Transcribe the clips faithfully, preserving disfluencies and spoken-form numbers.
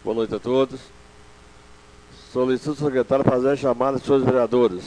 Boa noite a todos. Solicito ao secretário fazer a chamada dos senhores vereadores.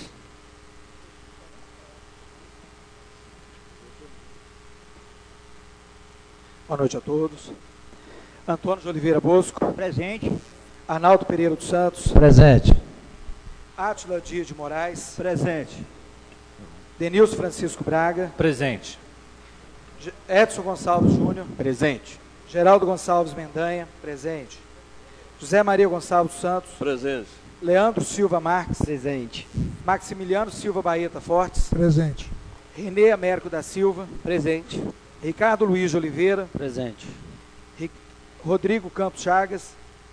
Boa noite a todos. Antônio de Oliveira Bosco. Presente. Arnaldo Pereira dos Santos. Presente. Átila Dias de Moraes. Presente. Denilson Francisco Braga. Presente. Edson Gonçalves Júnior. Presente. Geraldo Gonçalves Mendanha. Presente. José Maria Gonçalves Santos. Presente. Leandro Silva Marques. Presente. Maximiliano Silva Baeta Fortes. Presente. Renê Américo da Silva. Presente. Ricardo Luiz de Oliveira. Presente. Ric... Rodrigo Campos Chagas.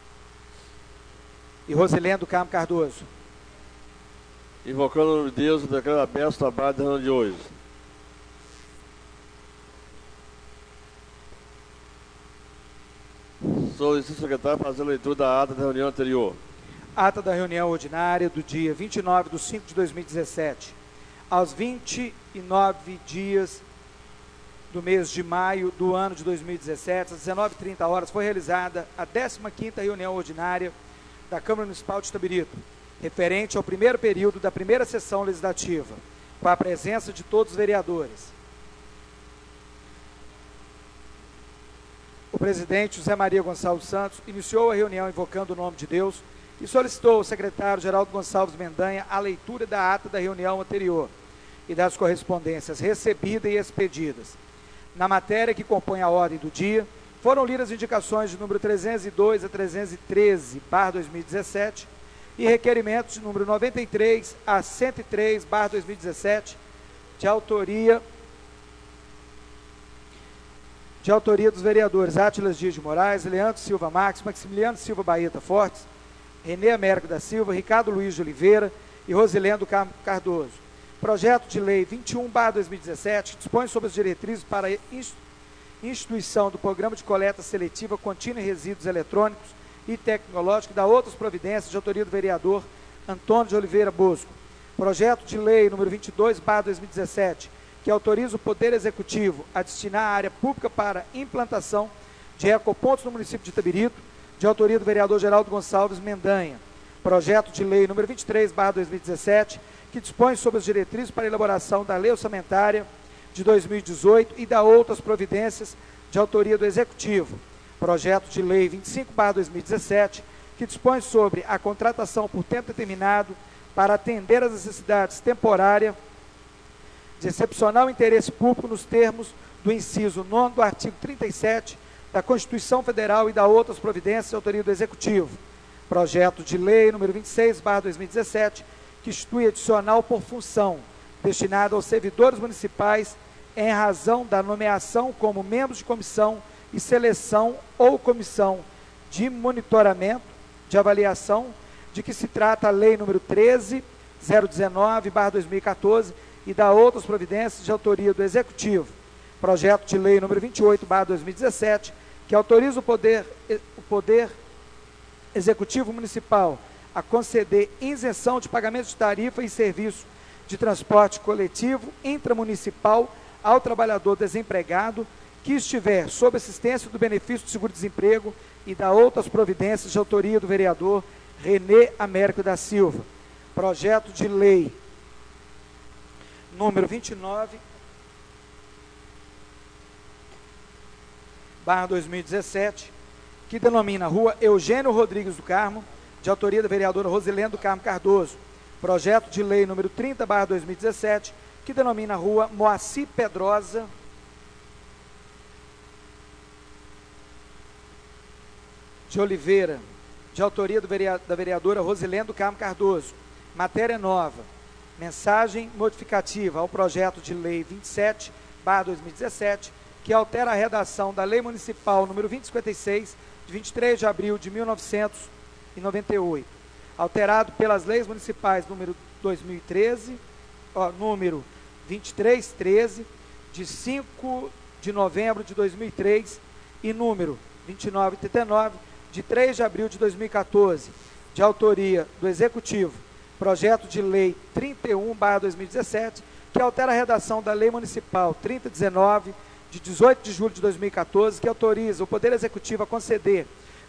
E Rosilendo Carmo Cardoso. Invocando o nome de Deus, eu declaro aberto o trabalho da reunião de hoje. Solicito ao secretário fazer a leitura da ata da reunião anterior. Ata da reunião ordinária do dia vinte e nove de cinco de dois mil e dezessete. Aos vinte e nove dias do mês de maio do ano de dois mil e dezessete, às dezenove e trinta horas, foi realizada a décima quinta reunião ordinária da Câmara Municipal de Itabirito, referente ao primeiro período da primeira sessão legislativa, com a presença de todos os vereadores. O presidente José Maria Gonçalves Santos iniciou a reunião invocando o nome de Deus e solicitou ao secretário Geraldo Gonçalves Mendanha a leitura da ata da reunião anterior e das correspondências recebidas e expedidas. Na matéria que compõe a ordem do dia, foram lidas indicações de número trezentos e dois a trezentos e treze, barra dois mil e dezessete, e requerimentos de número noventa e três a cento e três, barra dois mil e dezessete, de autoria de autoria dos vereadores Átila Dias de Moraes, Leandro Silva Marques, Maximiliano Silva Baeta Fortes, Renê Américo da Silva, Ricardo Luiz de Oliveira e Rosilendo Cardoso. Projeto de lei vinte e um barra dois mil e dezessete, que dispõe sobre as diretrizes para a instituição do programa de coleta seletiva contínua em resíduos eletrônicos e tecnológicos e da outras providências de autoria do vereador Antônio de Oliveira Bosco. Projeto de lei número vinte e dois barra dois mil e dezessete, que autoriza o Poder Executivo a destinar a área pública para implantação de ecopontos no município de Itabirito, de autoria do vereador Geraldo Gonçalves Mendanha. Projeto de lei número vinte e três barra dois mil e dezessete, que dispõe sobre as diretrizes para a elaboração da lei orçamentária de dois mil e dezoito e da outras providências de autoria do Executivo. Projeto de lei vinte e cinco barra dois mil e dezessete, que dispõe sobre a contratação por tempo determinado para atender às necessidades temporárias de excepcional interesse público nos termos do inciso nono do artigo trinta e sete da Constituição Federal e da outras providências de autoria do Executivo. Projeto de lei número vinte e seis barra dois mil e dezessete, que institui adicional por função, destinado aos servidores municipais em razão da nomeação como membros de comissão e seleção ou comissão de monitoramento, de avaliação, de que se trata a lei número treze mil dezenove barra dois mil e quatorze, e da outras providências de autoria do Executivo. Projeto de lei número vinte e oito barra dois mil e dezessete, que autoriza o poder, o poder Executivo Municipal a conceder isenção de pagamento de tarifa e serviço de transporte coletivo intramunicipal ao trabalhador desempregado que estiver sob assistência do benefício de seguro-desemprego e da outras providências de autoria do vereador Renê Américo da Silva. Projeto de lei número vinte e nove barra dois mil e dezessete, que denomina Rua Eugênio Rodrigues do Carmo, de autoria da vereadora Rosilendo Carmo Cardoso. Projeto de lei número trinta barra dois mil e dezessete, que denomina Rua Moacir Pedrosa de Oliveira, de autoria do vereador, da vereadora Rosilendo Carmo Cardoso. Matéria nova. Mensagem modificativa ao projeto de lei vinte e sete barra dois mil e dezessete, que altera a redação da Lei Municipal número vinte e cinquenta e seis, de vinte e três de abril de mil novecentos e noventa e oito, alterado pelas leis municipais número dois mil e treze, ó, número vinte e três treze, de cinco de novembro de dois mil e três, e número vinte e nove trinta e nove, de três de abril de dois mil e quatorze, de autoria do Executivo. Projeto de lei trinta e um barra dois mil e dezessete, que altera a redação da Lei Municipal trinta e dezenove, de dezoito de julho de dois mil e quatorze, que autoriza o Poder Executivo a conceder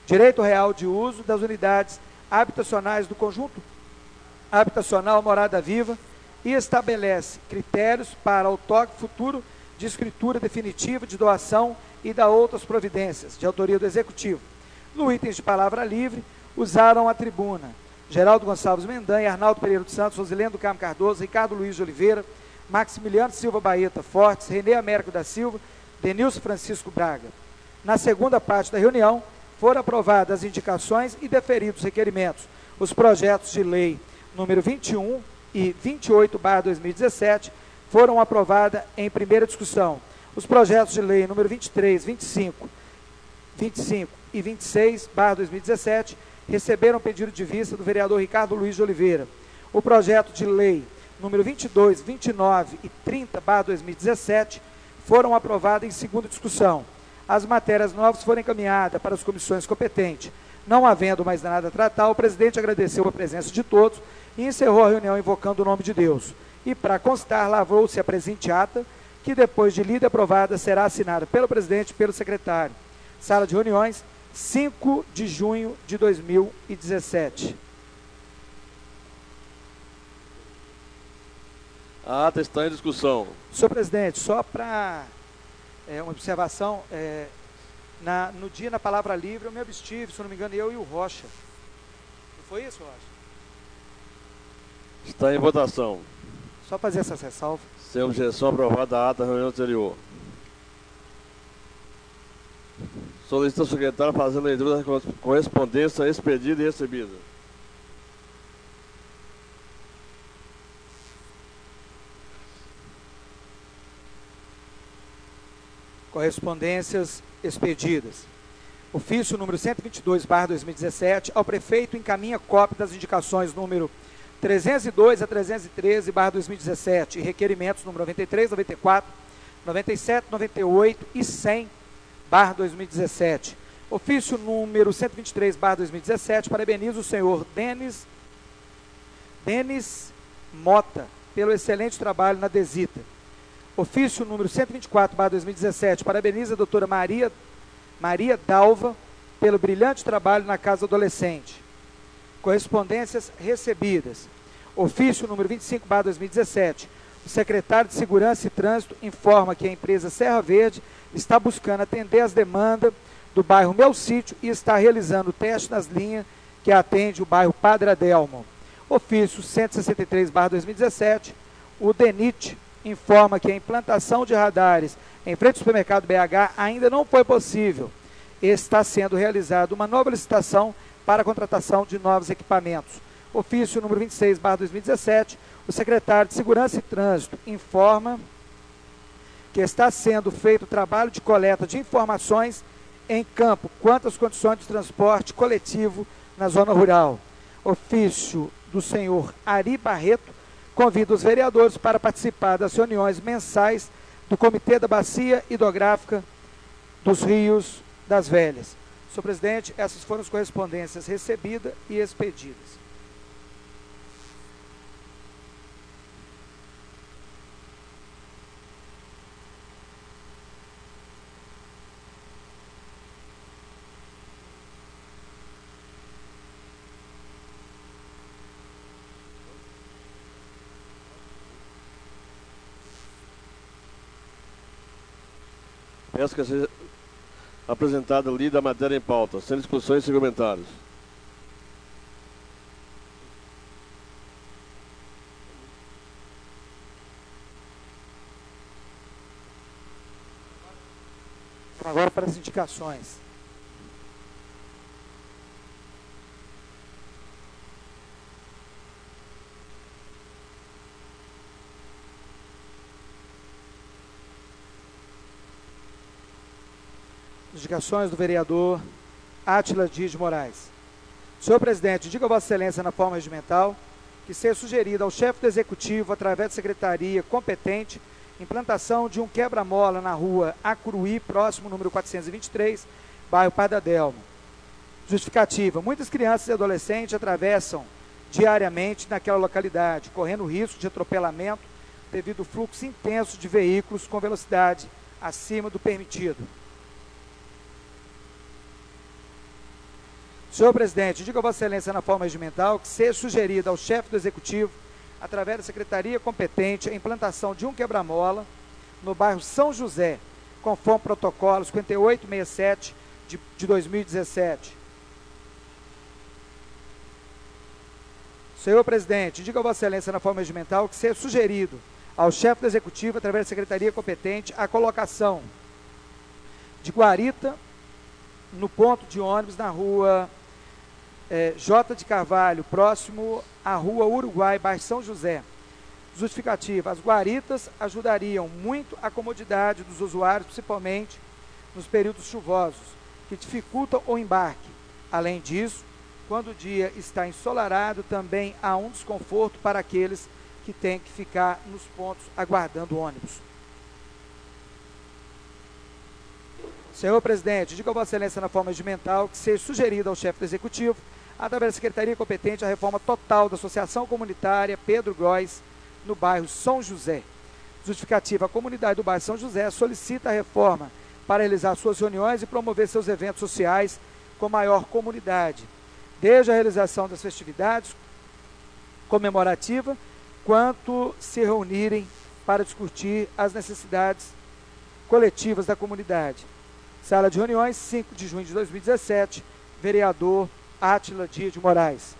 direito real de uso das unidades habitacionais do conjunto habitacional Morada Viva e estabelece critérios para o toque futuro de escritura definitiva de doação e da outras providências, de autoria do Executivo. No item de palavra livre, usaram a tribuna Geraldo Gonçalves Mendanha, Arnaldo Pereira dos Santos, Rosilene do Carmo Cardoso, Ricardo Luiz de Oliveira, Maximiliano Silva Baeta Fortes, Renê Américo da Silva, Denilson Francisco Braga. Na segunda parte da reunião, foram aprovadas as indicações e deferidos os requerimentos. Os projetos de lei número vinte e um e vinte e oito barra dois mil e dezessete foram aprovados em primeira discussão. Os projetos de lei número vinte e três, vinte e cinco, vinte e cinco e vinte e seis barra dois mil e dezessete receberam pedido de vista do vereador Ricardo Luiz de Oliveira. O projeto de lei número vinte e dois, vinte e nove e trinta barra dois mil e dezessete foram aprovados em segunda discussão. As matérias novas foram encaminhadas para as comissões competentes. Não havendo mais nada a tratar, o presidente agradeceu a presença de todos e encerrou a reunião invocando o nome de Deus. E, para constar, lavrou-se a presente ata, que depois de lida e aprovada, será assinada pelo presidente e pelo secretário. Sala de reuniões, cinco de junho de dois mil e dezessete. A ata está em discussão. Senhor presidente, só para é, uma observação, é, na, no dia na palavra livre eu me abstive, se não me engano, eu e o Rocha. Não foi isso, Rocha? Está em votação. Só fazer essa ressalva. Sem objeção, aprovada a ata da reunião anterior. Solicita o secretário fazendo leitura da correspondência expedida e recebida. Correspondências expedidas. Ofício número cento e vinte e dois barra dois mil e dezessete, ao prefeito encaminha cópia das indicações número trezentos e dois a trezentos e treze barra dois mil e dezessete e requerimentos número noventa e três, noventa e quatro, noventa e sete, noventa e oito e cem barra dois mil e dezessete. Ofício número cento e vinte e três barra dois mil e dezessete, parabeniza o senhor Denis, Denis Mota pelo excelente trabalho na Desita. Ofício número cento e vinte e quatro barra dois mil e dezessete, parabeniza a doutora Maria, Maria Dalva pelo brilhante trabalho na Casa Adolescente. Correspondências recebidas. Ofício número vinte e cinco barra dois mil e dezessete, o secretário de Segurança e Trânsito informa que a empresa Serra Verde está buscando atender as demandas do bairro Meu Sítio e está realizando o teste nas linhas que atende o bairro Padre Adelmo. Ofício cento e sessenta e três barra dois mil e dezessete, o DENIT informa que a implantação de radares em frente ao supermercado B H ainda não foi possível. Está sendo realizada uma nova licitação para a contratação de novos equipamentos. Ofício número vinte e seis barra dois mil e dezessete, o secretário de Segurança e Trânsito informa que está sendo feito o trabalho de coleta de informações em campo quanto às condições de transporte coletivo na zona rural. Ofício do senhor Ari Barreto convida os vereadores para participar das reuniões mensais do Comitê da Bacia Hidrográfica dos Rios das Velhas. Senhor presidente, essas foram as correspondências recebidas e expedidas. Peço que seja apresentada lida a matéria em pauta, sem discussões e comentários. Agora para as indicações. Indicações do vereador Átila Dias de Moraes. Senhor presidente, diga a Vossa Excelência na forma regimental que seja sugerido ao chefe do executivo, através da secretaria competente, implantação de um quebra-mola na rua Acuruí, próximo número quatrocentos e vinte e três, bairro Padre Adelmo. Justificativa: muitas crianças e adolescentes atravessam diariamente naquela localidade, correndo risco de atropelamento devido ao fluxo intenso de veículos com velocidade acima do permitido. Senhor presidente, indico a Vossa Excelência na forma regimental que seja sugerida ao chefe do Executivo, através da secretaria competente, a implantação de um quebra-mola no bairro São José, conforme protocolo cinquenta e oito sessenta e sete de, de dois mil e dezessete. Senhor presidente, indico a Vossa Excelência na forma regimental que seja sugerido ao chefe do Executivo, através da secretaria competente, a colocação de guarita no ponto de ônibus na rua é, J. de Carvalho, próximo à rua Uruguai, bairro São José. Justificativa: as guaritas ajudariam muito a comodidade dos usuários, principalmente nos períodos chuvosos, que dificultam o embarque. Além disso, quando o dia está ensolarado, também há um desconforto para aqueles que têm que ficar nos pontos aguardando o ônibus. Senhor presidente, digo a Vossa Excelência na forma regimental que seja sugerida ao chefe do Executivo, através da secretaria competente, a reforma total da Associação Comunitária Pedro Góes, no bairro São José. Justificativa: a comunidade do bairro São José solicita a reforma para realizar suas reuniões e promover seus eventos sociais com maior comunidade, desde a realização das festividades comemorativas, quanto se reunirem para discutir as necessidades coletivas da comunidade. Sala de reuniões, cinco de junho de dois mil e dezessete, vereador Átila Dias de Moraes.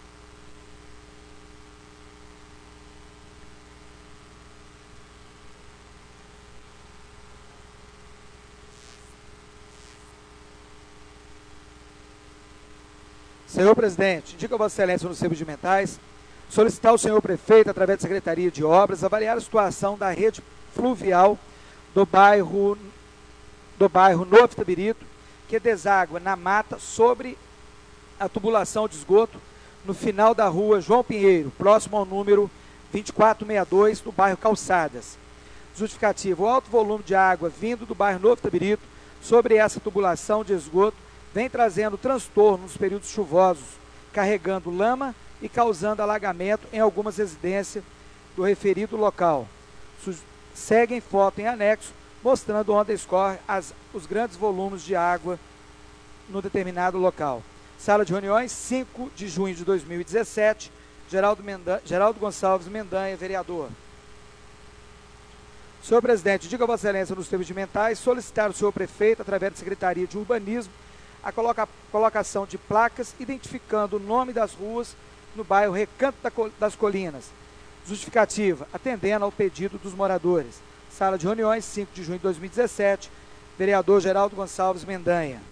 Senhor presidente, indico a Vossa Excelência nos termos regimentais solicitar ao senhor prefeito, através da Secretaria de Obras, avaliar a situação da rede fluvial do bairro, do bairro Novo Itabirito, que deságua na mata sobre a tubulação de esgoto no final da rua João Pinheiro, próximo ao número vinte e quatro sessenta e dois, do bairro Calçadas. Justificativo: o alto volume de água vindo do bairro Novo Itabirito sobre essa tubulação de esgoto vem trazendo transtorno nos períodos chuvosos, carregando lama e causando alagamento em algumas residências do referido local. Seguem foto em anexo, mostrando onde escorre as, os grandes volumes de água no determinado local. Sala de reuniões, cinco de junho de dois mil e dezessete, Geraldo, Mendan, Geraldo Gonçalves Mendanha, vereador. Senhor presidente, diga a Vossa Excelência nos termos regimentais solicitar o senhor prefeito, através da Secretaria de Urbanismo, a coloca, colocação de placas identificando o nome das ruas no bairro Recanto das Colinas. Justificativa: atendendo ao pedido dos moradores. Sala de reuniões, cinco de junho de dois mil e dezessete, vereador Geraldo Gonçalves Mendanha.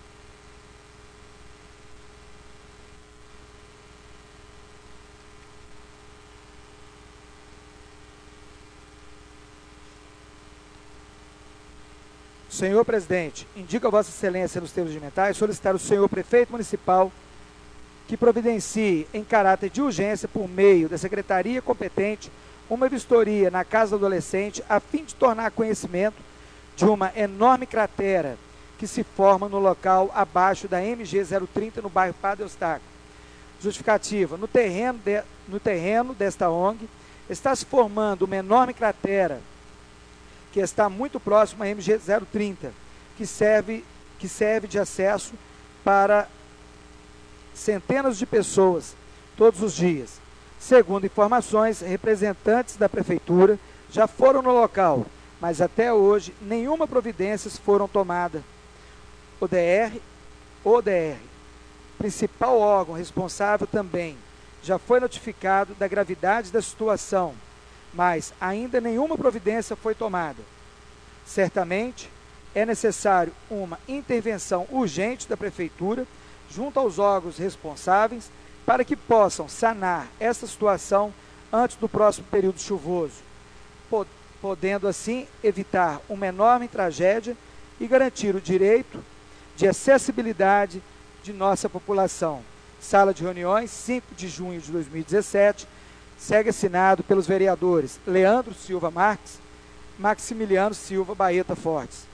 Senhor presidente, indico a Vossa Excelência nos termos regimentais solicitar o senhor prefeito municipal que providencie, em caráter de urgência, por meio da secretaria competente, uma vistoria na casa do adolescente, a fim de tornar conhecimento de uma enorme cratera que se forma no local abaixo da M G zero trinta, no bairro Padre Eustáquio. Justificativa: no terreno, de, no terreno desta O N G está se formando uma enorme cratera que está muito próximo à M G zero trinta, que serve, que serve de acesso para centenas de pessoas todos os dias. Segundo informações, representantes da prefeitura já foram no local, mas até hoje nenhuma providência foram tomada. O D R, o D R, principal órgão responsável também, já foi notificado da gravidade da situação, mas ainda nenhuma providência foi tomada. Certamente é necessário uma intervenção urgente da prefeitura junto aos órgãos responsáveis para que possam sanar essa situação antes do próximo período chuvoso, podendo assim evitar uma enorme tragédia e garantir o direito de acessibilidade de nossa população. Sala de reuniões, cinco de junho de dois mil e dezessete, segue assinado pelos vereadores Leandro Silva Marques, Maximiliano Silva Baeta Fortes.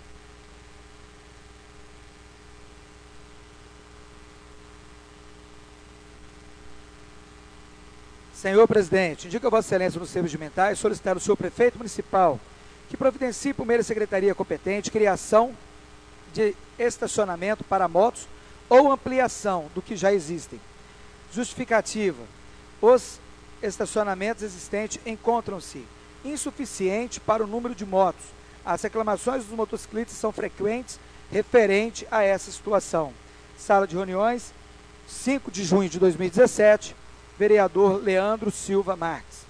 Senhor presidente, indico a Vossa Excelência nos termos regimentais solicitar ao senhor prefeito municipal que providencie por meio da secretaria competente criação de estacionamento para motos ou ampliação do que já existem. Justificativa: os estacionamentos existentes encontram-se insuficientes para o número de motos. As reclamações dos motociclistas são frequentes referente a essa situação. Sala de reuniões, cinco de junho de dois mil e dezessete, vereador Leandro Silva Marques.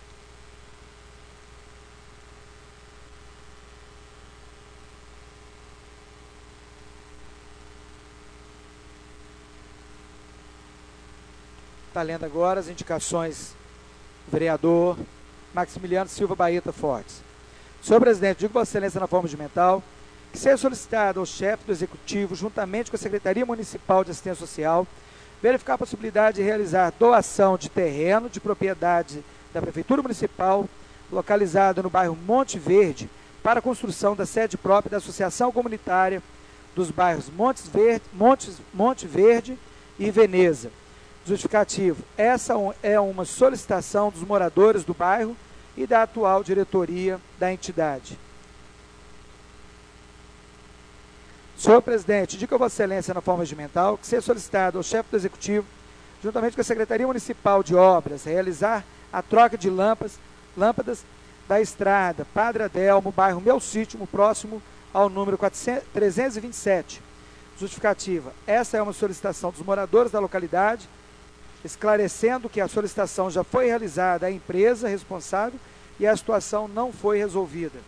Está lendo agora as indicações do vereador Maximiliano Silva Baeta Fortes. Senhor presidente, digo Vossa Excelência na forma regimental que seja solicitado ao chefe do Executivo, juntamente com a Secretaria Municipal de Assistência Social, verificar a possibilidade de realizar doação de terreno de propriedade da Prefeitura Municipal, localizado no bairro Monte Verde, para a construção da sede própria da Associação Comunitária dos bairros Montes Verde, Montes, Monte Verde e Veneza. Justificativo: essa é uma solicitação dos moradores do bairro e da atual diretoria da entidade. Senhor presidente, indica a Vossa Excelência na forma regimental que seja solicitado ao chefe do Executivo, juntamente com a Secretaria Municipal de Obras, realizar a troca de lâmpadas, lâmpadas da estrada Padre Adelmo, bairro Meu Sítio, próximo ao número trezentos e vinte e sete. Justificativa: essa é uma solicitação dos moradores da localidade, esclarecendo que a solicitação já foi realizada à empresa responsável e a situação não foi resolvida.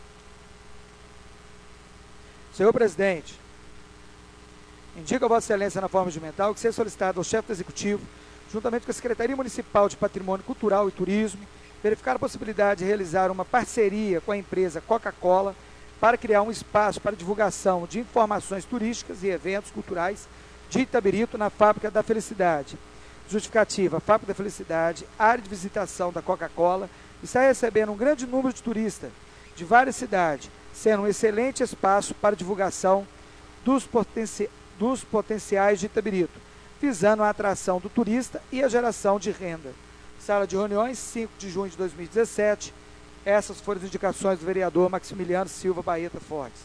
Senhor presidente, indica a Vossa Excelência na forma regimental que seja solicitado ao chefe do Executivo, juntamente com a Secretaria Municipal de Patrimônio Cultural e Turismo, verificar a possibilidade de realizar uma parceria com a empresa Coca-Cola para criar um espaço para divulgação de informações turísticas e eventos culturais de Itabirito na Fábrica da Felicidade. Justificativa: a Fábrica da Felicidade, área de visitação da Coca-Cola, está recebendo um grande número de turistas de várias cidades, sendo um excelente espaço para divulgação dos, potenci dos potenciais de Itabirito, visando a atração do turista e a geração de renda. Sala de reuniões, cinco de junho de dois mil e dezessete. Essas foram as indicações do vereador Maximiliano Silva Baeta Fortes.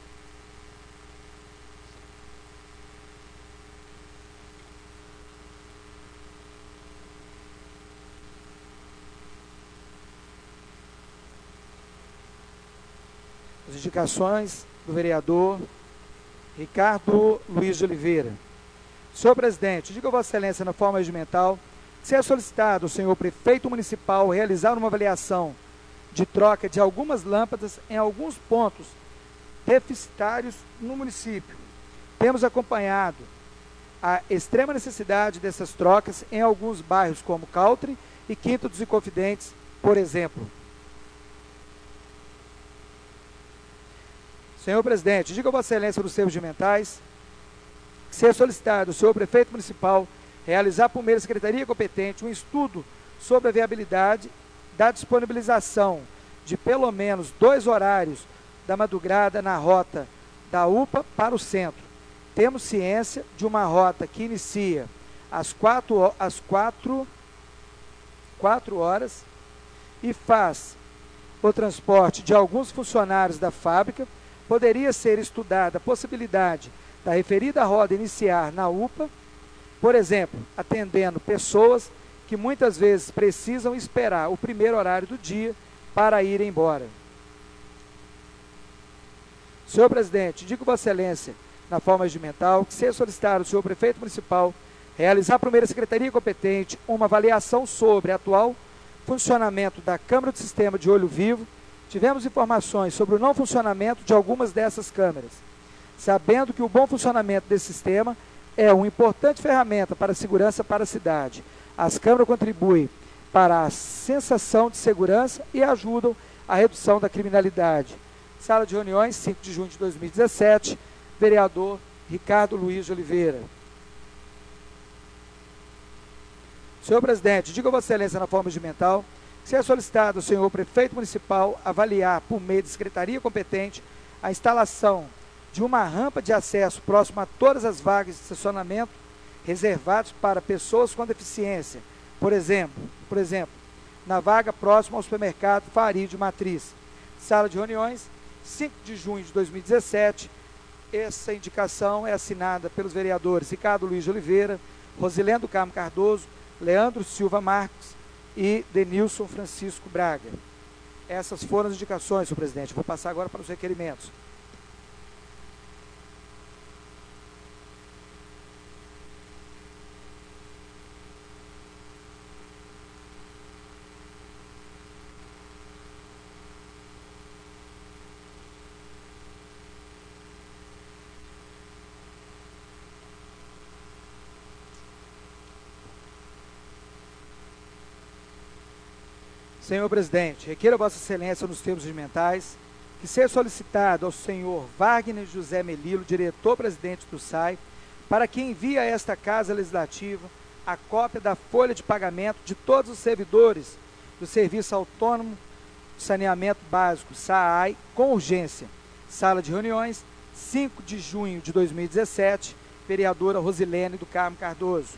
As indicações do vereador Ricardo Luiz de Oliveira. Senhor presidente, diga a Vossa Excelência na forma regimental que seja solicitado ao senhor prefeito municipal realizar uma avaliação de troca de algumas lâmpadas em alguns pontos deficitários no município. Temos acompanhado a extrema necessidade dessas trocas em alguns bairros como Caltri e Quinta dos Inconfidentes, por exemplo. Senhor presidente, diga a Vossa Excelência nos termos regimentais que seja solicitado ao senhor prefeito municipal realizar por meio da secretaria competente um estudo sobre a viabilidade da disponibilização de pelo menos dois horários da madrugada na rota da U P A para o centro. Temos ciência de uma rota que inicia às quatro, às quatro, quatro horas e faz o transporte de alguns funcionários da fábrica. Poderia ser estudada a possibilidade da referida roda iniciar na U P A, por exemplo, atendendo pessoas que muitas vezes precisam esperar o primeiro horário do dia para ir embora. Senhor presidente, digo Vossa Excelência, na forma regimental, que seja solicitado ao senhor prefeito municipal realizar por meio da secretaria competente uma avaliação sobre o atual funcionamento da Câmara do Sistema de Olho Vivo. Tivemos informações sobre o não funcionamento de algumas dessas câmeras. Sabendo que o bom funcionamento desse sistema é uma importante ferramenta para a segurança para a cidade. As câmeras contribuem para a sensação de segurança e ajudam a redução da criminalidade. Sala de reuniões, cinco de junho de dois mil e dezessete, vereador Ricardo Luiz de Oliveira. Senhor presidente, diga a Vossa Excelência na forma regimental que seja solicitado ao senhor prefeito municipal avaliar, por meio de secretaria competente, a instalação de uma rampa de acesso próximo a todas as vagas de estacionamento reservadas para pessoas com deficiência. Por exemplo, por exemplo, na vaga próxima ao supermercado Farid Matriz. Sala de reuniões, cinco de junho de dois mil e dezessete, Essa indicação é assinada pelos vereadores Ricardo Luiz de Oliveira, Rosilendo Carmo Cardoso, Leandro Silva Marques e Denilson Francisco Braga. Essas foram as indicações, senhor presidente. Vou passar agora para os requerimentos. Senhor presidente, requeiro a vossa excelência nos termos regimentais que seja solicitado ao senhor Wagner José Melilo, diretor-presidente do S A I, para que envie a esta Casa Legislativa a cópia da folha de pagamento de todos os servidores do Serviço Autônomo de Saneamento Básico, S A I, com urgência. Sala de reuniões, cinco de junho de dois mil e dezessete, vereadora Rosilene do Carmo Cardoso.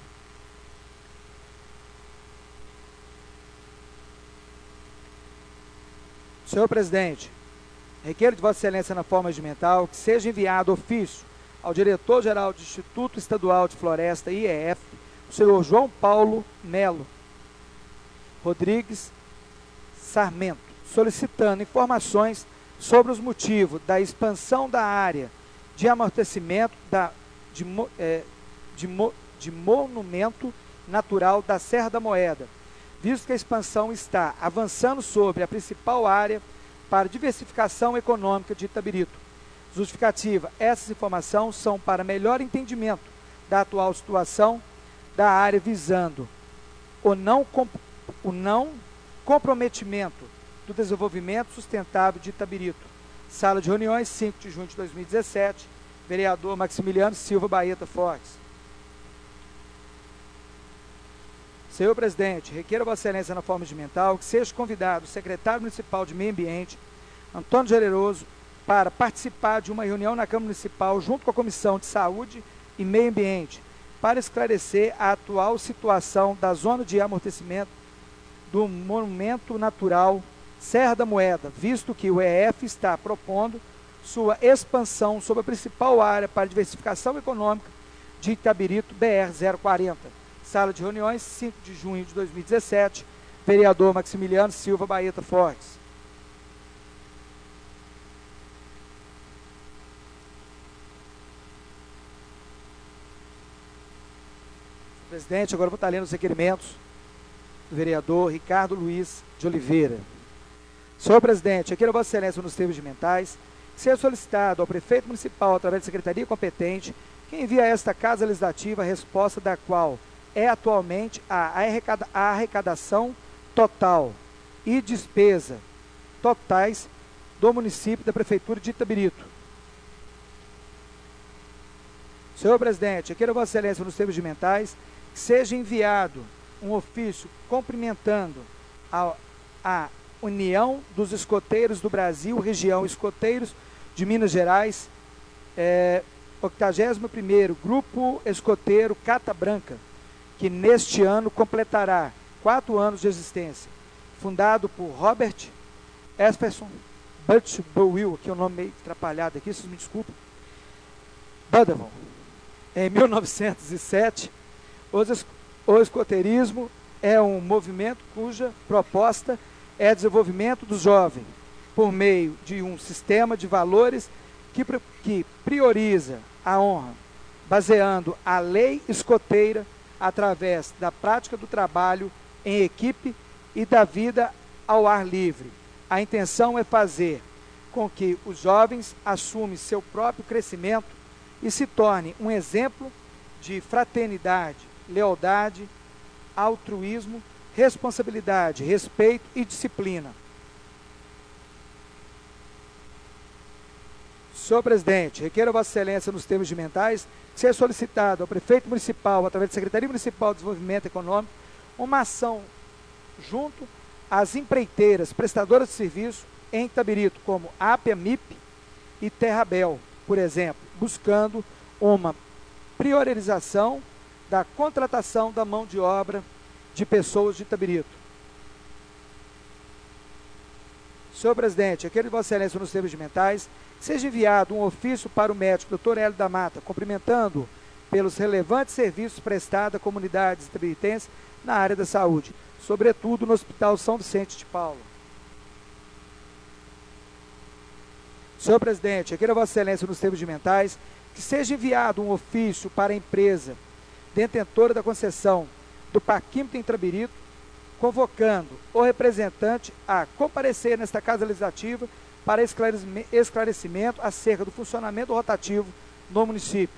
Senhor presidente, requeiro de vossa excelência na forma regimental que seja enviado ofício ao diretor-geral do Instituto Estadual de Floresta, I E F, o senhor João Paulo Melo Rodrigues Sarmento, solicitando informações sobre os motivos da expansão da área de amortecimento da, de, é, de, de monumento natural da Serra da Moeda, visto que a expansão está avançando sobre a principal área para diversificação econômica de Itabirito. Justificativa: essas informações são para melhor entendimento da atual situação da área, visando o não, o não comprometimento do desenvolvimento sustentável de Itabirito. Sala de reuniões, cinco de junho de dois mil e dezessete, vereador Maximiliano Silva Baeta Fortes. Senhor presidente, requeiro a vossa excelência na forma regimental que seja convidado o secretário municipal de Meio Ambiente, Antônio Generoso, para participar de uma reunião na Câmara Municipal junto com a Comissão de Saúde e Meio Ambiente, para esclarecer a atual situação da zona de amortecimento do Monumento Natural Serra da Moeda, visto que o E F está propondo sua expansão sobre a principal área para diversificação econômica de Itabirito, B R zero quarenta. Sala de reuniões, cinco de junho de dois mil e dezessete, vereador Maximiliano Silva Baeta Fortes. Presidente, agora vou estar lendo os requerimentos do vereador Ricardo Luiz de Oliveira. Senhor presidente, requeiro a vossa excelência nos termos regimentais que seja solicitado ao prefeito municipal, através da secretaria competente, que envie a esta Casa Legislativa a resposta da qual é atualmente a, arrecada, a arrecadação total e despesa totais do município da Prefeitura de Itabirito. Senhor presidente, requeiro a vossa excelência nos termos regimentais que seja enviado um ofício cumprimentando a, a União dos Escoteiros do Brasil, região Escoteiros de Minas Gerais, é, octagésimo primeiro Grupo Escoteiro Cata Branca, que neste ano completará quatro anos de existência, fundado por Robert Esperson Butch Bowill, que é um nome meio atrapalhado aqui, vocês me desculpem, Budavon, em mil novecentos e sete. O escoteirismo é um movimento cuja proposta é desenvolvimento do jovem, por meio de um sistema de valores que, que prioriza a honra, baseando a lei escoteira através da prática do trabalho em equipe e da vida ao ar livre. A intenção é fazer com que os jovens assumam seu próprio crescimento e se tornem um exemplo de fraternidade, lealdade, altruísmo, responsabilidade, respeito e disciplina. Senhor presidente, requeiro a vossa excelência nos termos regimentais que seja solicitado ao prefeito municipal, através da Secretaria Municipal de Desenvolvimento Econômico, uma ação junto às empreiteiras prestadoras de serviço em Itabirito, como Apia, M I P e Terrabel, por exemplo, buscando uma priorização da contratação da mão de obra de pessoas de Itabirito. Senhor presidente, aquele de Vossa Excelência nos termos mentais, seja enviado um ofício para o médico doutor Hélio da Mata, cumprimentando pelos relevantes serviços prestados à comunidade itabiritense na área da saúde, sobretudo no Hospital São Vicente de Paulo. Senhor presidente, aquele de Vossa Excelência nos termos mentais, que seja enviado um ofício para a empresa detentora da concessão do Parquímetro Intrabirito, convocando o representante a comparecer nesta Casa Legislativa para esclarecimento acerca do funcionamento rotativo no município.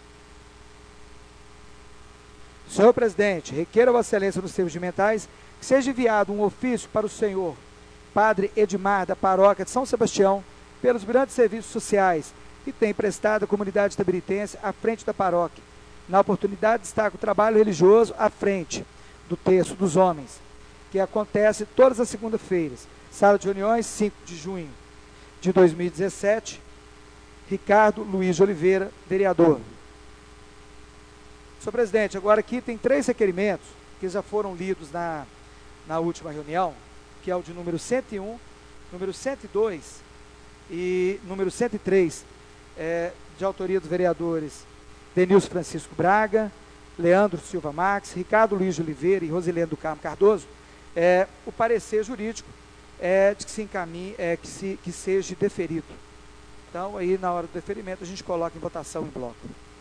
Senhor presidente, requeiro a Vossa Excelência nos termos mentais que seja enviado um ofício para o senhor Padre Edmar da Paróquia de São Sebastião pelos grandes serviços sociais que tem prestado à comunidade itabiritense à frente da paróquia. Na oportunidade, destaca o trabalho religioso à frente do Terço dos Homens, que acontece todas as segundas-feiras. Sala de reuniões, cinco de junho de dois mil e dezessete. Ricardo Luiz de Oliveira, vereador. Senhor presidente, agora aqui tem três requerimentos que já foram lidos na, na última reunião, que é o de número cento e um, número cento e dois e número cento e três, é, de autoria dos vereadores Denilson Francisco Braga, Leandro Silva Max, Ricardo Luiz de Oliveira e Rosilene do Carmo Cardoso. É, o parecer jurídico é de que se encaminhe, é, que, se, que seja deferido. Então, aí na hora do deferimento, a gente coloca em votação em bloco.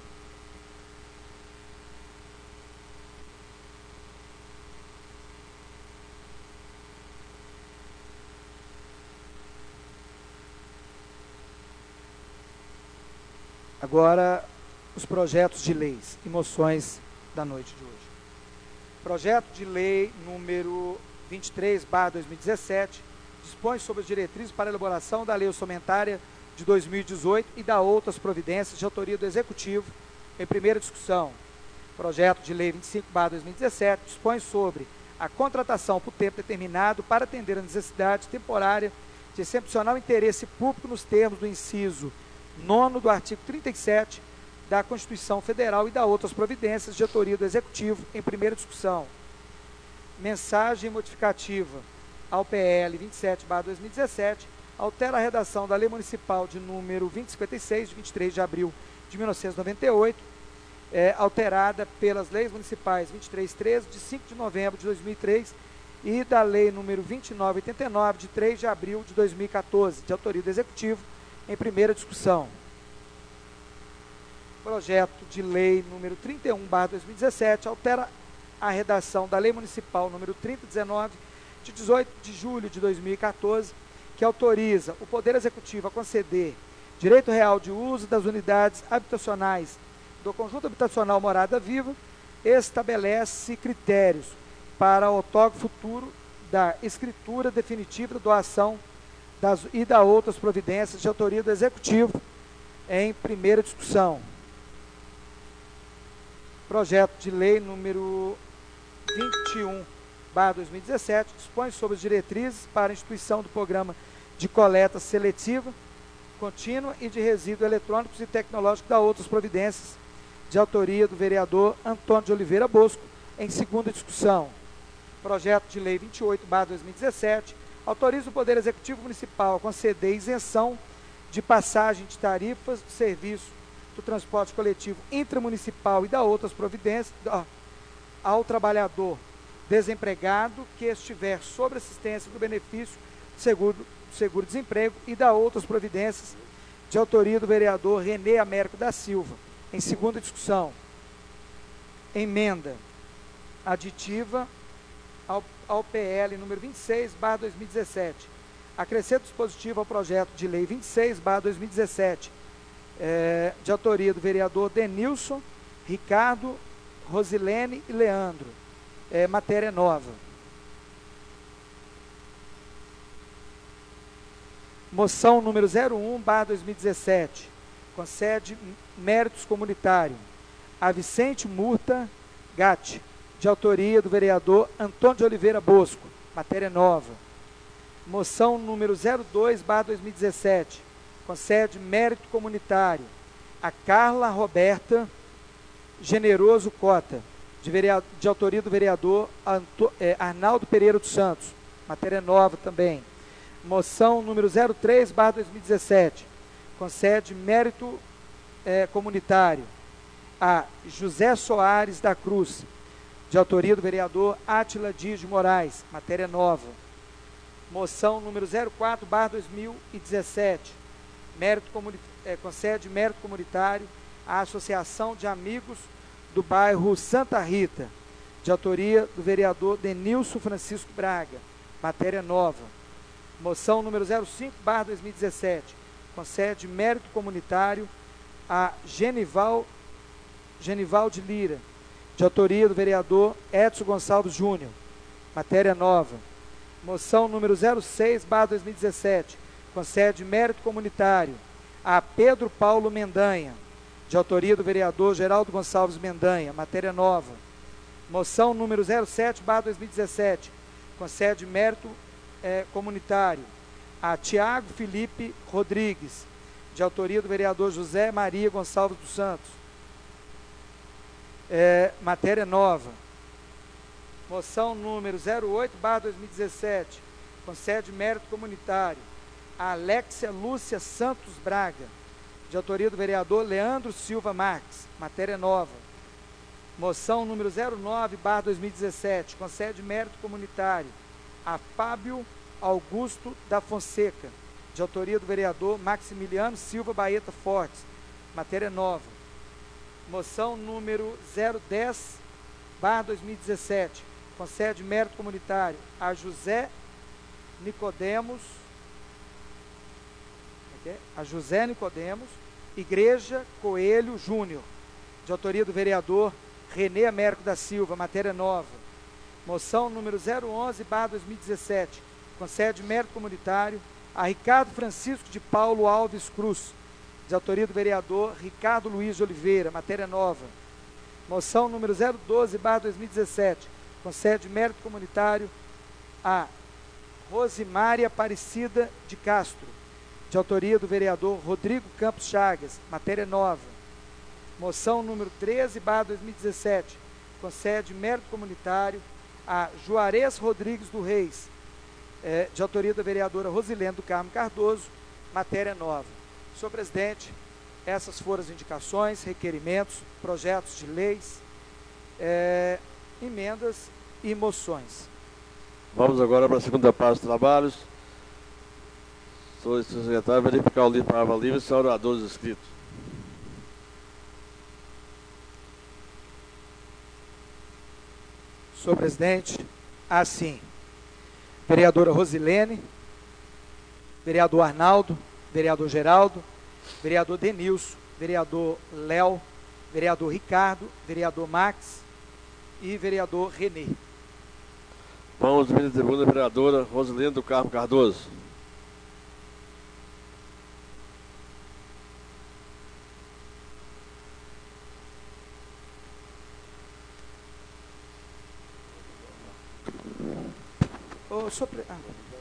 Agora, os projetos de leis e moções da noite de hoje. Projeto de lei número vinte e três barra dois mil e dezessete dispõe sobre as diretrizes para a elaboração da lei orçamentária de dois mil e dezoito e da outras providências de autoria do Executivo em primeira discussão. Projeto de lei vinte e cinco barra dois mil e dezessete dispõe sobre a contratação por tempo determinado para atender a necessidade temporária de excepcional interesse público nos termos do inciso nono do artigo trinta e sete da Constituição Federal e da outras providências de autoria do Executivo em primeira discussão. Mensagem modificativa ao P L vinte e sete barra dois mil e dezessete altera a redação da Lei Municipal de número vinte e cinquenta e seis, de vinte e três de abril de mil novecentos e noventa e oito, é, alterada pelas Leis Municipais vinte e três treze, de cinco de novembro de dois mil e três, e da Lei número vinte e nove oitenta e nove, de três de abril de dois mil e quatorze, de autoria do Executivo, em primeira discussão. Projeto de lei número trinta e um barra dois mil e dezessete altera a redação da Lei Municipal número trinta dezenove, de dezoito de julho de dois mil e quatorze, que autoriza o Poder Executivo a conceder direito real de uso das unidades habitacionais do conjunto habitacional Morada Viva, estabelece critérios para o outorgo futuro da escritura definitiva da doação das, e da outras providências de autoria do Executivo em primeira discussão. Projeto de lei número vinte e um barra dois mil e dezessete dispõe sobre as diretrizes para a instituição do programa de coleta seletiva, contínua e de resíduos eletrônicos e tecnológicos da outras providências de autoria do vereador Antônio de Oliveira Bosco em segunda discussão. Projeto de lei vinte e oito barra dois mil e dezessete autoriza o Poder Executivo Municipal a conceder isenção de passagem de tarifas de serviço do transporte coletivo intramunicipal e da outras providências ó, ao trabalhador desempregado que estiver sob assistência do benefício de seguro, seguro-desemprego e da outras providências de autoria do vereador Renê Américo da Silva, em segunda discussão. Emenda aditiva ao, ao P L número vinte e seis barra dois mil e dezessete. Acrescento dispositivo ao projeto de lei vinte e seis barra dois mil e dezessete, é, de autoria do vereador Denilson, Ricardo, Rosilene e Leandro. É, matéria nova. Moção número zero um barra dois mil e dezessete, concede méritos comunitários a Vicente Murta Gatti, de autoria do vereador Antônio de Oliveira Bosco. Matéria nova. Moção número zero dois barra dois mil e dezessete, concede mérito comunitário a Carla Roberta Generoso Cota, de, vereador, de autoria do vereador Anto, é, Arnaldo Pereira dos Santos. Matéria nova também. Moção número zero três barra dois mil e dezessete, concede mérito é, comunitário a José Soares da Cruz, de autoria do vereador Átila Dias de Moraes, matéria nova. Moção número zero quatro barra dois mil e dezessete, mérito comuni é, concede mérito comunitário à Associação de Amigos do Bairro Santa Rita, de autoria do vereador Denilson Francisco Braga, matéria nova. Moção número zero cinco barra dois mil e dezessete, concede mérito comunitário a Genival, Genival de Lira, de autoria do vereador Edson Gonçalves Júnior, matéria nova. Moção número zero seis barra dois mil e dezessete, concede mérito comunitário a Pedro Paulo Mendanha, de autoria do vereador Geraldo Gonçalves Mendanha, matéria nova. Moção número zero sete barra dois mil e dezessete, concede mérito é, comunitário a Tiago Felipe Rodrigues, de autoria do vereador José Maria Gonçalves dos Santos, é, matéria nova. Moção número zero oito barra dois mil e dezessete, concede mérito comunitário a Alexia Lúcia Santos Braga, de autoria do vereador Leandro Silva Marques, matéria nova. Moção número zero nove barra dois mil e dezessete, concede mérito comunitário a Fábio Augusto da Fonseca, de autoria do vereador Maximiliano Silva Baeta Fortes, matéria nova. Moção número zero dez barra dois mil e dezessete, concede mérito comunitário a José Nicodemos, a José Nicodemos Igreja Coelho Júnior, de autoria do vereador Renê Américo da Silva, matéria nova. Moção número zero onze barra dois mil e dezessete, concede mérito comunitário a Ricardo Francisco de Paulo Alves Cruz, de autoria do vereador Ricardo Luiz de Oliveira, matéria nova. Moção número zero doze barra dois mil e dezessete, concede mérito comunitário a Rosimária Aparecida de Castro, de autoria do vereador Rodrigo Campos Chagas, matéria nova. Moção número treze barra dois mil e dezessete, concede mérito comunitário a Juarez Rodrigues do Reis, é, de autoria da vereadora Rosilene do Carmo Cardoso, matéria nova. Senhor presidente, essas foram as indicações, requerimentos, projetos de leis, é, emendas e moções. Vamos agora para a segunda parte dos trabalhos. Sou o secretário, verificar o livro para palavra livre e são oradores inscritos. Senhor presidente, assim, vereadora Rosilene, vereador Arnaldo, vereador Geraldo, vereador Denilson, vereador Léo, vereador Ricardo, vereador Max e vereador Renê. Vamos à tribuna, vereadora Rosilene do Carmo Cardoso. Oh, sobre... ah.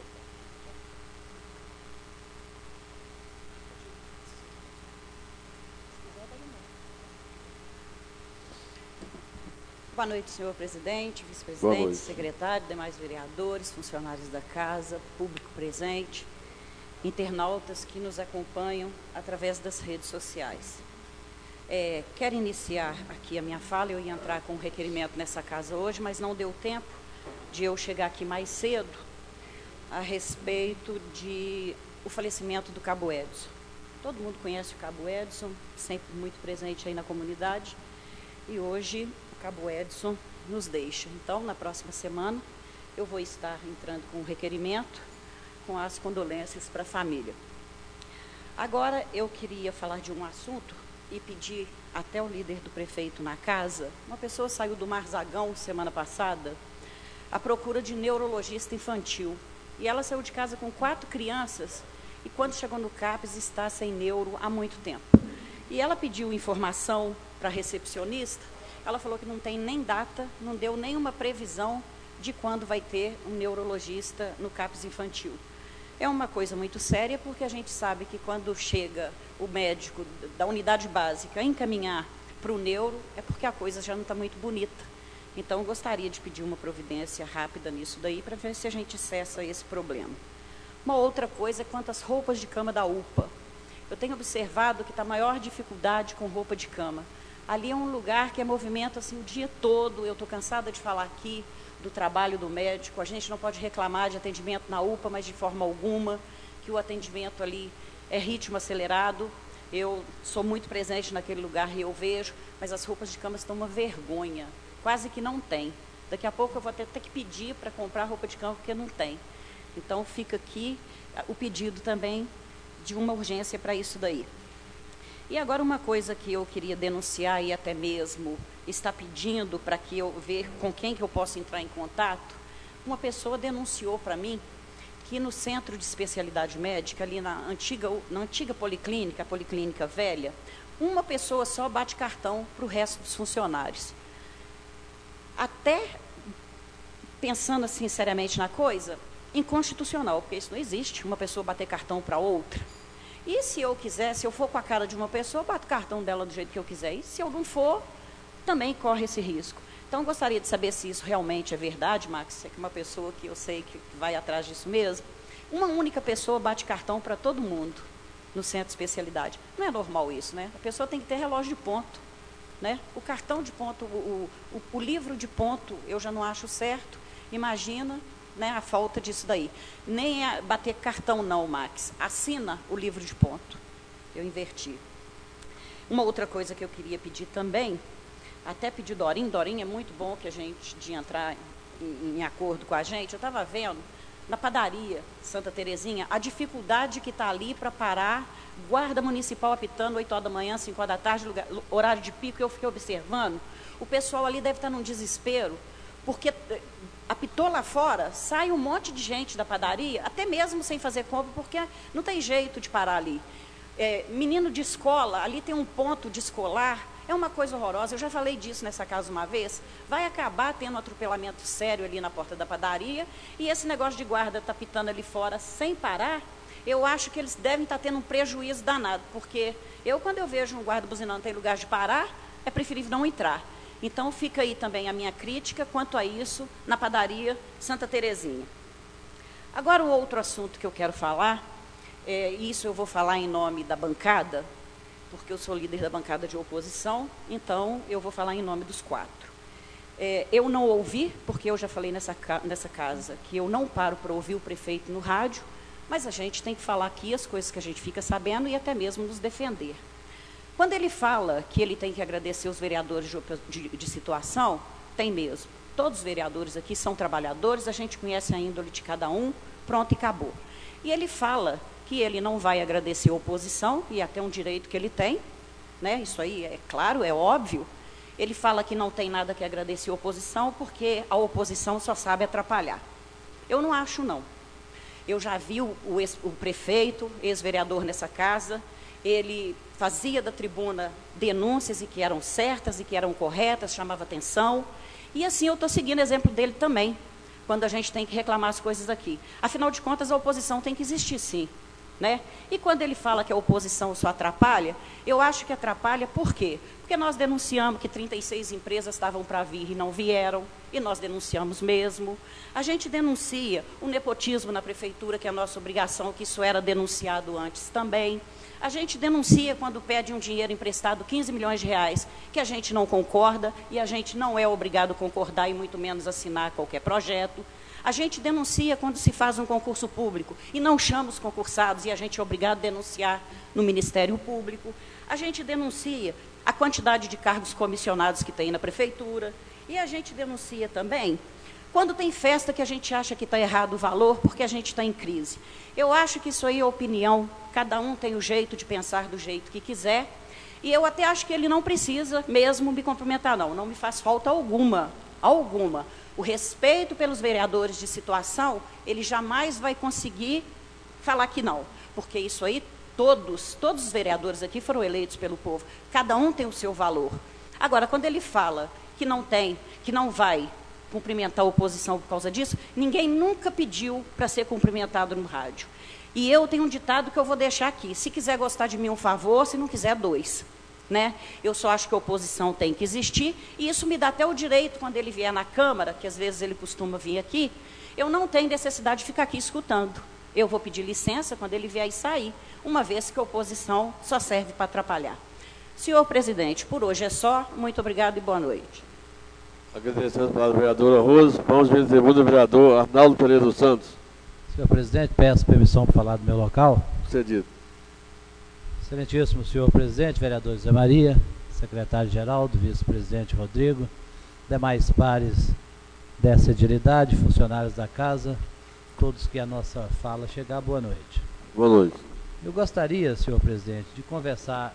Boa noite, senhor presidente, vice-presidente, secretário, demais vereadores, funcionários da casa, público presente, internautas que nos acompanham através das redes sociais. É, quero iniciar aqui a minha fala. Eu ia entrar com um requerimento nessa casa hoje, mas não deu tempo de eu chegar aqui mais cedo a respeito de o falecimento do Cabo Edson. Todo mundo conhece o Cabo Edson, sempre muito presente aí na comunidade, e hoje o Cabo Edson nos deixa. Então, na próxima semana, eu vou estar entrando com um requerimento com as condolências para a família. Agora, eu queria falar de um assunto e pedir até o líder do prefeito na casa. Uma pessoa saiu do Marzagão semana passada à procura de neurologista infantil. E ela saiu de casa com quatro crianças e quando chegou no CAPES está sem neuro há muito tempo. E ela pediu informação para a recepcionista. Ela falou que não tem nem data, não deu nenhuma previsão de quando vai ter um neurologista no CAPES infantil. É uma coisa muito séria, porque a gente sabe que quando chega o médico da unidade básica a encaminhar para o neuro, é porque a coisa já não está muito bonita. Então, eu gostaria de pedir uma providência rápida nisso daí, para ver se a gente cessa esse problema. Uma outra coisa é quanto às roupas de cama da U P A. Eu tenho observado que está a maior dificuldade com roupa de cama. Ali é um lugar que é movimento assim, o dia todo. Eu estou cansada de falar aqui do trabalho do médico. A gente não pode reclamar de atendimento na U P A, mas de forma alguma, que o atendimento ali é ritmo acelerado. Eu sou muito presente naquele lugar e eu vejo, mas as roupas de cama estão uma vergonha. Quase que não tem. Daqui a pouco eu vou até ter que pedir para comprar roupa de cama, porque não tem. Então, fica aqui o pedido também de uma urgência para isso daí. E agora uma coisa que eu queria denunciar e até mesmo está pedindo para que eu ver com quem que eu posso entrar em contato. Uma pessoa denunciou para mim que no centro de especialidade médica, ali na antiga, na antiga policlínica, a policlínica velha, uma pessoa só bate cartão para o resto dos funcionários. Até pensando assim, seriamente na coisa, inconstitucional, porque isso não existe, uma pessoa bater cartão para outra. E se eu quiser, se eu for com a cara de uma pessoa, eu bato o cartão dela do jeito que eu quiser. E se eu não for, também corre esse risco. Então, eu gostaria de saber se isso realmente é verdade, Max, é que uma pessoa que eu sei que vai atrás disso mesmo, uma única pessoa bate cartão para todo mundo no centro de especialidade. Não é normal isso, né? A pessoa tem que ter relógio de ponto, né? O cartão de ponto, o, o, o livro de ponto, eu já não acho certo. Imagina, né, a falta disso daí. Nem a bater cartão não, Max. Assina o livro de ponto. Eu inverti. Uma outra coisa que eu queria pedir também, até pedir Dorinho, Dorinho é muito bom que a gente, de entrar em, em acordo com a gente. Eu estava vendo, na padaria Santa Terezinha, a dificuldade que está ali para parar, guarda municipal apitando, oito horas da manhã, cinco horas da tarde, lugar, horário de pico, eu fiquei observando. O pessoal ali deve estar num desespero, porque apitou lá fora, sai um monte de gente da padaria, até mesmo sem fazer compra, porque não tem jeito de parar ali. É, menino de escola, ali tem um ponto de escolar, é uma coisa horrorosa. Eu já falei disso nessa casa uma vez. Vai acabar tendo um atropelamento sério ali na porta da padaria, e esse negócio de guarda tá pitando ali fora sem parar. Eu acho que eles devem estar tendo um prejuízo danado, porque eu, quando eu vejo um guarda buzinando tem lugar de parar, é preferível não entrar. Então, fica aí também a minha crítica quanto a isso na padaria Santa Terezinha. Agora, um outro assunto que eu quero falar, é, isso eu vou falar em nome da bancada, porque eu sou líder da bancada de oposição, então eu vou falar em nome dos quatro. É, eu não ouvi, porque eu já falei nessa, nessa casa, que eu não paro para ouvir o prefeito no rádio, mas a gente tem que falar aqui as coisas que a gente fica sabendo e até mesmo nos defender. Quando ele fala que ele tem que agradecer os vereadores de, de, de situação, tem mesmo. Todos os vereadores aqui são trabalhadores, a gente conhece a índole de cada um, pronto e acabou. E ele fala que ele não vai agradecer a oposição, e até um direito que ele tem, né? Isso aí é claro, é óbvio. Ele fala que não tem nada que agradecer a oposição, porque a oposição só sabe atrapalhar. Eu não acho, não. Eu já vi o, o, ex, o prefeito, ex-vereador nessa casa, ele fazia da tribuna denúncias e que eram certas e que eram corretas, chamava atenção. E assim eu estou seguindo o exemplo dele também, quando a gente tem que reclamar as coisas aqui. Afinal de contas, a oposição tem que existir, sim. Né? E quando ele fala que a oposição só atrapalha, eu acho que atrapalha por quê? Porque nós denunciamos que trinta e seis empresas estavam para vir e não vieram, e nós denunciamos mesmo. A gente denuncia o nepotismo na prefeitura, que é a nossa obrigação, que isso era denunciado antes também. A gente denuncia quando pede um dinheiro emprestado, quinze milhões de reais, que a gente não concorda, e a gente não é obrigado a concordar e muito menos assinar qualquer projeto. A gente denuncia quando se faz um concurso público e não chama os concursados, e a gente é obrigado a denunciar no Ministério Público. A gente denuncia a quantidade de cargos comissionados que tem na prefeitura, e a gente denuncia também quando tem festa que a gente acha que está errado o valor, porque a gente está em crise. Eu acho que isso aí é opinião, cada um tem o jeito de pensar do jeito que quiser, e eu até acho que ele não precisa mesmo me cumprimentar, não, não me faz falta alguma, alguma. O respeito pelos vereadores de situação, ele jamais vai conseguir falar que não, porque isso aí, todos, todos os vereadores aqui foram eleitos pelo povo, cada um tem o seu valor. Agora, quando ele fala que não tem, que não vai cumprimentar a oposição por causa disso, ninguém nunca pediu para ser cumprimentado no rádio. E eu tenho um ditado que eu vou deixar aqui, se quiser gostar de mim, um favor, se não quiser, dois. Né? Eu só acho que a oposição tem que existir, e isso me dá até o direito, quando ele vier na Câmara, que às vezes ele costuma vir aqui, eu não tenho necessidade de ficar aqui escutando. Eu vou pedir licença quando ele vier e sair, uma vez que a oposição só serve para atrapalhar. Senhor presidente, por hoje é só. Muito obrigado e boa noite. Agradecemos para a vereadora Rose. Vamos ver o vereador Arnaldo Pereira dos Santos. Senhor presidente, peço permissão para falar do meu local. Cedido. Excelentíssimo senhor presidente, vereador Zé Maria, secretário Geraldo, vice-presidente Rodrigo, demais pares dessa edilidade, funcionários da casa, todos que a nossa fala chegar, boa noite. Boa noite. Eu gostaria, senhor presidente, de conversar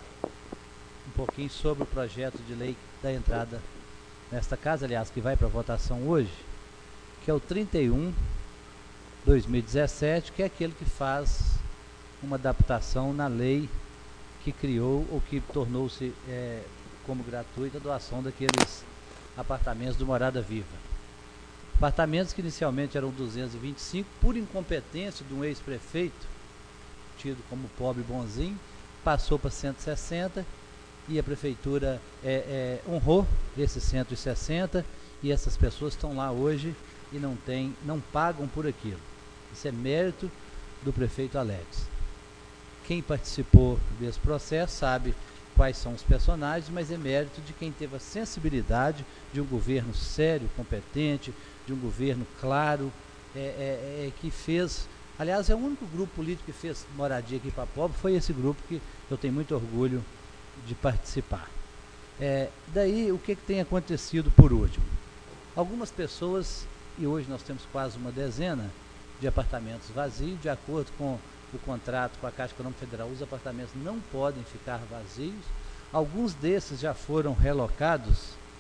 um pouquinho sobre o projeto de lei da entrada nesta casa, aliás, que vai para votação hoje, que é o trinta e um, dois mil e dezessete, que é aquele que faz uma adaptação na lei que criou ou que tornou-se é, como gratuita a doação daqueles apartamentos do Morada Viva. Apartamentos que inicialmente eram duzentos e vinte e cinco, por incompetência de um ex-prefeito, tido como pobre bonzinho, passou para cento e sessenta e a prefeitura é, é, honrou esses cento e sessenta e essas pessoas estão lá hoje e não, tem, não pagam por aquilo. Isso é mérito do prefeito Alex. Quem participou desse processo sabe quais são os personagens, mas é mérito de quem teve a sensibilidade de um governo sério, competente, de um governo claro, é, é, é, que fez, aliás, é o único grupo político que fez moradia aqui para pobre, foi esse grupo que eu tenho muito orgulho de participar. É, daí, o que, que tem acontecido por último? Algumas pessoas, e hoje nós temos quase uma dezena de apartamentos vazios, de acordo com o contrato com a Caixa Econômica Federal, os apartamentos não podem ficar vazios. Alguns desses já foram relocados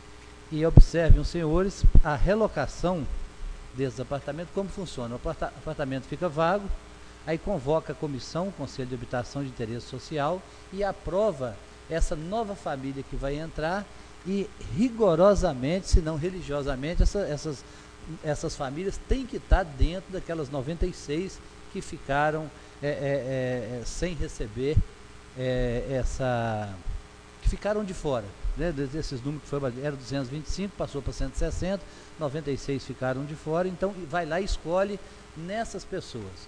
e observem os senhores a relocação desses apartamentos, como funciona. O apartamento fica vago, aí convoca a comissão, o Conselho de Habitação de Interesse Social e aprova essa nova família que vai entrar e rigorosamente, se não religiosamente, essa, essas, essas famílias têm que estar dentro daquelas noventa e seis que ficaram É, é, é, sem receber é, essa, que ficaram de fora, né, desses números que foi, era duzentos e vinte e cinco, passou para cento e sessenta, noventa e seis ficaram de fora, então vai lá e escolhe nessas pessoas.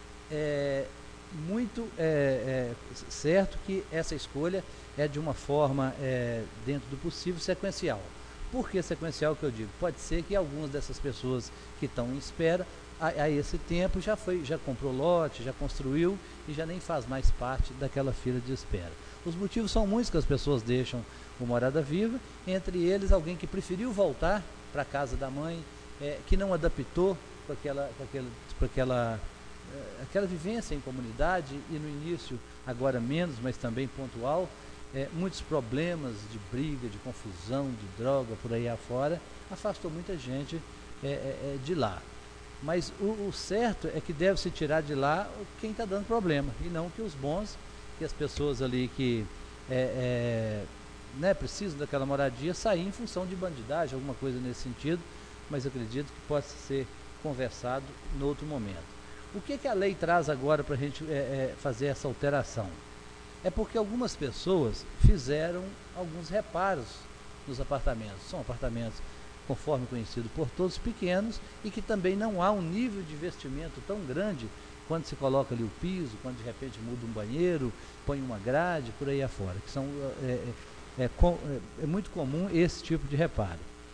É muito é, é, certo que essa escolha é de uma forma, é, dentro do possível, sequencial. Por que sequencial que eu digo? Pode ser que algumas dessas pessoas que estão em espera, A, a esse tempo já foi, já comprou lote, já construiu e já nem faz mais parte daquela fila de espera. Os motivos são muitos que as pessoas deixam o Morada Viva, entre eles alguém que preferiu voltar para a casa da mãe, é, que não adaptou com aquela, com aquela, com aquela, é, aquela vivência em comunidade e no início, agora menos, mas também pontual, é, muitos problemas de briga, de confusão, de droga por aí afora, afastou muita gente é, é, de lá. Mas o, o certo é que deve se tirar de lá quem está dando problema, e não que os bons, que as pessoas ali que é, é, né, precisam daquela moradia, sair em função de bandidagem, alguma coisa nesse sentido, mas acredito que possa ser conversado em outro momento. O que, que a lei traz agora para a gente é, é, fazer essa alteração? É porque algumas pessoas fizeram alguns reparos nos apartamentos, são apartamentos conforme conhecido por todos, pequenos, e que também não há um nível de investimento tão grande quando se coloca ali o piso, quando de repente muda um banheiro, põe uma grade, por aí afora, que são, é, é, é, é muito comum esse tipo de reparo.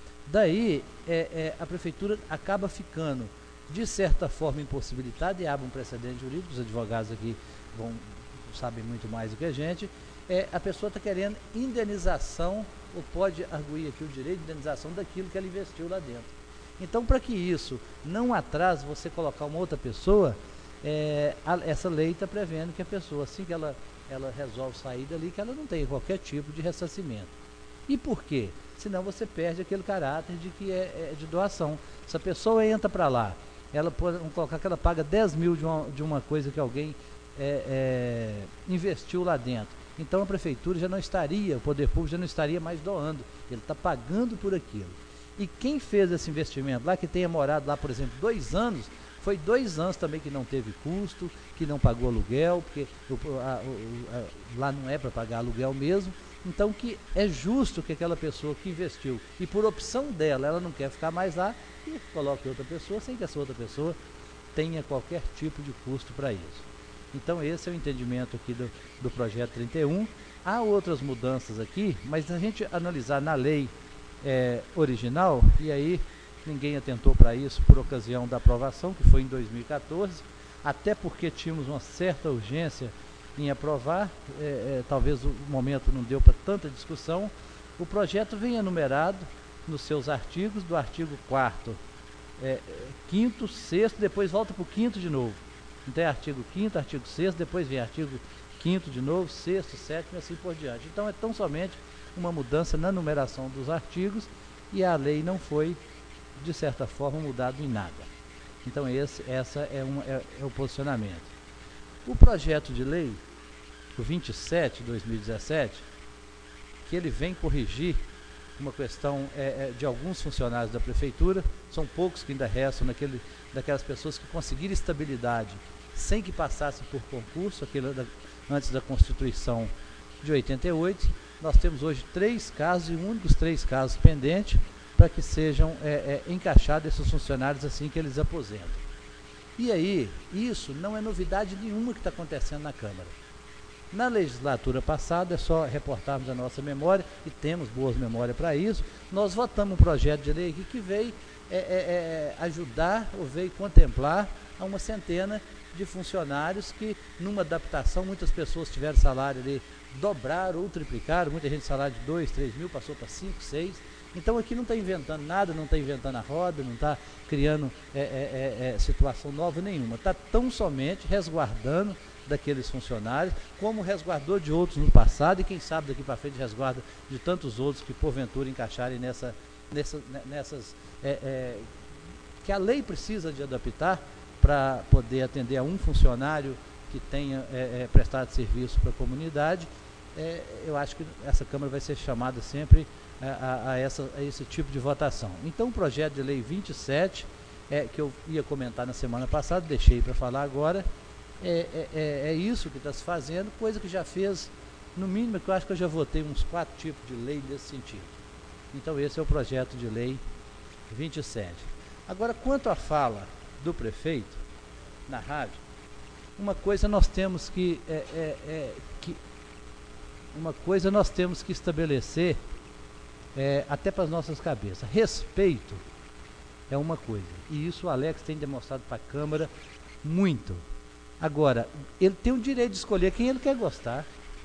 Daí, é, é, a prefeitura acaba ficando, de certa forma, impossibilitada, e abre um precedente jurídico, os advogados aqui vão, sabem muito mais do que a gente, é, a pessoa está querendo indenização, ou pode arguir aqui o direito de indenização daquilo que ela investiu lá dentro. Então, para que isso não atrase você colocar uma outra pessoa, é, a, essa lei está prevendo que a pessoa, assim que ela, ela resolve sair dali, que ela não tenha qualquer tipo de ressarcimento. E por quê? Senão você perde aquele caráter de que é, é de doação. Se a pessoa entra para lá, ela pode, vamos colocar que ela paga dez mil de uma, de uma coisa que alguém é, é, investiu lá dentro. Então a prefeitura já não estaria, o poder público já não estaria mais doando, ele está pagando por aquilo. E quem fez esse investimento lá, que tenha morado lá, por exemplo, dois anos, foi dois anos também que não teve custo, que não pagou aluguel, porque o, a, a, a, lá não é para pagar aluguel mesmo. Então que é justo que aquela pessoa que investiu, e por opção dela, ela não quer ficar mais lá, e coloque outra pessoa, sem que essa outra pessoa tenha qualquer tipo de custo para isso. Então esse é o entendimento aqui do, do projeto trinta e um. Há outras mudanças aqui, mas a gente analisar na lei é, original, e aí ninguém atentou para isso por ocasião da aprovação, que foi em dois mil e quatorze, até porque tínhamos uma certa urgência em aprovar, é, é, talvez o momento não deu para tanta discussão. O projeto vem enumerado nos seus artigos, do artigo quarto, é, quinto, sexto, depois volta para o quinto de novo. Então é artigo quinto, artigo sexto, depois vem artigo quinto de novo, sexto, sétimo e assim por diante. Então é tão somente uma mudança na numeração dos artigos e a lei não foi, de certa forma, mudada em nada. Então esse essa é, uma, é, é o posicionamento. O projeto de lei, o vinte e sete de dois mil e dezessete, que ele vem corrigir uma questão é, é, de alguns funcionários da prefeitura, são poucos que ainda restam naquele, daquelas pessoas que conseguiram estabilidade sem que passassem por concurso, aquilo da, antes da Constituição de oitenta e oito. Nós temos hoje três casos, e únicos três casos pendentes, para que sejam é, é, encaixados esses funcionários assim que eles aposentam. E aí, isso não é novidade nenhuma que está acontecendo na Câmara. Na legislatura passada, é só reportarmos a nossa memória, e temos boas memórias para isso, nós votamos um projeto de lei aqui que veio é, é, é, ajudar, ou veio contemplar a uma centena de funcionários que, numa adaptação, muitas pessoas tiveram salário ali, dobraram ou triplicaram, muita gente salário de dois, três mil, passou para cinco, seis. Então aqui não está inventando nada, não está inventando a roda, não está criando é, é, é, situação nova nenhuma. Está tão somente resguardando daqueles funcionários, como resguardou de outros no passado, e quem sabe daqui para frente resguarda de tantos outros que porventura encaixarem nessa, nessa, nessas... É, é, que a lei precisa de adaptar para poder atender a um funcionário que tenha é, é, prestado serviço para a comunidade. É, eu acho que essa Câmara vai ser chamada sempre a, a, a, essa, a esse tipo de votação. Então o projeto de lei vinte e sete, é, que eu ia comentar na semana passada, deixei para falar agora, é, é, é isso que está se fazendo, coisa que já fez, no mínimo, que eu acho que eu já votei uns quatro tipos de lei nesse sentido. Então esse é o projeto de lei vinte e sete. Agora, quanto à fala do prefeito na rádio, uma coisa nós temos que, é, é, é, que uma coisa nós temos que estabelecer é, até para as nossas cabeças. Respeito é uma coisa, e isso o Alex tem demonstrado para a Câmara muito. Agora, ele tem o direito de escolher quem ele quer gostar.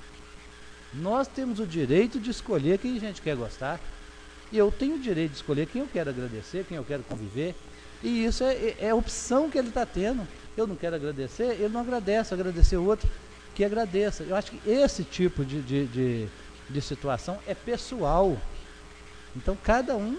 Nós temos o direito de escolher quem a gente quer gostar. E eu tenho o direito de escolher quem eu quero agradecer, quem eu quero conviver. E isso é, é a opção que ele está tendo. Eu não quero agradecer, ele não agradece, agradecer o outro que agradeça. Eu acho que esse tipo de, de, de, de situação é pessoal. Então cada um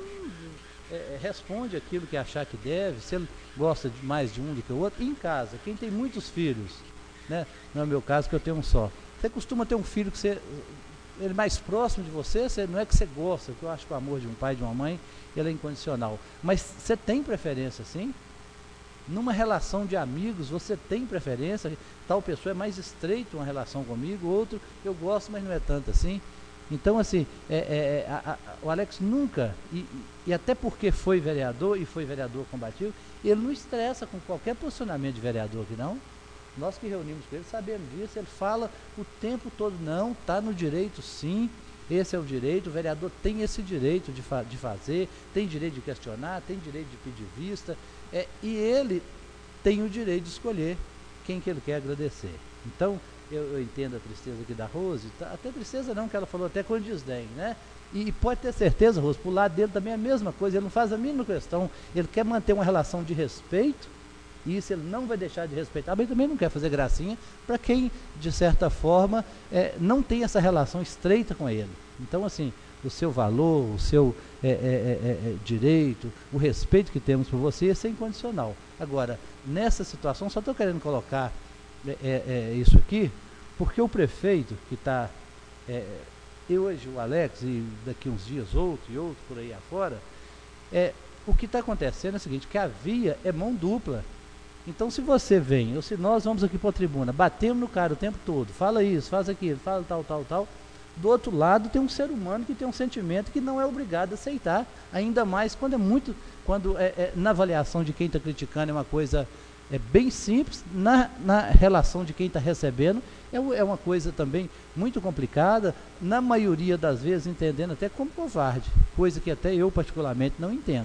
é, responde aquilo que achar que deve, se ele gosta de mais de um do que o outro. E em casa, quem tem muitos filhos, né? Não é o meu caso, que eu tenho um só. Você costuma ter um filho que você, ele mais próximo de você, você, não é que você gosta, porque eu acho que o amor de um pai e de uma mãe, ele é incondicional. Mas você tem preferência, sim? Numa relação de amigos, você tem preferência? Tal pessoa é mais estreita uma relação comigo, outro eu gosto, mas não é tanto assim. Então, assim, é, é, a, a, o Alex nunca, e, e até porque foi vereador, e foi vereador combativo, ele não estressa com qualquer posicionamento de vereador aqui, não. Nós que reunimos com ele sabemos disso, ele fala o tempo todo, não, está no direito sim, esse é o direito, o vereador tem esse direito de, fa de fazer, tem direito de questionar, tem direito de pedir vista, é, e ele tem o direito de escolher quem que ele quer agradecer. Então, eu, eu entendo a tristeza aqui da Rose, tá, até tristeza não, que ela falou até com desdém, né? E, e pode ter certeza, Rose, pro lado dele também é a mesma coisa, ele não faz a mínima questão, ele quer manter uma relação de respeito, e isso ele não vai deixar de respeitar, mas também não quer fazer gracinha para quem, de certa forma, é, não tem essa relação estreita com ele. Então, assim, o seu valor, o seu é, é, é, é, direito, o respeito que temos por você, isso é incondicional. Agora, nessa situação, só estou querendo colocar é, é, isso aqui, porque o prefeito que está, é, e hoje o Alex, e daqui uns dias outro, e outro por aí afora, é, o que está acontecendo é o seguinte, que a via é mão dupla. Então, se você vem, ou se nós vamos aqui para a tribuna, batemos no cara o tempo todo, fala isso, faz aquilo, fala tal, tal, tal, do outro lado tem um ser humano que tem um sentimento que não é obrigado a aceitar, ainda mais quando é muito, quando é, é, na avaliação de quem está criticando é uma coisa É bem simples, na, na relação de quem está recebendo, é, é uma coisa também muito complicada, na maioria das vezes entendendo até como covarde, coisa que até eu particularmente não entendo.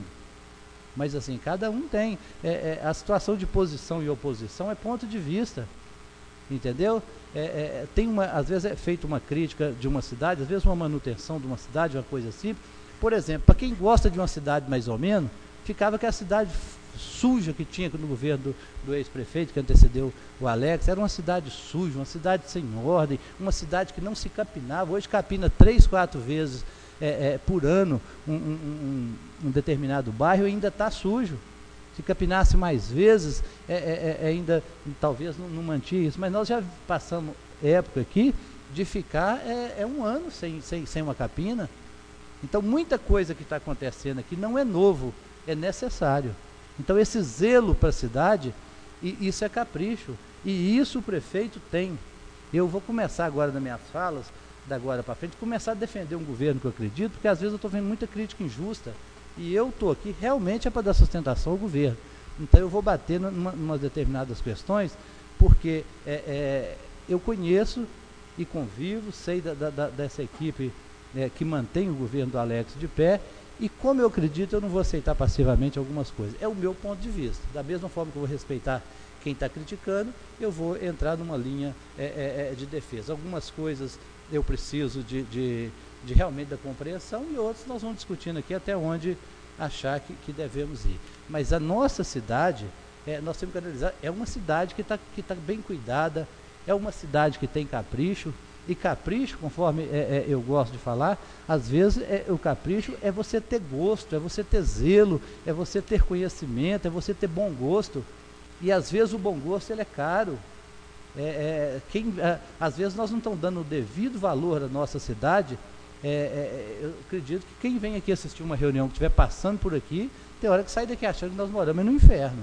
Mas assim, cada um tem, é, é, a situação de posição e oposição é ponto de vista, entendeu? É, é, tem uma, às vezes é feita uma crítica de uma cidade, às vezes uma manutenção de uma cidade, uma coisa assim. Por exemplo, para quem gosta de uma cidade mais ou menos, ficava que a cidade suja que tinha no governo do, do ex-prefeito, que antecedeu o Alex, era uma cidade suja, uma cidade sem ordem, uma cidade que não se capinava. Hoje capina três, quatro vezes é, é, por ano um, um, um, um determinado bairro e ainda está sujo. Se capinasse mais vezes, é, é, é, ainda talvez não, não mantinha isso, mas nós já passamos época aqui de ficar é, é um ano sem, sem, sem uma capina. Então muita coisa que está acontecendo aqui não é novo, é necessário. Então esse zelo para a cidade, e isso é capricho, e isso o prefeito tem. Eu vou começar agora nas minhas falas, da agora para frente, começar a defender um governo que eu acredito, porque às vezes eu estou vendo muita crítica injusta, e eu estou aqui realmente é para dar sustentação ao governo. Então eu vou bater numa, numa determinadas questões, porque é, é, eu conheço e convivo, sei da, da, dessa equipe é, que mantém o governo do Alex de pé, e como eu acredito, eu não vou aceitar passivamente algumas coisas. É o meu ponto de vista. Da mesma forma que eu vou respeitar quem está criticando, eu vou entrar numa linha é, é, de defesa. Algumas coisas eu preciso de, de, de realmente da compreensão, e outras nós vamos discutindo aqui até onde achar que, que devemos ir. Mas a nossa cidade, é, nós temos que analisar, é uma cidade que está que tá bem cuidada, é uma cidade que tem capricho. E capricho, conforme é, é, eu gosto de falar, às vezes é, o capricho é você ter gosto, é você ter zelo, é você ter conhecimento, é você ter bom gosto. E às vezes o bom gosto ele é caro. É, é, quem, é, às vezes nós não estamos dando o devido valor à nossa cidade. É, é, eu acredito que quem vem aqui assistir uma reunião, que estiver passando por aqui, tem hora que sai daqui achando que nós moramos no inferno.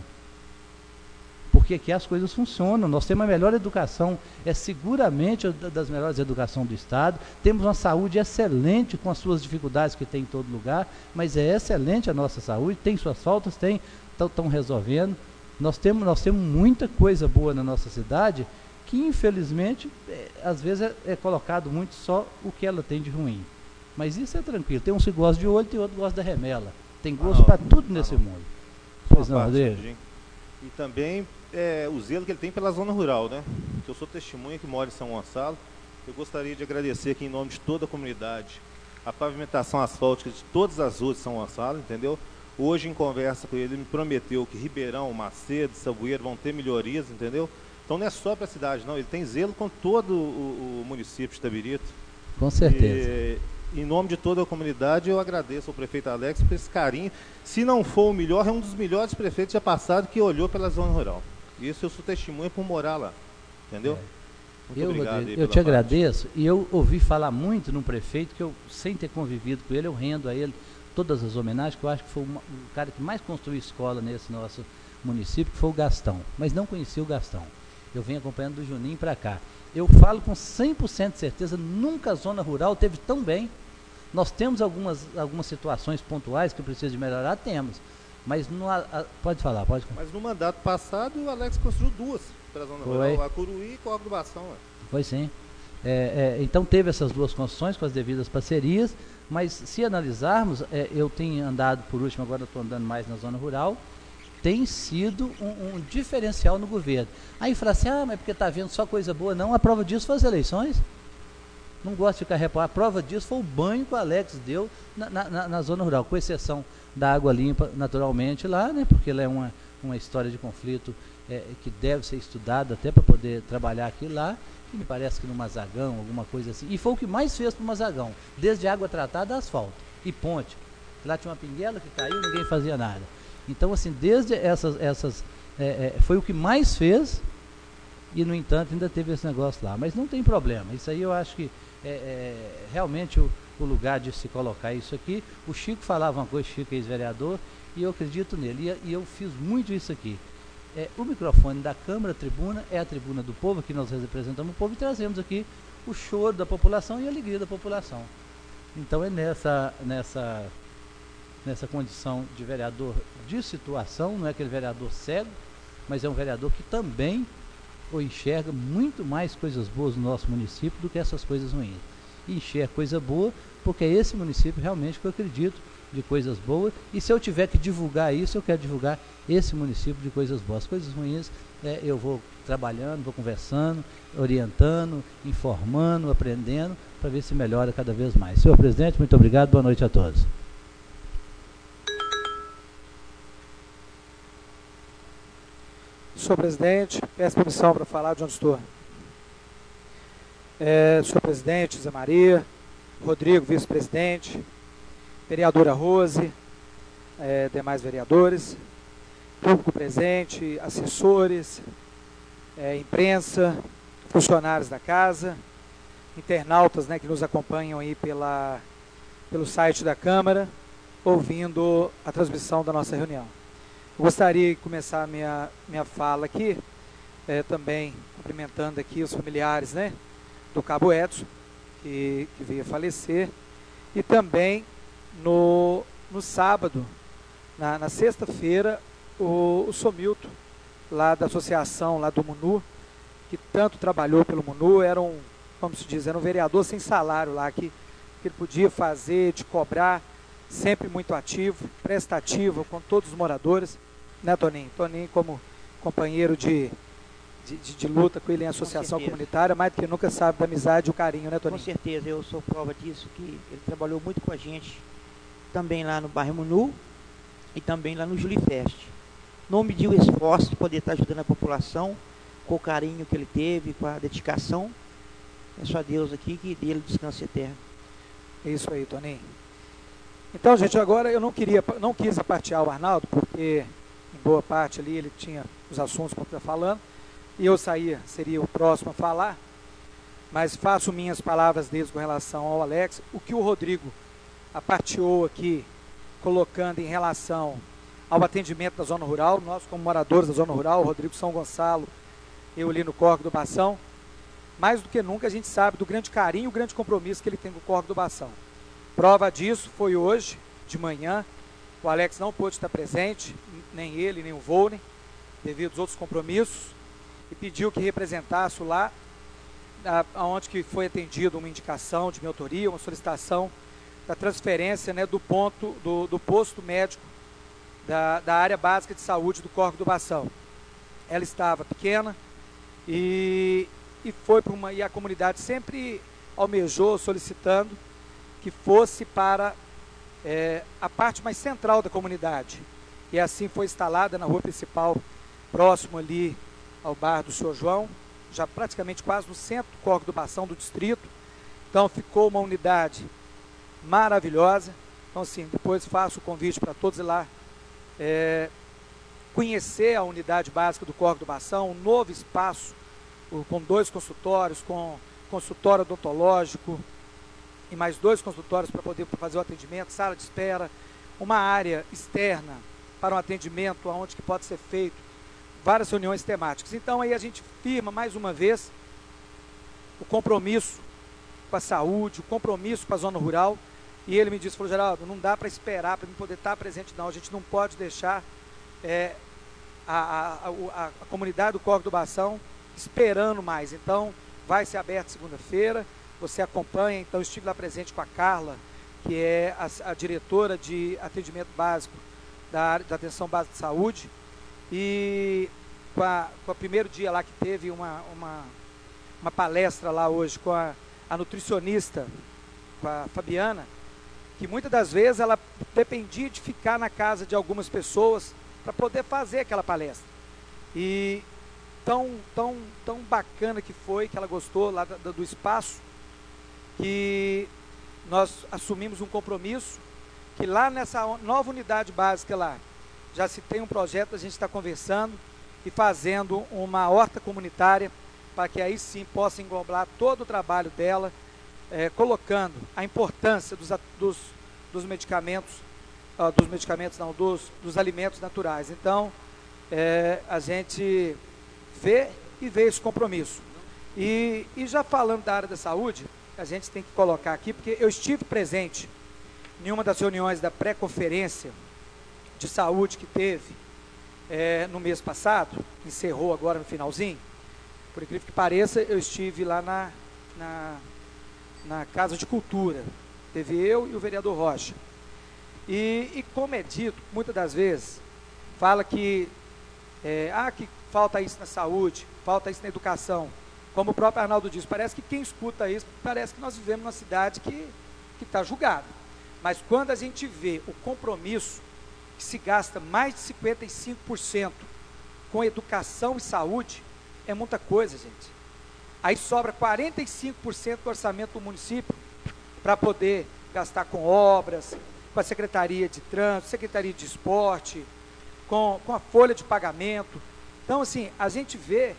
Porque aqui as coisas funcionam, nós temos a melhor educação, é seguramente das melhores educações do Estado, temos uma saúde excelente com as suas dificuldades que tem em todo lugar, mas é excelente a nossa saúde, tem suas faltas, tem, estão resolvendo. Nós temos, nós temos muita coisa boa na nossa cidade, que infelizmente, é, às vezes é, é colocado muito só o que ela tem de ruim. Mas isso é tranquilo, tem uns que gostam de olho, tem outro que gosta da remela, tem gosto ah, para tudo ah, nesse não. mundo. Pois não, André? E também é, o zelo que ele tem pela zona rural, né? Que eu sou testemunha que moro em São Gonçalo. Eu gostaria de agradecer aqui em nome de toda a comunidade a pavimentação asfáltica de todas as ruas de São Gonçalo, entendeu? Hoje, em conversa com ele, ele me prometeu que Ribeirão, Macedo, Sabueiro vão ter melhorias, entendeu? Então não é só para a cidade, não. Ele tem zelo com todo o, o município de Itabirito. Com certeza. E, em nome de toda a comunidade, eu agradeço ao prefeito Alex por esse carinho. Se não for o melhor, é um dos melhores prefeitos já passado que olhou pela zona rural. Isso eu sou testemunha por morar lá. Entendeu? É. Muito eu, obrigado. Rodrigo, eu te parte. agradeço. E eu ouvi falar muito num prefeito que eu, sem ter convivido com ele, eu rendo a ele todas as homenagens, que eu acho que foi uma, o cara que mais construiu escola nesse nosso município, que foi o Gastão. Mas não conhecia o Gastão. Eu venho acompanhando do Juninho para cá. Eu falo com cem por cento de certeza, nunca a zona rural teve tão bem. Nós temos algumas, algumas situações pontuais que precisa de melhorar, temos. Mas no, a, pode falar, pode falar. Mas no mandato passado o Alex construiu duas para a zona rural, a Curuí e Córrego do Bação. Ué. Foi sim. É, é, então teve essas duas construções com as devidas parcerias, mas se analisarmos, é, eu tenho andado, por último, agora estou andando mais na zona rural, tem sido um, um diferencial no governo. Aí fala assim, ah, mas porque está vendo só coisa boa. Não, a prova disso foi as eleições. Não gosto de ficar reparado. A prova disso foi o banho que o Alex deu na, na, na zona rural, com exceção da água limpa, naturalmente, lá, né? Porque ela é uma, uma história de conflito é, que deve ser estudada até para poder trabalhar aqui lá. E me parece que no Mazagão, alguma coisa assim. E foi o que mais fez para o Mazagão, desde água tratada a asfalto e ponte. Lá tinha uma pinguela que caiu, ninguém fazia nada. Então, assim, desde essas, essas é, é, foi o que mais fez, e no entanto ainda teve esse negócio lá. Mas não tem problema, isso aí eu acho que é, é realmente o, o lugar de se colocar isso aqui. O Chico falava uma coisa, Chico é ex-vereador, e eu acredito nele, e, e eu fiz muito isso aqui. É, o microfone da Câmara, a tribuna, é a tribuna do povo, aqui nós representamos o povo e trazemos aqui o choro da população e a alegria da população. Então é nessa... nessa nessa condição de vereador de situação, não é aquele vereador cego, mas é um vereador que também ou enxerga muito mais coisas boas no nosso município do que essas coisas ruins. E enxerga coisa boa, porque é esse município realmente que eu acredito de coisas boas, e se eu tiver que divulgar isso, eu quero divulgar esse município de coisas boas. Coisas ruins, é, eu vou trabalhando, vou conversando, orientando, informando, aprendendo, para ver se melhora cada vez mais. Senhor presidente, muito obrigado, boa noite a todos. Senhor presidente, peço permissão para falar de onde estou. É, senhor presidente, Zé Maria, Rodrigo, vice-presidente, vereadora Rose, é, demais vereadores, público presente, assessores, é, imprensa, funcionários da casa, internautas, né, que nos acompanham aí pela, pelo site da Câmara, ouvindo a transmissão da nossa reunião. Eu gostaria de começar a minha, minha fala aqui, é, também cumprimentando aqui os familiares, né, do Cabo Edson, que, que veio a falecer, e também no, no sábado, na, na sexta-feira, o, o Somilton, lá da associação, lá do MUNU, que tanto trabalhou pelo MUNU, era um, como se diz, era um vereador sem salário lá, que, que ele podia fazer, de cobrar, sempre muito ativo, prestativo com todos os moradores, né, Toninho? Toninho como companheiro de, de, de, de luta com ele em associação comunitária, mais do que nunca sabe da amizade e o carinho, né, Toninho? Com certeza, eu sou prova disso, que ele trabalhou muito com a gente, também lá no bairro Munu e também lá no Julifest. Não mediu o esforço de poder estar ajudando a população, com o carinho que ele teve, com a dedicação. É só Deus aqui que dele descanse eterno. É isso aí, Toninho. Então, gente, agora eu não queria, não quis apartear o Arnaldo, porque em boa parte ali ele tinha os assuntos para estar falando, e eu saía, seria o próximo a falar, mas faço minhas palavras deles com relação ao Alex. O que o Rodrigo aparteou aqui, colocando em relação ao atendimento da zona rural, nós como moradores da zona rural, o Rodrigo São Gonçalo, eu ali no Córrego do Bação, mais do que nunca a gente sabe do grande carinho e o grande compromisso que ele tem com o Córrego do Bação. Prova disso foi hoje, de manhã, o Alex não pôde estar presente, nem ele, nem o Volney, devido aos outros compromissos, e pediu que representasse lá, aonde que foi atendido uma indicação de minha autoria, uma solicitação da transferência, né, do ponto, do, do posto médico da, da área básica de saúde do Córrego do Bação. Ela estava pequena e, e foi para uma, e a comunidade sempre almejou, solicitando que fosse para é, a parte mais central da comunidade. E assim foi instalada na rua principal, próximo ali ao bar do senhor João, já praticamente quase no centro do Córrego do Bação do distrito. Então ficou uma unidade maravilhosa. Então, assim, depois faço o convite para todos ir lá é, conhecer a unidade básica do Córrego do Bação, um novo espaço o, com dois consultórios, com consultório odontológico e mais dois consultórios para poder fazer o atendimento, sala de espera, uma área externa para um atendimento onde que pode ser feito várias reuniões temáticas. Então aí a gente firma mais uma vez o compromisso com a saúde, o compromisso com a zona rural. E ele me disse, falou, Geraldo, não dá para esperar para mim poder estar presente não, a gente não pode deixar é, a, a, a, a comunidade do Córrego do Bação esperando mais. Então vai ser aberto segunda-feira, você acompanha. Então estive lá presente com a Carla, que é a, a diretora de atendimento básico da área da atenção básica de saúde, e com, a, com o primeiro dia lá que teve uma, uma, uma palestra lá hoje com a, a nutricionista, com a Fabiana, que muitas das vezes ela dependia de ficar na casa de algumas pessoas para poder fazer aquela palestra. E tão, tão, tão bacana que foi, que ela gostou lá do, do espaço, que nós assumimos um compromisso, que lá nessa nova unidade básica lá, já se tem um projeto, a gente está conversando e fazendo uma horta comunitária, para que aí sim possa englobar todo o trabalho dela, É, colocando a importância dos, dos, dos medicamentos, uh, dos medicamentos não, dos, dos alimentos naturais. Então, é, a gente vê e vê esse compromisso. E, e já falando da área da saúde, a gente tem que colocar aqui, porque eu estive presente em uma das reuniões da pré-conferência de saúde que teve é, no mês passado, encerrou agora no finalzinho, por incrível que pareça, eu estive lá na, na, na Casa de Cultura, teve eu e o vereador Rocha, e, e como é dito, muitas das vezes, fala que, é, ah, que falta isso na saúde, falta isso na educação, como o próprio Arnaldo disse, parece que quem escuta isso, parece que nós vivemos numa cidade que está julgada, mas quando a gente vê o compromisso, que se gasta mais de cinquenta e cinco por cento com educação e saúde, é muita coisa, gente. Aí sobra quarenta e cinco por cento do orçamento do município para poder gastar com obras, com a Secretaria de Trânsito, Secretaria de Esporte, com, com a folha de pagamento. Então, assim, a gente vê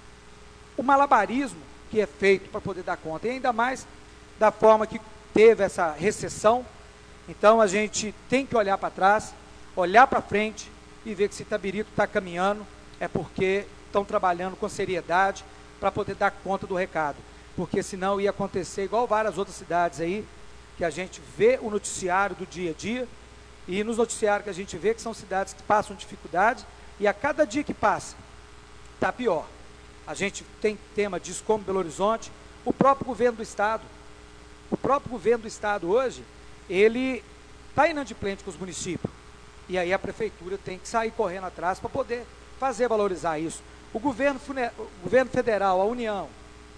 o malabarismo que é feito para poder dar conta, e ainda mais da forma que teve essa recessão. Então, a gente tem que olhar para trás, olhar para frente e ver que se Itabirito está caminhando, é porque estão trabalhando com seriedade para poder dar conta do recado, porque senão ia acontecer igual várias outras cidades aí, que a gente vê o noticiário do dia a dia, e nos noticiários que a gente vê que são cidades que passam dificuldade, e a cada dia que passa, está pior. A gente tem tema disso como Belo Horizonte, o próprio governo do estado, o próprio governo do estado hoje, ele está inadimplente com os municípios, e aí a prefeitura tem que sair correndo atrás para poder fazer valorizar isso. O governo, o governo federal, a União,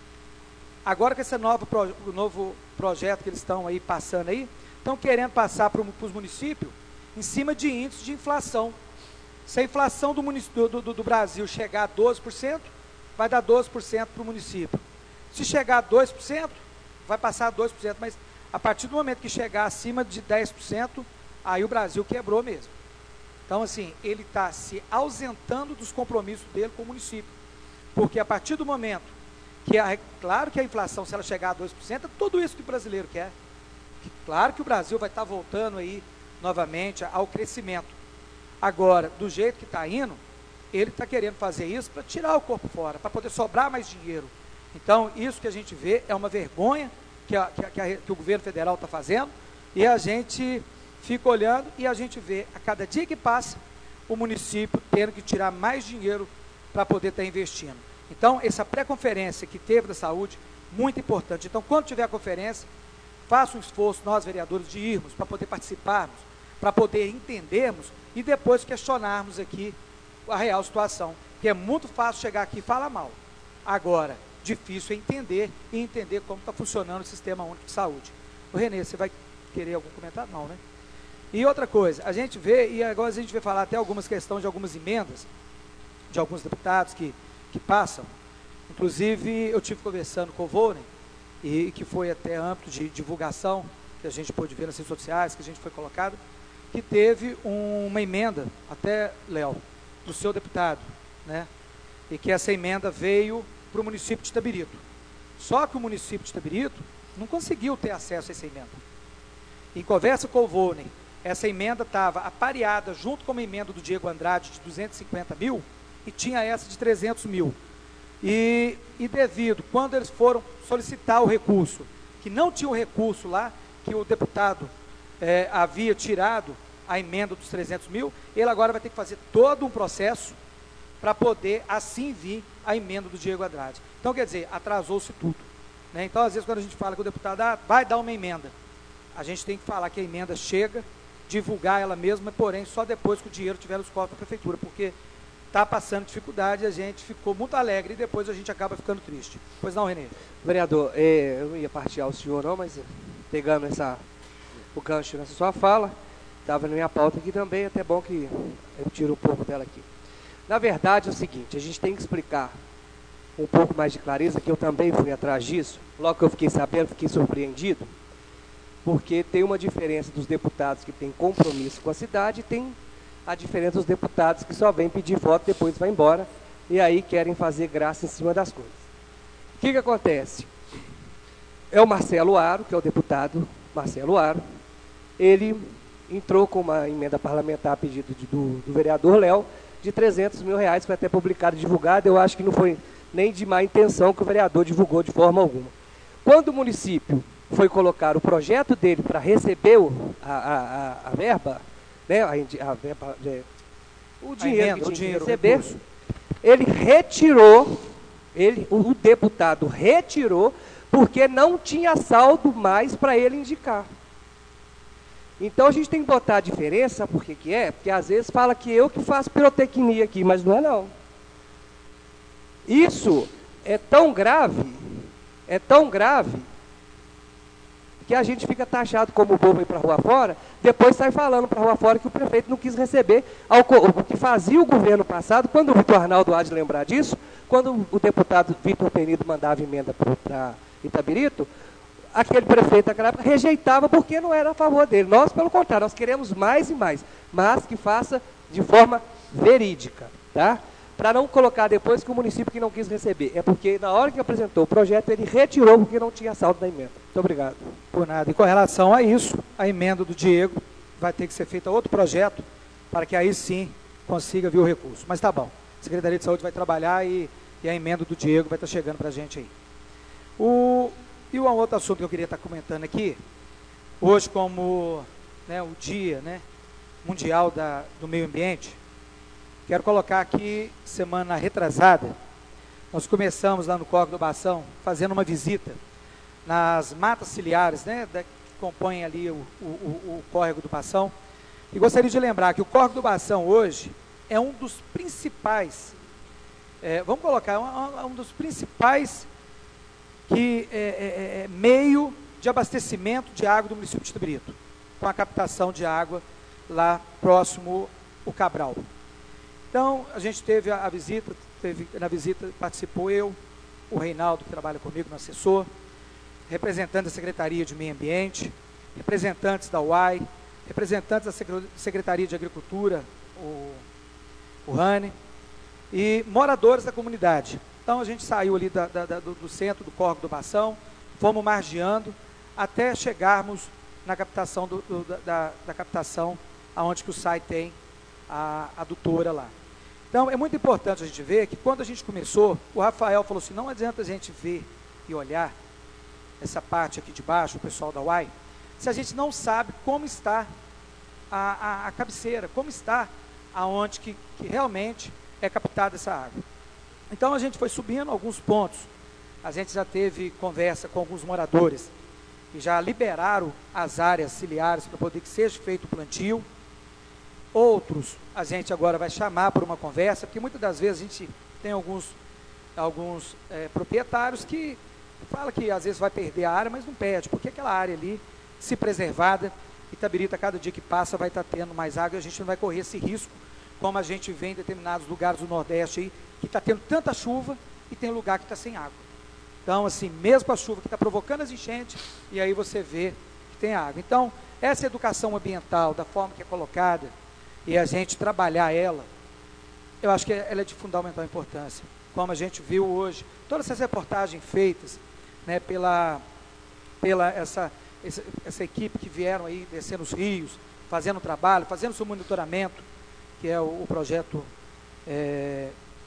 agora com esse novo, pro, novo projeto que eles estão aí passando aí, estão querendo passar para os municípios em cima de índice de inflação. Se a inflação do, do, do, do Brasil chegar a doze por cento, vai dar doze por cento para o município. Se chegar a dois por cento, vai passar a dois por cento, mas a partir do momento que chegar acima de dez por cento, aí o Brasil quebrou mesmo. Então, assim, ele está se ausentando dos compromissos dele com o município. Porque a partir do momento que, a, claro que a inflação, se ela chegar a dois por cento, é tudo isso que o brasileiro quer. Que, claro que o Brasil vai estar tá voltando aí, novamente, ao crescimento. Agora, do jeito que está indo, ele está querendo fazer isso para tirar o corpo fora, para poder sobrar mais dinheiro. Então, isso que a gente vê é uma vergonha que, a, que, a, que, a, que o governo federal está fazendo, e a gente fica olhando e a gente vê, a cada dia que passa, o município tendo que tirar mais dinheiro para poder estar tá investindo. Então, essa pré-conferência que teve da saúde, muito importante. Então, quando tiver a conferência, faça um esforço, nós vereadores, de irmos, para poder participarmos, para poder entendermos e depois questionarmos aqui a real situação. Porque é muito fácil chegar aqui e falar mal. Agora, difícil é entender e entender como está funcionando o Sistema Único de Saúde. O Renê, você vai querer algum comentário? Não, né? E outra coisa, a gente vê, e agora a gente vai falar até algumas questões de algumas emendas, de alguns deputados que, que passam. Inclusive, eu tive conversando com o Volney, e que foi até âmbito de divulgação, que a gente pôde ver nas redes sociais, que a gente foi colocado, que teve um, uma emenda, até, Léo, do seu deputado, né? E que essa emenda veio para o município de Itabirito. Só que o município de Itabirito não conseguiu ter acesso a essa emenda. Em conversa com o Volney, essa emenda estava apareada junto com uma emenda do Diego Andrade de duzentos e cinquenta mil e tinha essa de trezentos mil. E, e devido, quando eles foram solicitar o recurso, que não tinha o recurso lá, que o deputado é, havia tirado a emenda dos trezentos mil, ele agora vai ter que fazer todo um processo para poder assim vir a emenda do Diego Andrade. Então, quer dizer, atrasou-se tudo. Né? Então, às vezes, quando a gente fala que o deputado ah, vai dar uma emenda, a gente tem que falar que a emenda chega, divulgar ela mesma, porém, só depois que o dinheiro estiver nos cofres da prefeitura, porque está passando dificuldade e a gente ficou muito alegre e depois a gente acaba ficando triste. Pois não, Renê? Vereador, eh, eu não ia partilhar o senhor não, mas pegando essa, o gancho nessa sua fala, estava na minha pauta aqui também, até bom que eu tiro um pouco dela aqui. Na verdade é o seguinte, a gente tem que explicar um pouco mais de clareza, que eu também fui atrás disso, logo que eu fiquei sabendo, fiquei surpreendido, porque tem uma diferença dos deputados que têm compromisso com a cidade e tem a diferença dos deputados que só vêm pedir voto, depois vai embora, e aí querem fazer graça em cima das coisas. O que que acontece? É o Marcelo Aro, que é o deputado Marcelo Aro, ele entrou com uma emenda parlamentar a pedido de, do, do vereador Léo, de trezentos mil reais, foi até publicado e divulgado, eu acho que não foi nem de má intenção que o vereador divulgou de forma alguma. Quando o município foi colocar o projeto dele para receber o, a, a, a verba, né, a, a verba, o dinheiro emenda, que tinha o dinheiro, que receber, recurso. ele retirou, ele, o, o deputado retirou, porque não tinha saldo mais para ele indicar. Então a gente tem que botar a diferença, por que que é? Porque às vezes fala que eu que faço pirotecnia aqui, mas não é não. Isso é tão grave, é tão grave, que a gente fica taxado como bobo ir para a rua fora, depois sai falando para a rua fora que o prefeito não quis receber ao, o que fazia o governo passado, quando o Vitor Arnaldo há de lembrar disso, quando o deputado Vitor Penido mandava emenda para Itabirito, aquele prefeito daquela época rejeitava porque não era a favor dele. Nós, pelo contrário, nós queremos mais e mais, mas que faça de forma verídica, tá? Para não colocar depois que o município que não quis receber. É porque na hora que apresentou o projeto, ele retirou porque não tinha saldo da emenda. Muito obrigado. Por nada. E com relação a isso, a emenda do Diego vai ter que ser feita outro projeto para que aí sim consiga vir o recurso. Mas tá bom. A Secretaria de Saúde vai trabalhar e, e a emenda do Diego vai estar chegando para a gente aí. O... E um outro assunto que eu queria estar comentando aqui, hoje como, né, o Dia, né, Mundial da, do Meio Ambiente, quero colocar aqui, semana retrasada, nós começamos lá no Córrego do Bação, fazendo uma visita nas matas ciliares, né, da, que compõem ali o, o, o, o Córrego do Bação, e gostaria de lembrar que o Córrego do Bação hoje é um dos principais, é, vamos colocar, um, um dos principais que é, é, é meio de abastecimento de água do município de Itabirito, com a captação de água lá próximo ao Cabral. Então, a gente teve a, a visita, teve, na visita participou eu, o Reinaldo, que trabalha comigo no assessor, representantes da Secretaria de Meio Ambiente, representantes da U A I, representantes da Secretaria de Agricultura, o, o Rani, e moradores da comunidade. Então, a gente saiu ali da, da, da, do, do centro do Córrego do Bação, fomos margeando até chegarmos na captação, do, do, da, da captação aonde que o S A I tem a adutora lá. Então, é muito importante a gente ver que quando a gente começou, o Rafael falou assim, não adianta a gente ver e olhar essa parte aqui de baixo, o pessoal da U A I, se a gente não sabe como está a, a, a cabeceira, como está aonde que, que realmente é captada essa água. Então, a gente foi subindo alguns pontos, a gente já teve conversa com alguns moradores, que já liberaram as áreas ciliares para poder que seja feito o plantio. Outros, a gente agora vai chamar para uma conversa, porque muitas das vezes a gente tem alguns, alguns é, proprietários que falam que às vezes vai perder a área, mas não perde, porque aquela área ali, se preservada, Itabirito, a cada dia que passa, vai estar tendo mais água e a gente não vai correr esse risco, como a gente vê em determinados lugares do Nordeste aí, que está tendo tanta chuva e tem lugar que está sem água. Então, assim, mesmo com a chuva que está provocando as enchentes, e aí você vê que tem água. Então, essa educação ambiental, da forma que é colocada, e a gente trabalhar ela, eu acho que ela é de fundamental importância. Como a gente viu hoje, todas essas reportagens feitas, né, pela, pela essa, essa, essa equipe que vieram aí descendo os rios, fazendo o trabalho, fazendo o seu monitoramento, que é o, o projeto é,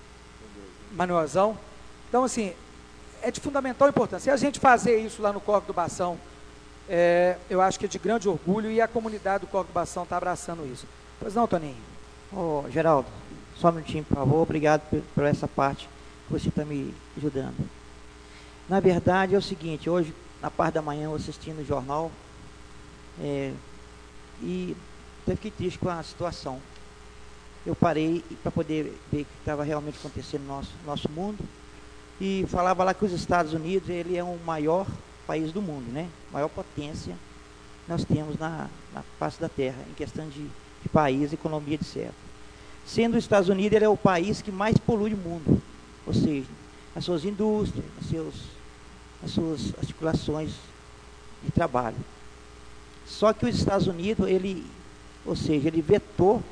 Manuelzão. Então, assim, é de fundamental importância. E a gente fazer isso lá no Córrego do Bação, é, eu acho que é de grande orgulho, e a comunidade do Córrego do Bação está abraçando isso. Pois não, Toninho? Ô, Geraldo, só um minutinho, por favor. Obrigado por, por essa parte que você está me ajudando. Na verdade, é o seguinte, hoje, na parte da manhã, eu assistindo o jornal, é, e até fiquei triste com a situação. Eu parei para poder ver o que estava realmente acontecendo no nosso, nosso mundo, e falava lá que os Estados Unidos, ele é o maior país do mundo, né? Maior potência nós temos na, na face da Terra, em questão de, de país, economia, etcétera. Sendo os Estados Unidos, ele é o país que mais polui o mundo, ou seja, nas suas indústrias, nas, seus, nas suas articulações de trabalho. Só que os Estados Unidos, ele, ou seja, ele vetou,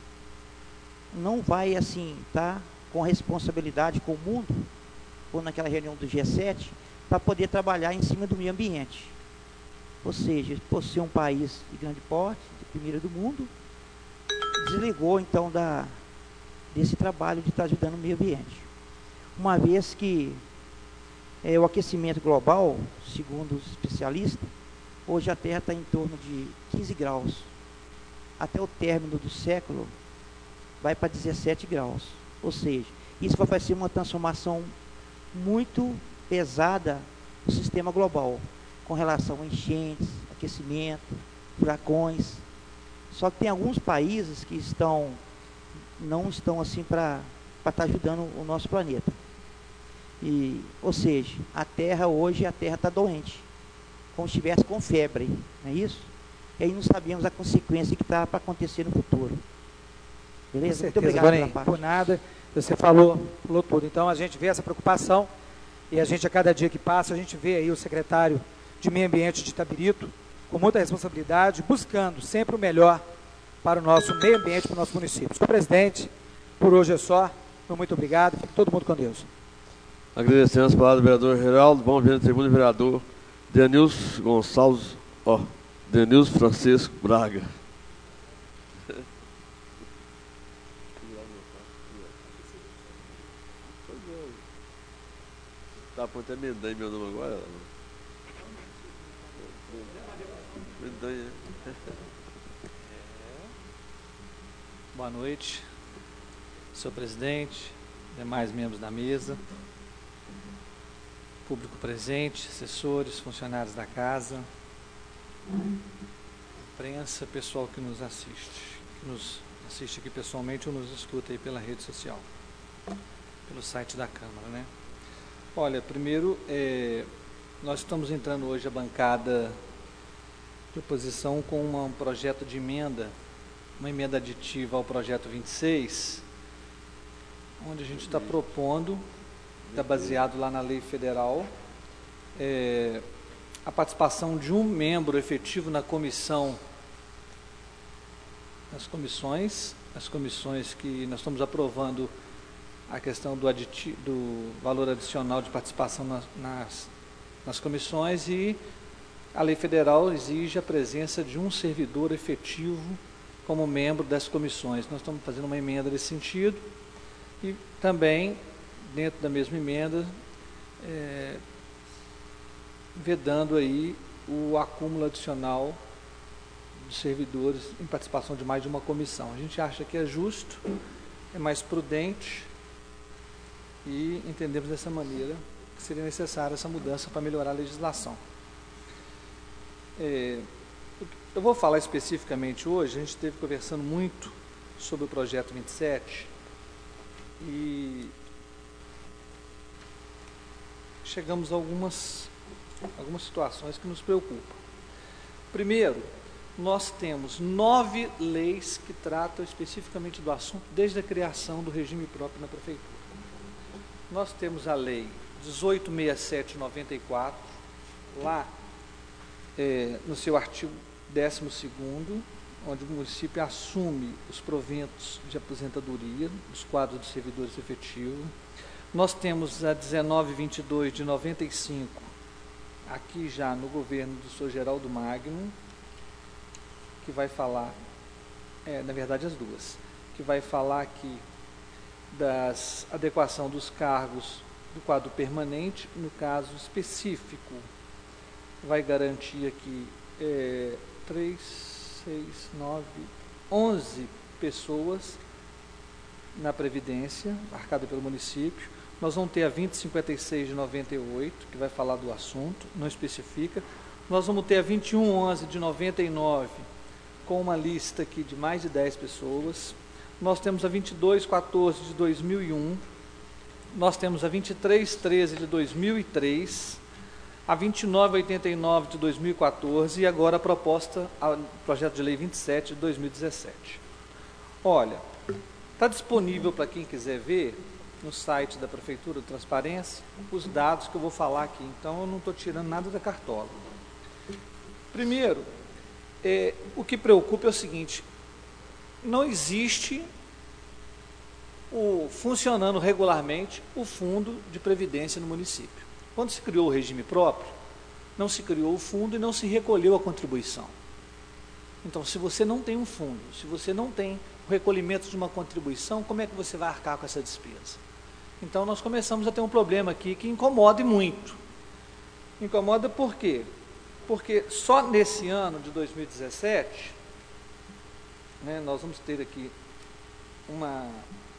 não vai assim, tá, com responsabilidade com o mundo, ou naquela reunião do G sete, para poder trabalhar em cima do meio ambiente. Ou seja, por ser um país de grande porte, de primeira do mundo, desligou então da, desse trabalho de estar ajudando o meio ambiente. Uma vez que é, o aquecimento global, segundo os especialistas, hoje a Terra está em torno de quinze graus. Até o término do século, vai para dezessete graus. Ou seja, isso vai fazer uma transformação muito pesada no sistema global, com relação a enchentes, aquecimento, furacões. Só que tem alguns países que estão, não estão assim para estar ajudando o nosso planeta. E, ou seja, a Terra hoje, a Terra está doente, como se estivesse com febre, não é isso? E aí não sabemos a consequência que está para acontecer no futuro. Beleza? Muito obrigado pela parte. Por nada, você falou, falou tudo. Então a gente vê essa preocupação e a gente, a cada dia que passa, a gente vê aí o secretário de Meio Ambiente de Itabirito com muita responsabilidade, buscando sempre o melhor para o nosso meio ambiente, para o nosso município. Senhor presidente, por hoje é só. Muito obrigado. Fique todo mundo com Deus. Agradecemos as palavras do vereador Geraldo. Vamos ver na tribuna o vereador Denilson Gonçalves, ó, Denilson Francisco Braga. Tá, pode até Mendanha meu nome agora. Mendanha. Boa noite, senhor presidente, demais membros da mesa, público presente, assessores, funcionários da casa, imprensa, pessoal que nos assiste, que nos assiste aqui pessoalmente ou nos escuta aí pela rede social, pelo site da Câmara, né? Olha, primeiro, é, nós estamos entrando hoje a bancada de oposição com uma, um projeto de emenda, uma emenda aditiva ao projeto vinte e seis, onde a gente está propondo, está baseado lá na lei federal, é, a participação de um membro efetivo na comissão, nas comissões, as comissões que nós estamos aprovando a questão do, aditi do valor adicional de participação nas, nas, nas comissões, e a lei federal exige a presença de um servidor efetivo como membro das comissões. Nós estamos fazendo uma emenda nesse sentido e também, dentro da mesma emenda, é, vedando aí o acúmulo adicional de servidores em participação de mais de uma comissão. A gente acha que é justo, é mais prudente e entendemos dessa maneira que seria necessária essa mudança para melhorar a legislação. É, eu vou falar especificamente hoje, a gente esteve conversando muito sobre o projeto vinte e sete e chegamos a algumas, algumas situações que nos preocupam. Primeiro, nós temos nove leis que tratam especificamente do assunto desde a criação do regime próprio na Prefeitura. Nós temos a lei dezoito mil seiscentos e sessenta e noventa e quatro, lá é, no seu artigo décimo segundo, onde o município assume os proventos de aposentadoria dos quadros de servidores efetivos. Nós temos a dezenove mil e vinte e dois de noventa e cinco, aqui já no governo do senhor Geraldo Magno, que vai falar, é, na verdade as duas, que vai falar aqui das adequação dos cargos do quadro permanente, no caso específico, vai garantir aqui é, três, seis, nove, onze pessoas na Previdência, marcada pelo município. Nós vamos ter a vinte e cinquenta e seis de noventa e oito, que vai falar do assunto, não especifica. Nós vamos ter a vinte e um onze de noventa e nove, com uma lista aqui de mais de dez pessoas. Nós temos a vinte e dois quatorze de dois mil e um, nós temos a vinte e três treze de dois mil e três, a vinte e nove oitenta e nove de dois mil e quatorze e agora a proposta, o projeto de lei vinte e sete de dois mil e dezessete. Olha, está disponível para quem quiser ver no site da Prefeitura de Transparência os dados que eu vou falar aqui, então eu não estou tirando nada da cartola. Primeiro, é, o que preocupa é o seguinte: não existe o, funcionando regularmente o fundo de previdência no município. Quando se criou o regime próprio, não se criou o fundo e não se recolheu a contribuição. Então, se você não tem um fundo, se você não tem o recolhimento de uma contribuição, como é que você vai arcar com essa despesa? Então, nós começamos a ter um problema aqui que incomoda muito. Incomoda por quê? Porque só nesse ano de dois mil e dezessete, né, nós vamos ter aqui uma,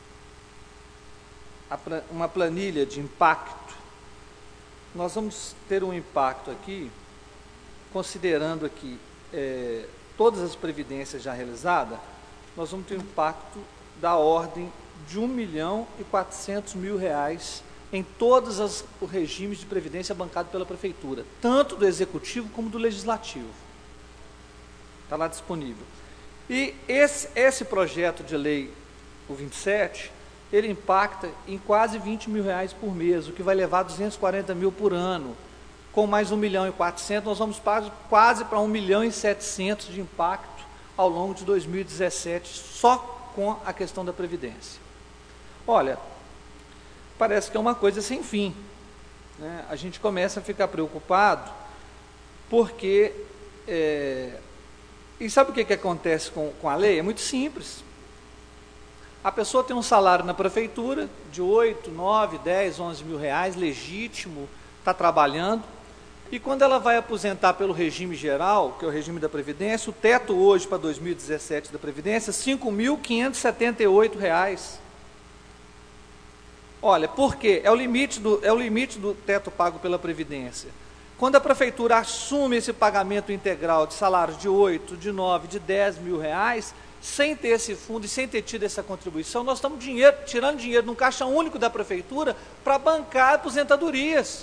uma planilha de impacto. Nós vamos ter um impacto aqui, considerando aqui é, todas as previdências já realizadas, nós vamos ter um impacto da ordem de um milhão e quatrocentos mil reais em todos as, os regimes de previdência bancado pela Prefeitura, tanto do Executivo como do Legislativo. Está lá disponível. E esse, esse projeto de lei, o vinte e sete, ele impacta em quase vinte mil reais por mês, o que vai levar duzentos e quarenta mil por ano. Com mais um milhão e quatrocentos, nós vamos para, quase para um milhão e setecentos de impacto ao longo de dois mil e dezessete, só com a questão da Previdência. Olha, parece que é uma coisa sem fim, né? A gente começa a ficar preocupado, porque... É, e sabe o que, que acontece com, com a lei? É muito simples. A pessoa tem um salário na prefeitura de oito, nove, dez, onze mil reais, legítimo, está trabalhando, e quando ela vai aposentar pelo regime geral, que é o regime da Previdência, o teto hoje para dois mil e dezessete da Previdência é cinco mil quinhentos e setenta e oito reais. Olha, por quê? É o limite do, é o limite do teto pago pela Previdência. Quando a prefeitura assume esse pagamento integral de salários de oito, de nove, de dez mil reais, sem ter esse fundo e sem ter tido essa contribuição, nós estamos dinheiro, tirando dinheiro no caixa único da prefeitura para bancar aposentadorias.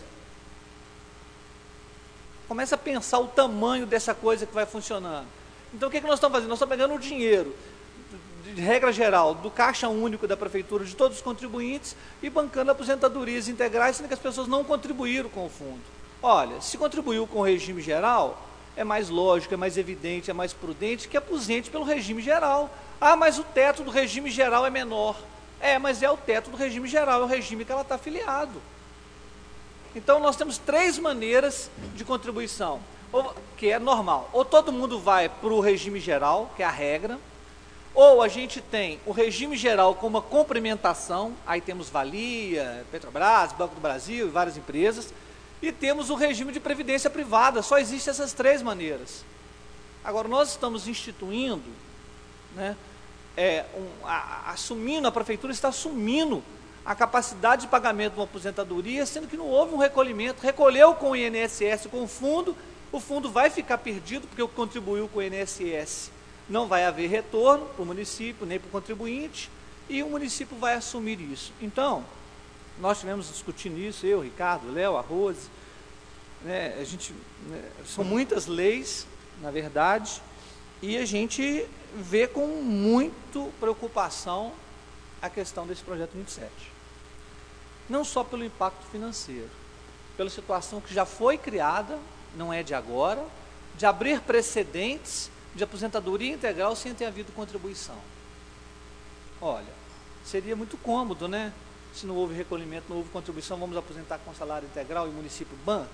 Começa a pensar o tamanho dessa coisa que vai funcionando. Então, o que, que nós estamos fazendo? Nós estamos pegando o dinheiro, de regra geral, do caixa único da prefeitura, de todos os contribuintes, e bancando aposentadorias integrais, sendo que as pessoas não contribuíram com o fundo. Olha, se contribuiu com o regime geral, é mais lógico, é mais evidente, é mais prudente que aposente pelo regime geral. Ah, mas o teto do regime geral é menor. É, mas é o teto do regime geral, é o regime que ela está afiliado. Então, nós temos três maneiras de contribuição, ou, que é normal. Ou todo mundo vai para o regime geral, que é a regra, ou a gente tem o regime geral com uma complementação, aí temos Valia, Petrobras, Banco do Brasil e várias empresas, e temos o regime de previdência privada. Só existem essas três maneiras. Agora, nós estamos instituindo, né, é, um, a, assumindo, a prefeitura está assumindo a capacidade de pagamento de uma aposentadoria, sendo que não houve um recolhimento. Recolheu com o I N S S, com o fundo, o fundo vai ficar perdido, porque o que contribuiu com o I N S S não vai haver retorno para o município, nem para o contribuinte, e o município vai assumir isso. Então, nós tivemos discutindo isso, eu, Ricardo, Léo, a Rose, né, a gente, né, são muitas leis, na verdade, e a gente vê com muito preocupação a questão desse projeto vinte e sete. Não só pelo impacto financeiro, pela situação que já foi criada, não é de agora, de abrir precedentes de aposentadoria integral sem ter havido contribuição. Olha, seria muito cômodo, né? Se não houve recolhimento, não houve contribuição, vamos aposentar com salário integral e o município banca?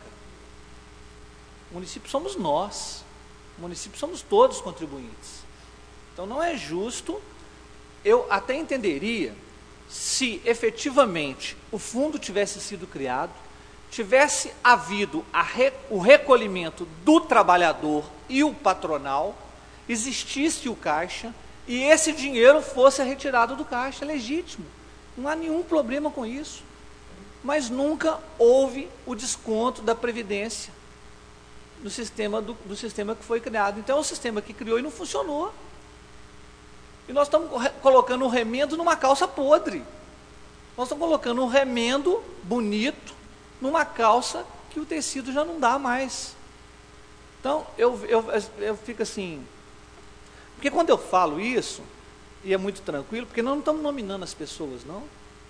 O município somos nós, o município somos todos contribuintes. Então não é justo. Eu até entenderia se efetivamente o fundo tivesse sido criado, tivesse havido a re, o recolhimento do trabalhador e o patronal, existisse o caixa e esse dinheiro fosse retirado do caixa, é legítimo. Não há nenhum problema com isso. Mas nunca houve o desconto da Previdência do sistema, do, do sistema que foi criado. Então é um sistema que criou e não funcionou. E nós estamos colocando um remendo numa calça podre. Nós estamos colocando um remendo bonito numa calça que o tecido já não dá mais. Então, eu, eu, eu fico assim... Porque quando eu falo isso, e é muito tranquilo, porque nós não estamos nominando as pessoas, não.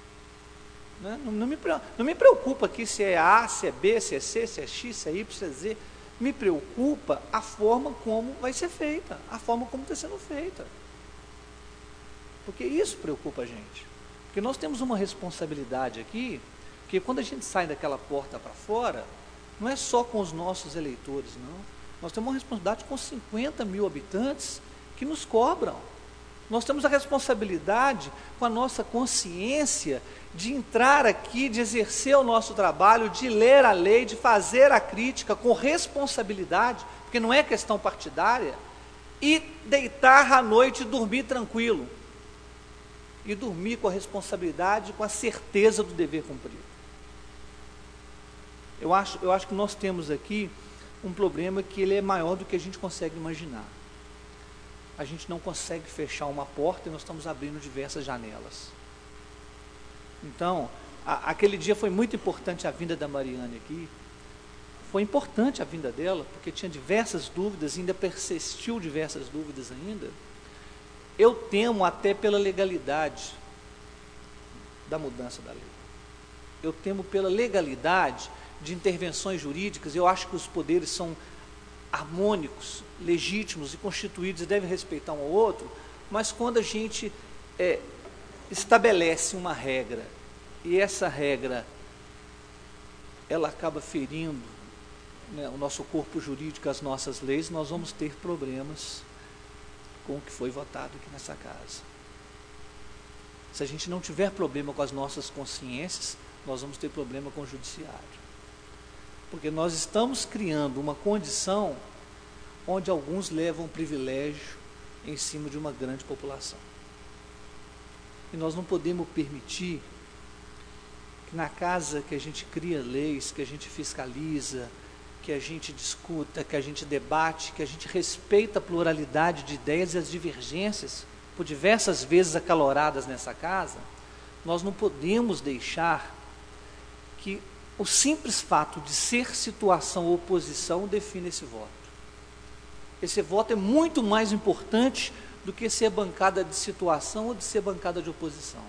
Né? Não, não, me, não me preocupa aqui se é A, se é B, se é C, se é X, se é Y, se é Z. Me preocupa a forma como vai ser feita, a forma como está sendo feita. Porque isso preocupa a gente. Porque nós temos uma responsabilidade aqui, que quando a gente sai daquela porta para fora, não é só com os nossos eleitores, não. Nós temos uma responsabilidade com cinquenta mil habitantes que nos cobram. Nós temos a responsabilidade com a nossa consciência de entrar aqui, de exercer o nosso trabalho, de ler a lei, de fazer a crítica com responsabilidade, porque não é questão partidária, e deitar à noite e dormir tranquilo. e dormir com a responsabilidade, com a certeza do dever cumprido. Eu acho, eu acho que nós temos aqui um problema que ele é maior do que a gente consegue imaginar. A gente não consegue fechar uma porta e nós estamos abrindo diversas janelas. Então, a, aquele dia foi muito importante a vinda da Mariane aqui. Foi importante a vinda dela, porque tinha diversas dúvidas, ainda persistiu diversas dúvidas ainda. Eu temo até pela legalidade da mudança da lei. Eu temo pela legalidade de intervenções jurídicas. Eu acho que os poderes são harmônicos, legítimos e constituídos e devem respeitar um ao outro, mas quando a gente é, estabelece uma regra e essa regra ela acaba ferindo, né, o nosso corpo jurídico, as nossas leis, nós vamos ter problemas com o que foi votado aqui nessa casa. Se a gente não tiver problema com as nossas consciências, nós vamos ter problema com o judiciário. Porque nós estamos criando uma condição onde alguns levam privilégio em cima de uma grande população. E nós não podemos permitir que na casa que a gente cria leis, que a gente fiscaliza, que a gente discuta, que a gente debate, que a gente respeita a pluralidade de ideias e as divergências, por diversas vezes acaloradas nessa casa, nós não podemos deixar que o simples fato de ser situação ou oposição define esse voto. Esse voto é muito mais importante do que ser bancada de situação ou de ser bancada de oposição.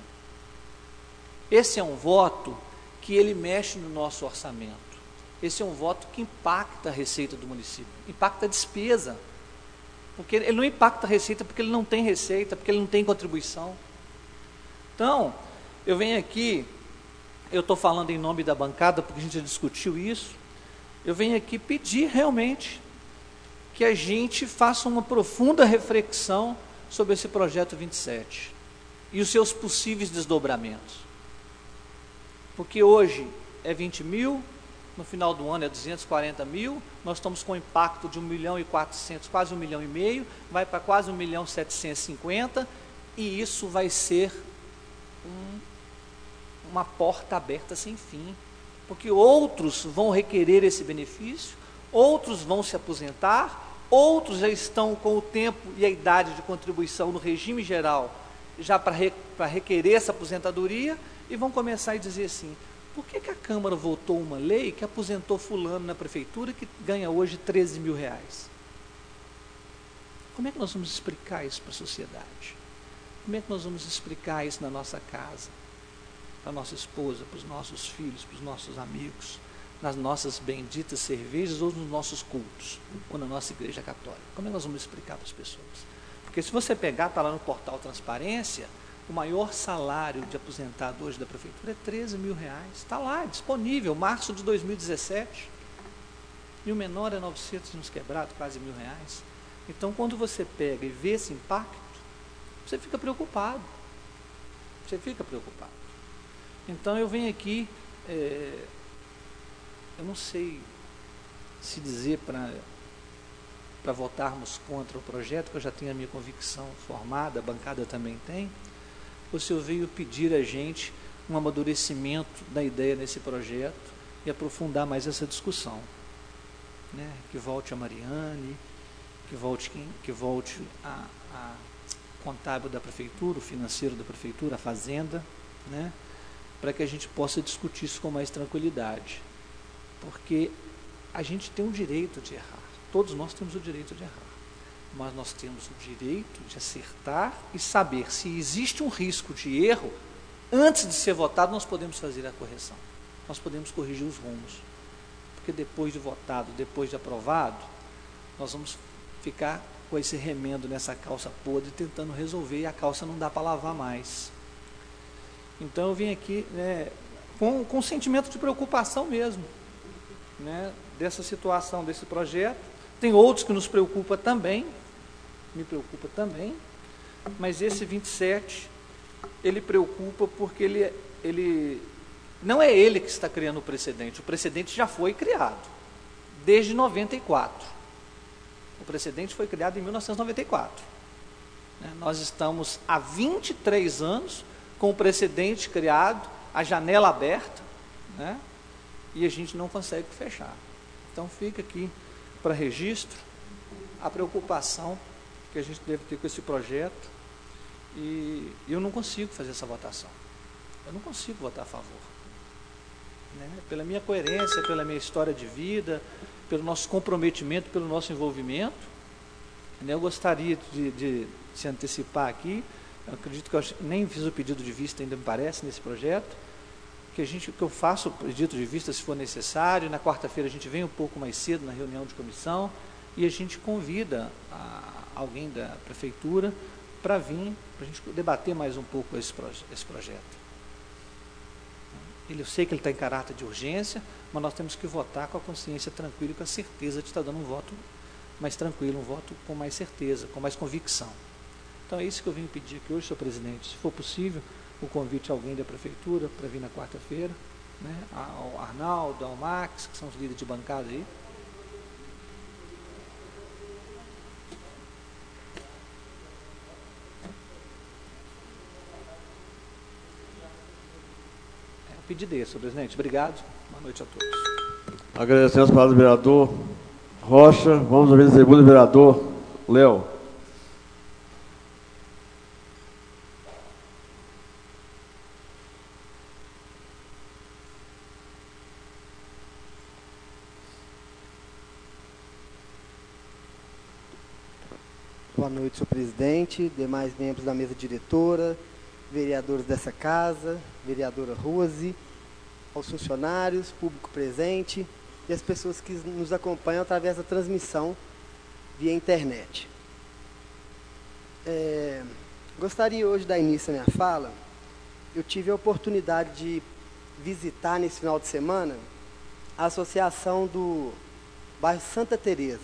Esse é um voto que ele mexe no nosso orçamento. Esse é um voto que impacta a receita do município, impacta a despesa. Porque ele não impacta a receita porque ele não tem receita, porque ele não tem contribuição. Então, eu venho aqui, eu estou falando em nome da bancada, porque a gente já discutiu isso, eu venho aqui pedir realmente que a gente faça uma profunda reflexão sobre esse projeto vinte e sete e os seus possíveis desdobramentos. Porque hoje é vinte mil, no final do ano é duzentos e quarenta mil, nós estamos com um impacto de um milhão e quatrocentos, quase um milhão e meio, vai para quase um milhão e setecentos e cinquenta, e isso vai ser um, uma porta aberta sem fim, porque outros vão requerer esse benefício, outros vão se aposentar, outros já estão com o tempo e a idade de contribuição no regime geral, já para re, para requerer essa aposentadoria, e vão começar a dizer assim: por que, que a Câmara votou uma lei que aposentou fulano na prefeitura que ganha hoje treze mil reais? Como é que nós vamos explicar isso para a sociedade? Como é que nós vamos explicar isso na nossa casa? Para a nossa esposa, para os nossos filhos, para os nossos amigos, nas nossas benditas cervejas ou nos nossos cultos, ou na nossa igreja católica? Como é que nós vamos explicar para as pessoas? Porque se você pegar, está lá no portal Transparência, o maior salário de aposentado hoje da prefeitura é treze mil reais. Está lá, disponível, março de dois mil e dezessete. E o menor é novecentos e uns quebrados, quase mil reais. Então, quando você pega e vê esse impacto, você fica preocupado. Você fica preocupado. Então, eu venho aqui, é, eu não sei se dizer para para votarmos contra o projeto, que eu já tenho a minha convicção formada, a bancada também tem, ou se eu veio pedir a gente um amadurecimento da ideia nesse projeto e aprofundar mais essa discussão. Né? Que volte a Mariane, que volte, que volte a, a contábil da prefeitura, o financeiro da prefeitura, a fazenda, né? Para que a gente possa discutir isso com mais tranquilidade. Porque a gente tem o direito de errar. Todos nós temos o direito de errar. Mas nós temos o direito de acertar e saber se existe um risco de erro, antes de ser votado, nós podemos fazer a correção. Nós podemos corrigir os rumos. Porque depois de votado, depois de aprovado, nós vamos ficar com esse remendo nessa calça podre, tentando resolver, e a calça não dá para lavar mais. Então eu vim aqui, né, com, com um sentimento de preocupação mesmo, né, dessa situação, desse projeto. Tem outros que nos preocupam também, me preocupa também, mas esse vinte e sete, ele preocupa porque ele, ele não é ele que está criando o precedente, o precedente já foi criado, desde noventa e quatro. O precedente foi criado em mil novecentos e noventa e quatro. Né? Nós estamos há vinte e três anos com o precedente criado, a janela aberta, né? E a gente não consegue fechar. Então fica aqui para registro a preocupação que a gente deve ter com esse projeto, e eu não consigo fazer essa votação. Eu não consigo votar a favor. Né? Pela minha coerência, pela minha história de vida, pelo nosso comprometimento, pelo nosso envolvimento, né? Eu gostaria de, de se antecipar aqui. Eu acredito que eu nem fiz o pedido de vista ainda, me parece, nesse projeto, que, a gente, que eu faço o pedido de vista se for necessário. Na quarta-feira a gente vem um pouco mais cedo na reunião de comissão e a gente convida a, alguém da prefeitura para vir, para a gente debater mais um pouco esse, proje esse projeto. Ele, eu sei que ele está em caráter de urgência, mas nós temos que votar com a consciência tranquila e com a certeza de estar dando um voto mais tranquilo, um voto com mais certeza, com mais convicção. Então é isso que eu vim pedir aqui hoje, senhor presidente. Se for possível, o convite a alguém da prefeitura para vir na quarta-feira, né? Ao Arnaldo, ao Max, que são os líderes de bancada aí. É o pedido desse, senhor presidente. Obrigado. Boa noite a todos. Agradecemos a palavra do vereador Rocha. Vamos ouvir a segunda, vereador Léo. Boa noite, senhor presidente, demais membros da mesa diretora, vereadores dessa casa, vereadora Rose, aos funcionários, público presente e as pessoas que nos acompanham através da transmissão via internet. É, gostaria hoje de dar início à minha fala. Eu tive a oportunidade de visitar nesse final de semana a associação do bairro Santa Teresa.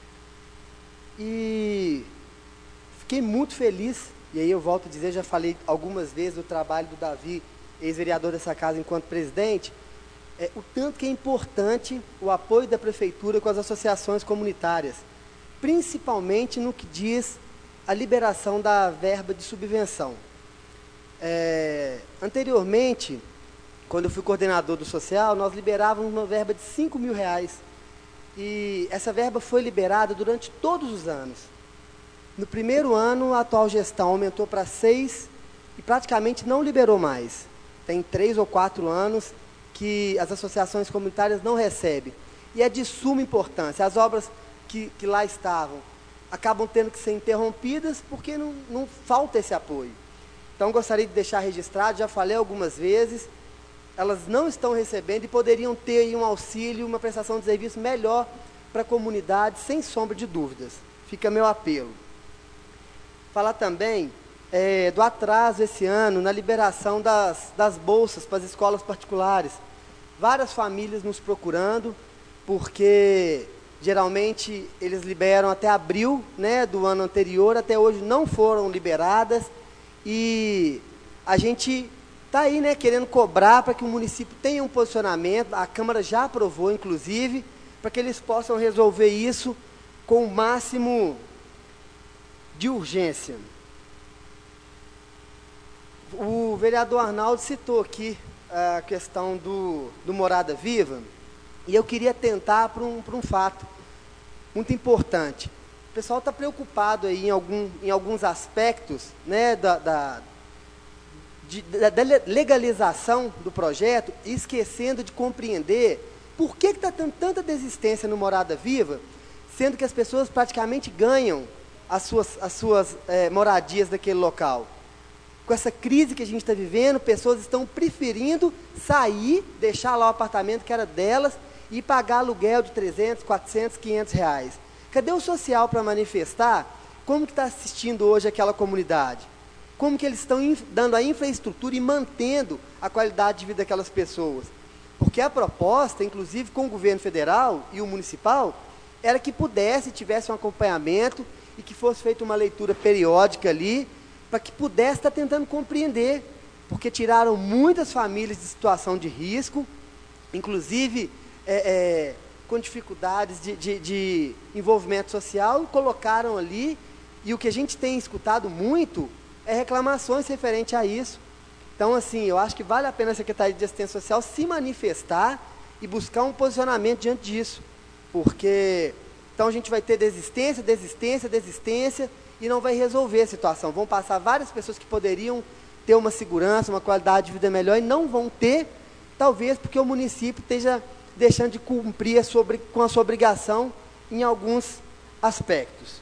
E fiquei muito feliz, e aí eu volto a dizer, já falei algumas vezes do trabalho do Davi, ex-vereador dessa casa enquanto presidente, é, o tanto que é importante o apoio da prefeitura com as associações comunitárias, principalmente no que diz a liberação da verba de subvenção. É, anteriormente, quando eu fui coordenador do social, nós liberávamos uma verba de cinco mil reais. E essa verba foi liberada durante todos os anos. No primeiro ano, a atual gestão aumentou para seis e praticamente não liberou mais. Tem três ou quatro anos que as associações comunitárias não recebem. E é de suma importância. As obras que, que lá estavam acabam tendo que ser interrompidas porque não, não falta esse apoio. Então, gostaria de deixar registrado, já falei algumas vezes, elas não estão recebendo e poderiam ter aí um auxílio, uma prestação de serviço melhor para a comunidade, sem sombra de dúvidas. Fica meu apelo. Falar também é, do atraso esse ano na liberação das, das bolsas para as escolas particulares. Várias famílias nos procurando, porque geralmente eles liberam até abril, né, do ano anterior, até hoje não foram liberadas, e a gente está aí, né, querendo cobrar para que o município tenha um posicionamento, a Câmara já aprovou, inclusive, para que eles possam resolver isso com o máximo de urgência. O vereador Arnaldo citou aqui a questão do, do Morada Viva, e eu queria tentar para um, para um fato muito importante. O pessoal está preocupado aí em, algum, em alguns aspectos, né, da, da De, da legalização do projeto, esquecendo de compreender por que está tendo tanta desistência no Morada Viva, sendo que as pessoas praticamente ganham as suas, as suas é, moradias daquele local. Com essa crise que a gente está vivendo, pessoas estão preferindo sair, deixar lá o apartamento que era delas e pagar aluguel de trezentos, quatrocentos, quinhentos reais. Cadê o social para manifestar como que está assistindo hoje aquela comunidade? Como que eles estão dando a infraestrutura e mantendo a qualidade de vida daquelas pessoas. Porque a proposta, inclusive com o governo federal e o municipal, era que pudesse, tivesse um acompanhamento e que fosse feita uma leitura periódica ali, para que pudesse estar tentando compreender, porque tiraram muitas famílias de situação de risco, inclusive é, é, com dificuldades de, de, de envolvimento social, e colocaram ali E o que a gente tem escutado muito é reclamações referente a isso. Então, assim, eu acho que vale a pena a Secretaria de Assistência Social se manifestar e buscar um posicionamento diante disso. Porque, então a gente vai ter desistência, desistência, desistência, e não vai resolver a situação. Vão passar várias pessoas que poderiam ter uma segurança, uma qualidade de vida melhor, e não vão ter, talvez porque o município esteja deixando de cumprir a sua, com a sua obrigação em alguns aspectos.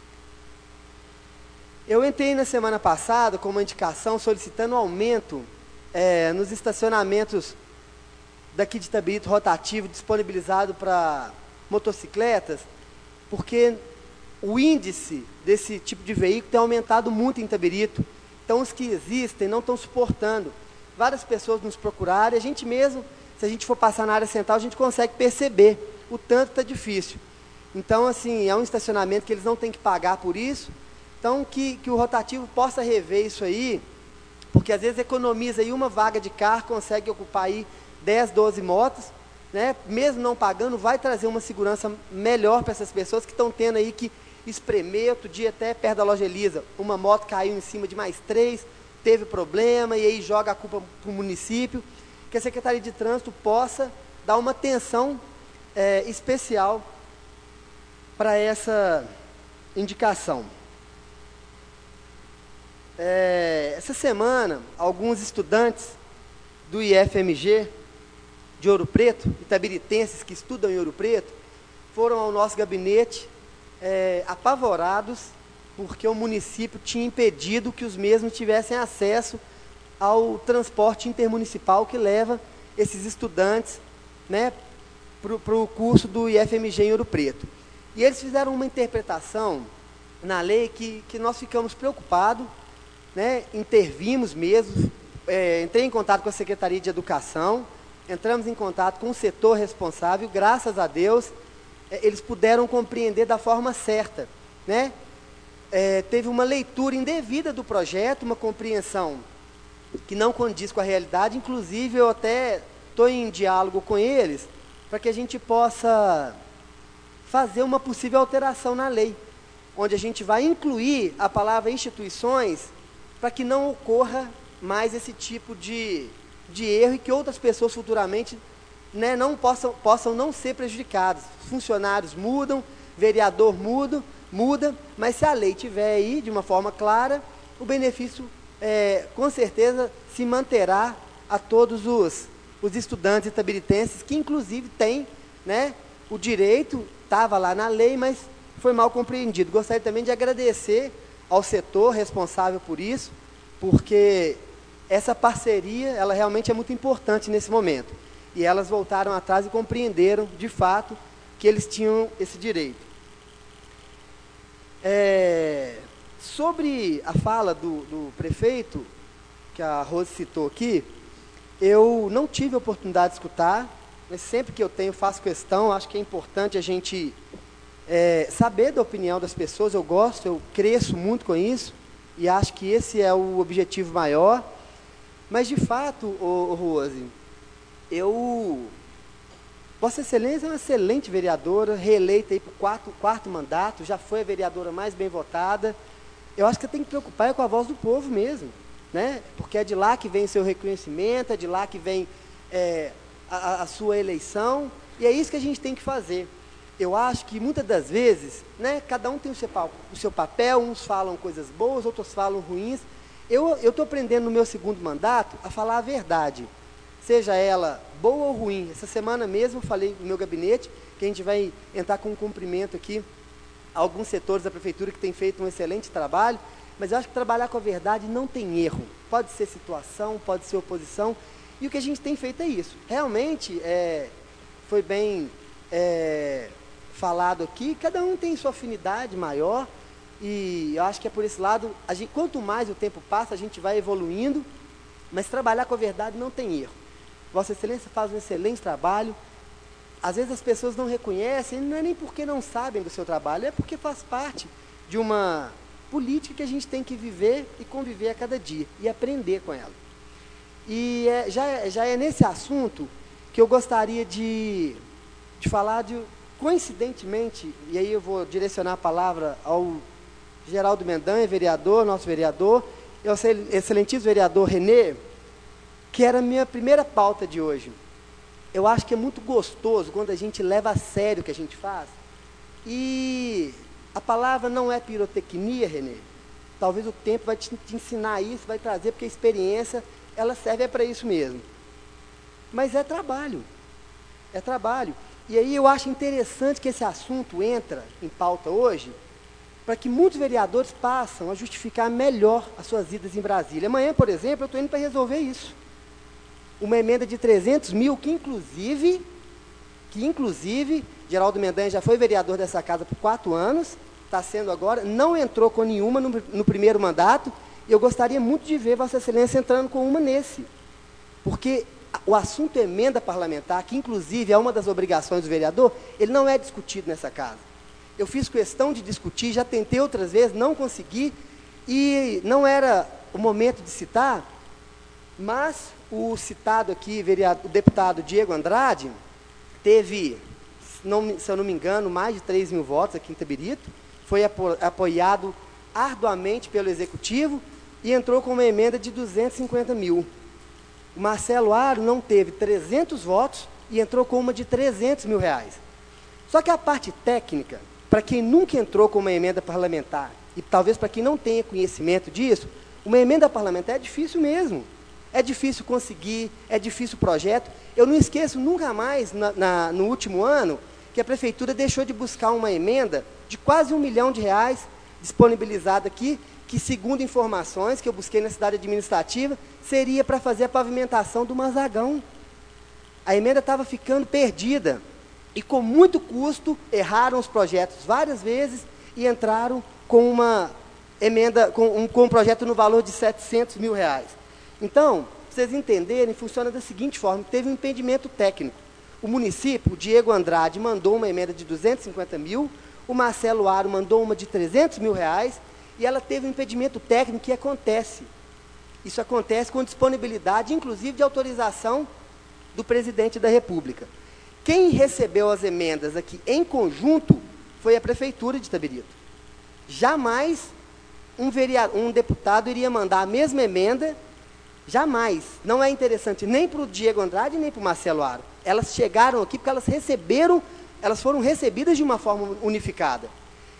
Eu entrei na semana passada com uma indicação solicitando aumento é, nos estacionamentos daqui de Itabirito rotativo disponibilizado para motocicletas, porque o índice desse tipo de veículo tem aumentado muito em Itabirito. Então, os que existem não estão suportando. Várias pessoas nos procuraram, e a gente mesmo, se a gente for passar na área central, a gente consegue perceber o tanto está difícil. Então, assim, é um estacionamento que eles não têm que pagar por isso. Então, que, que o rotativo possa rever isso aí, porque às vezes economiza aí uma vaga de carro, consegue ocupar aí dez, doze motos, né? Mesmo não pagando, vai trazer uma segurança melhor para essas pessoas que estão tendo aí que espremer. Outro dia, até perto da loja Elisa, uma moto caiu em cima de mais três, teve problema, e aí joga a culpa para o município. Que a Secretaria de Trânsito possa dar uma atenção é, especial para essa indicação. É, essa semana, alguns estudantes do I F M G de Ouro Preto, itabiritenses que estudam em Ouro Preto, foram ao nosso gabinete é, apavorados porque o município tinha impedido que os mesmos tivessem acesso ao transporte intermunicipal que leva esses estudantes, né, para o curso do I F M G em Ouro Preto. E eles fizeram uma interpretação na lei que, que nós ficamos preocupados, né, intervimos mesmo, é, entrei em contato com a Secretaria de Educação, entramos em contato com o setor responsável, graças a Deus, é, eles puderam compreender da forma certa, né? É, teve uma leitura indevida do projeto, uma compreensão que não condiz com a realidade, inclusive eu até estou em diálogo com eles, para que a gente possa fazer uma possível alteração na lei, onde a gente vai incluir a palavra instituições, para que não ocorra mais esse tipo de, de erro e que outras pessoas futuramente, né, não possam, possam não ser prejudicadas. Funcionários mudam, vereador muda, muda, mas se a lei tiver aí de uma forma clara, o benefício é, com certeza se manterá a todos os, os estudantes itabiritenses, que inclusive têm, né, o direito, estava lá na lei, mas foi mal compreendido. Gostaria também de agradecer ao setor responsável por isso, porque essa parceria, ela realmente é muito importante nesse momento. E elas voltaram atrás e compreenderam, de fato, que eles tinham esse direito. É, sobre a fala do, do prefeito, que a Rose citou aqui, eu não tive a oportunidade de escutar, mas sempre que eu tenho, faço questão. Acho que é importante a gente é, saber da opinião das pessoas. Eu gosto, eu cresço muito com isso, e acho que esse é o objetivo maior. Mas, de fato, ô, ô Rose, eu... Vossa Excelência é uma excelente vereadora, reeleita aí para o quarto, quarto mandato, já foi a vereadora mais bem votada. Eu acho que você tem que preocupar é com a voz do povo mesmo, né? Porque é de lá que vem o seu reconhecimento, é de lá que vem é, a, a sua eleição, e é isso que a gente tem que fazer. Eu acho que muitas das vezes, né, cada um tem o seu, o seu papel, uns falam coisas boas, outros falam ruins. Eu estou aprendendo no meu segundo mandato a falar a verdade, seja ela boa ou ruim. Essa semana mesmo eu falei no meu gabinete que a gente vai entrar com um cumprimento aqui a alguns setores da prefeitura que têm feito um excelente trabalho, mas eu acho que trabalhar com a verdade não tem erro. Pode ser situação, pode ser oposição, e o que a gente tem feito é isso. Realmente, é, foi bem é, falado aqui, cada um tem sua afinidade maior, e eu acho que é por esse lado, a gente, quanto mais o tempo passa, a gente vai evoluindo, mas trabalhar com a verdade não tem erro. Vossa Excelência faz um excelente trabalho. Às vezes as pessoas não reconhecem, não é nem porque não sabem do seu trabalho, é porque faz parte de uma política que a gente tem que viver e conviver a cada dia, e aprender com ela. E é, já, já é nesse assunto que eu gostaria de, de falar de, coincidentemente, e aí eu vou direcionar a palavra ao Geraldo Mendanha, vereador, nosso vereador, e ao excelentíssimo vereador Renê, que era a minha primeira pauta de hoje. Eu acho que é muito gostoso quando a gente leva a sério o que a gente faz. E a palavra não é pirotecnia, Renê. Talvez o tempo vai te, te ensinar isso, vai trazer, porque a experiência, ela serve é para isso mesmo. Mas é trabalho. É trabalho. E aí eu acho interessante que esse assunto entra em pauta hoje, para que muitos vereadores passam a justificar melhor as suas idas em Brasília. Amanhã, por exemplo, eu estou indo para resolver isso. Uma emenda de trezentos mil, que inclusive, que inclusive, Geraldo Mendanha já foi vereador dessa casa por quatro anos, está sendo agora, não entrou com nenhuma no, no primeiro mandato, e eu gostaria muito de ver Vossa Excelência entrando com uma nesse. Porque o assunto emenda parlamentar, que inclusive é uma das obrigações do vereador, ele não é discutido nessa casa. Eu fiz questão de discutir, já tentei outras vezes, não consegui, e não era o momento de citar, mas o citado aqui, vereador, o deputado Diego Andrade, teve, não, se eu não me engano, mais de três mil votos aqui em Itabirito, foi apo, apoiado arduamente pelo Executivo e entrou com uma emenda de duzentos e cinquenta mil. O Marcelo Aro não teve trezentos votos e entrou com uma de trezentos mil reais. Só que a parte técnica, para quem nunca entrou com uma emenda parlamentar, e talvez para quem não tenha conhecimento disso, uma emenda parlamentar é difícil mesmo. É difícil conseguir, é difícil o projeto. Eu não esqueço nunca mais, na, na, no último ano, que a Prefeitura deixou de buscar uma emenda de quase um milhão de reais, disponibilizada aqui, que, segundo informações que eu busquei na cidade administrativa, seria para fazer a pavimentação do Mazagão. A emenda estava ficando perdida. E, com muito custo, erraram os projetos várias vezes e entraram com uma emenda, com um, com um projeto no valor de setecentos mil reais. Então, para vocês entenderem, funciona da seguinte forma: teve um impedimento técnico. O município, o Diego Andrade, mandou uma emenda de duzentos e cinquenta mil, o Marcelo Aro mandou uma de trezentos mil reais, e ela teve um impedimento técnico que acontece. Isso acontece com disponibilidade, inclusive, de autorização do presidente da República. Quem recebeu as emendas aqui em conjunto foi a Prefeitura de Itabirito. Jamais um, vereador, um deputado iria mandar a mesma emenda. Jamais. Não é interessante nem para o Diego Andrade, nem para o Marcelo Aro. Elas chegaram aqui porque elas receberam, elas foram recebidas de uma forma unificada.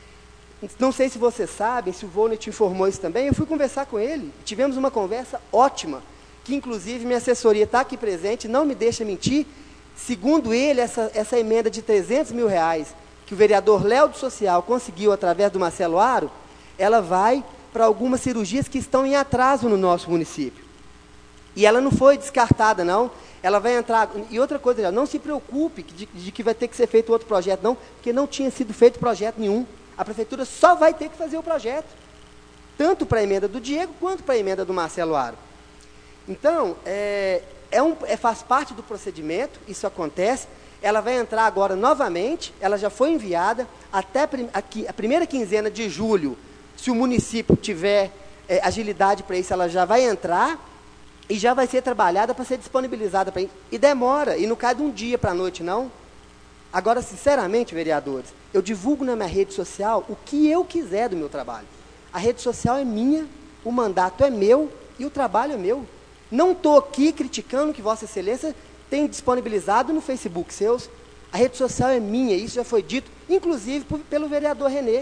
Não sei se vocês sabem, se o Volney te informou isso também, eu fui conversar com ele, tivemos uma conversa ótima, que inclusive minha assessoria está aqui presente, não me deixa mentir. Segundo ele, essa, essa emenda de trezentos mil reais, que o vereador Léo do Social conseguiu através do Marcelo Aro, ela vai para algumas cirurgias que estão em atraso no nosso município. E ela não foi descartada, não. Ela vai entrar... E outra coisa, não se preocupe de, de que vai ter que ser feito outro projeto, não, porque não tinha sido feito projeto nenhum. A Prefeitura só vai ter que fazer o projeto, tanto para a emenda do Diego, quanto para a emenda do Marcelo Aro. Então, é, é um, é, faz parte do procedimento, isso acontece. Ela vai entrar agora novamente, ela já foi enviada, até a, a primeira quinzena de julho, se o município tiver é, agilidade para isso, ela já vai entrar, e já vai ser trabalhada para ser disponibilizada para isso. E demora, e não cai de um dia para a noite, não. Agora, sinceramente, vereadores, eu divulgo na minha rede social o que eu quiser do meu trabalho. A rede social é minha, o mandato é meu e o trabalho é meu. Não estou aqui criticando que Vossa Excelência tem disponibilizado no Facebook seus. A rede social é minha, isso já foi dito, inclusive por, pelo vereador Renê.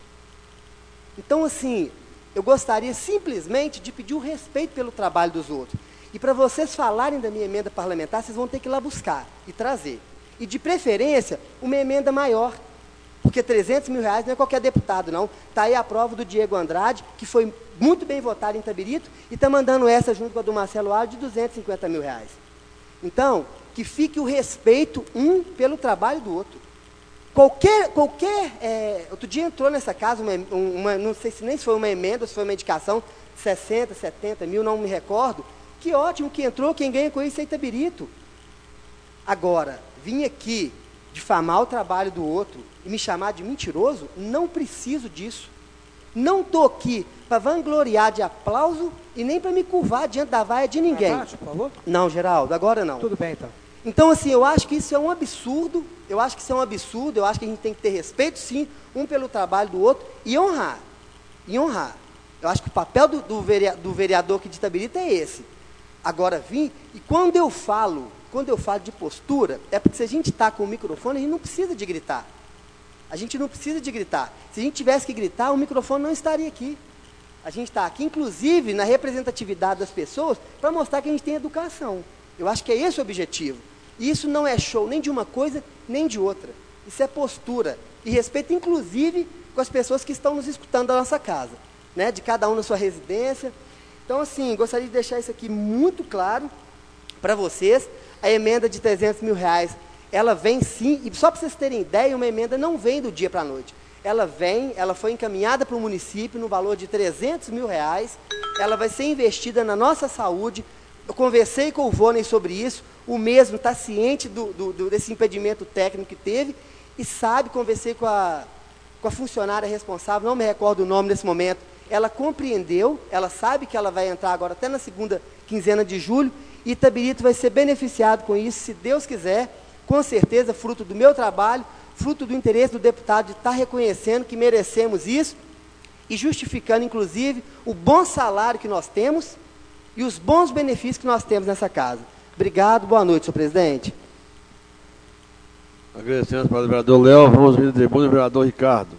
Então, assim, eu gostaria simplesmente de pedir o respeito pelo trabalho dos outros. E para vocês falarem da minha emenda parlamentar, vocês vão ter que ir lá buscar e trazer. E, de preferência, uma emenda maior. Porque trezentos mil reais não é qualquer deputado, não. Está aí a prova do Diego Andrade, que foi muito bem votado em Itabirito, e está mandando essa junto com a do Marcelo Aro de duzentos e cinquenta mil reais. Então, que fique o respeito um pelo trabalho do outro. Qualquer, qualquer é, outro dia entrou nessa casa, uma, uma, não sei se nem se foi uma emenda ou se foi uma indicação, sessenta, setenta mil, não me recordo. Que ótimo que entrou, quem ganha com isso é Itabirito. Agora, vim aqui difamar o trabalho do outro e me chamar de mentiroso, não preciso disso. Não estou aqui para vangloriar de aplauso e nem para me curvar diante da vaia de ninguém. Abaixo, por favor. Não, Geraldo, agora não. Tudo bem, então. Então, assim, eu acho que isso é um absurdo, eu acho que isso é um absurdo, eu acho que a gente tem que ter respeito, sim, um pelo trabalho do outro e honrar. e honrar. Eu acho que o papel do, do, vereador, do vereador que de Itabirito é esse. Agora vim, e quando eu falo, quando eu falo de postura, é porque se a gente está com o microfone, a gente não precisa de gritar. A gente não precisa de gritar. Se a gente tivesse que gritar, o microfone não estaria aqui. A gente está aqui, inclusive, na representatividade das pessoas, para mostrar que a gente tem educação. Eu acho que é esse o objetivo. E isso não é show nem de uma coisa, nem de outra. Isso é postura. E respeito, inclusive, com as pessoas que estão nos escutando da nossa casa, né? De cada um na sua residência. Então, assim, gostaria de deixar isso aqui muito claro para vocês. A emenda de trezentos mil reais, ela vem sim, e só para vocês terem ideia, uma emenda não vem do dia para a noite. Ela vem, ela foi encaminhada para o município no valor de trezentos mil reais, ela vai ser investida na nossa saúde. Eu conversei com o Vônei sobre isso, o mesmo está ciente do, do, do, desse impedimento técnico que teve, e sabe, conversei com a, com a funcionária responsável, não me recordo o nome nesse momento, ela compreendeu, ela sabe que ela vai entrar agora até na segunda quinzena de julho, e Itabirito vai ser beneficiado com isso, se Deus quiser, com certeza, fruto do meu trabalho, fruto do interesse do deputado de estar reconhecendo que merecemos isso, e justificando, inclusive, o bom salário que nós temos e os bons benefícios que nós temos nessa casa. Obrigado, boa noite, senhor presidente. Agradecemos para o vereador Léo, vamos vir da tribuna, o vereador Ricardo.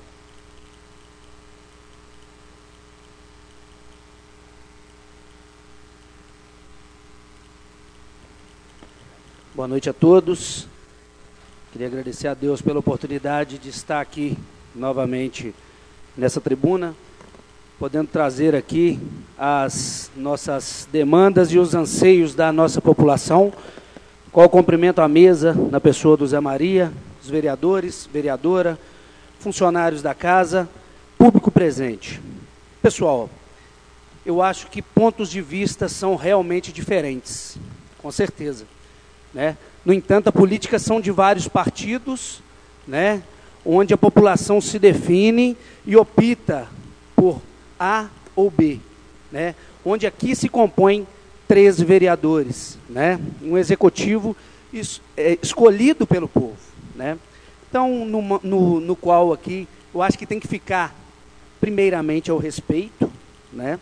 Boa noite a todos. Queria agradecer a Deus pela oportunidade de estar aqui novamente nessa tribuna, podendo trazer aqui as nossas demandas e os anseios da nossa população, qual cumprimento à mesa na pessoa do Zé Maria, os vereadores, vereadora, funcionários da casa, público presente. Pessoal, eu acho que pontos de vista são realmente diferentes, com certeza, né? No entanto, a política são de vários partidos, né, onde a população se define e opta por A ou B, né, onde aqui se compõem treze vereadores, né, um executivo es, é, escolhido pelo povo, né. Então, no, no, no qual aqui, eu acho que tem que ficar, primeiramente, ao respeito, né,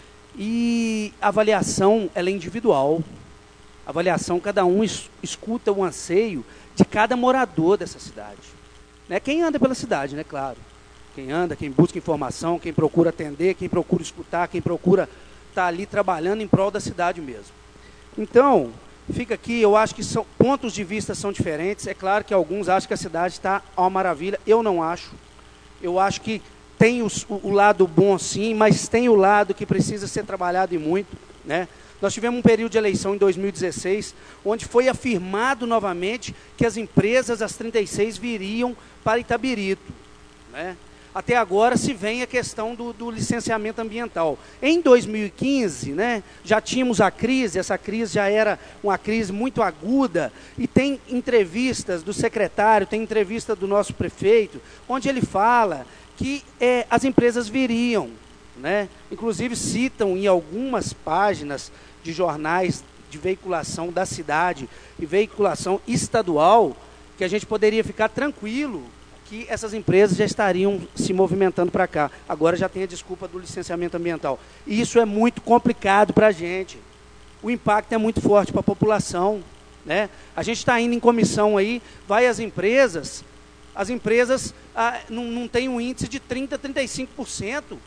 e a avaliação, ela é individual. Avaliação, cada um es, escuta o anseio de cada morador dessa cidade. Né? Quem anda pela cidade, né, claro. Quem anda, quem busca informação, quem procura atender, quem procura escutar, quem procura estar ali trabalhando em prol da cidade mesmo. Então, fica aqui, eu acho que são, pontos de vista são diferentes. É claro que alguns acham que a cidade está uma maravilha. Eu não acho. Eu acho que tem os, o, o lado bom sim, mas tem o lado que precisa ser trabalhado e muito, né? Nós tivemos um período de eleição em dois mil e dezesseis, onde foi afirmado novamente que as empresas, as trinta e seis, viriam para Itabirito, né? Até agora se vem a questão do, do licenciamento ambiental. Em dois mil e quinze, né, já tínhamos a crise, essa crise já era uma crise muito aguda, e tem entrevistas do secretário, tem entrevista do nosso prefeito, onde ele fala que é, as empresas viriam, né? Inclusive citam em algumas páginas de jornais de veiculação da cidade e veiculação estadual que a gente poderia ficar tranquilo que essas empresas já estariam se movimentando para cá. Agora já tem a desculpa do licenciamento ambiental. E isso é muito complicado para a gente. O impacto é muito forte para a população, né? A gente está indo em comissão aí, vai às empresas, as empresas ah, não, não têm um índice de trinta, trinta e cinco por cento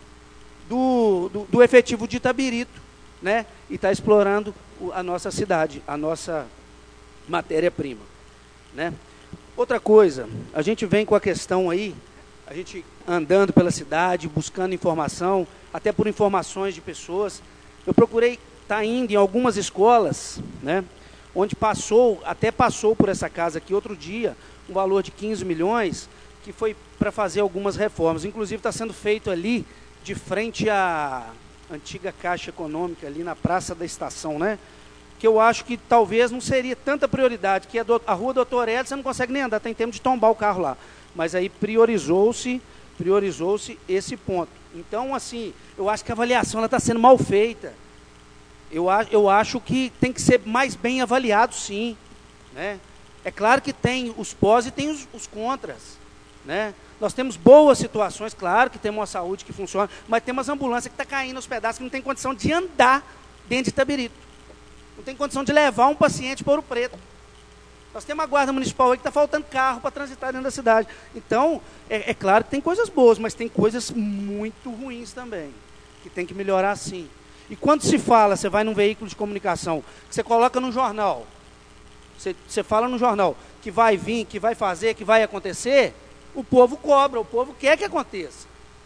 do, do, do efetivo de Itabirito, né? E está explorando a nossa cidade, a nossa matéria-prima, né? Outra coisa, a gente vem com a questão aí, a gente andando pela cidade, buscando informação, até por informações de pessoas. Eu procurei estar indo em algumas escolas, né, onde passou, até passou por essa casa aqui outro dia, um valor de quinze milhões, que foi para fazer algumas reformas. Inclusive está sendo feito ali, de frente à antiga Caixa Econômica, ali na Praça da Estação, né? Que eu acho que talvez não seria tanta prioridade, que a, do, a rua Doutor Hélio, você não consegue nem andar, tem tempo de tombar o carro lá. Mas aí priorizou-se, priorizou-se esse ponto. Então, assim, eu acho que a avaliação está sendo mal feita. Eu, eu acho que tem que ser mais bem avaliado, sim, né? É claro que tem os pós e tem os, os contras, né? Nós temos boas situações, claro que temos uma saúde que funciona, mas temos ambulância que está caindo aos pedaços, que não tem condição de andar dentro de Itabirito. Não tem condição de levar um paciente para Ouro Preto. Nós temos a guarda municipal aí que está faltando carro para transitar dentro da cidade. Então, é, é claro que tem coisas boas, mas tem coisas muito ruins também, que tem que melhorar sim. E quando se fala, você vai num veículo de comunicação, que você coloca no jornal, você, você fala no jornal que vai vir, que vai fazer, que vai acontecer, o povo cobra, o povo quer que aconteça.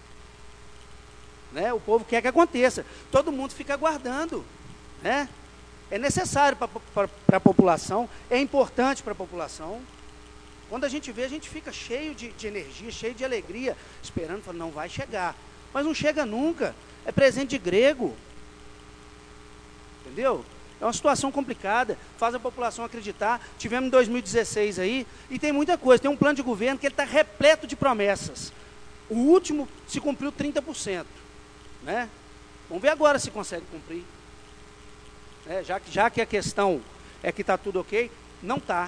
Né? O povo quer que aconteça. Todo mundo fica aguardando. Né? É necessário para a população, é importante para a população. Quando a gente vê, a gente fica cheio de, de energia, cheio de alegria, esperando, falando, não vai chegar. Mas não chega nunca. É presente de grego. Entendeu? É uma situação complicada, faz a população acreditar. Tivemos em dois mil e dezesseis aí, e tem muita coisa. Tem um plano de governo que ele está repleto de promessas. O último se cumpriu trinta por cento. Né? Vamos ver agora se consegue cumprir. É, já, que, já que a questão é que está tudo ok, não está.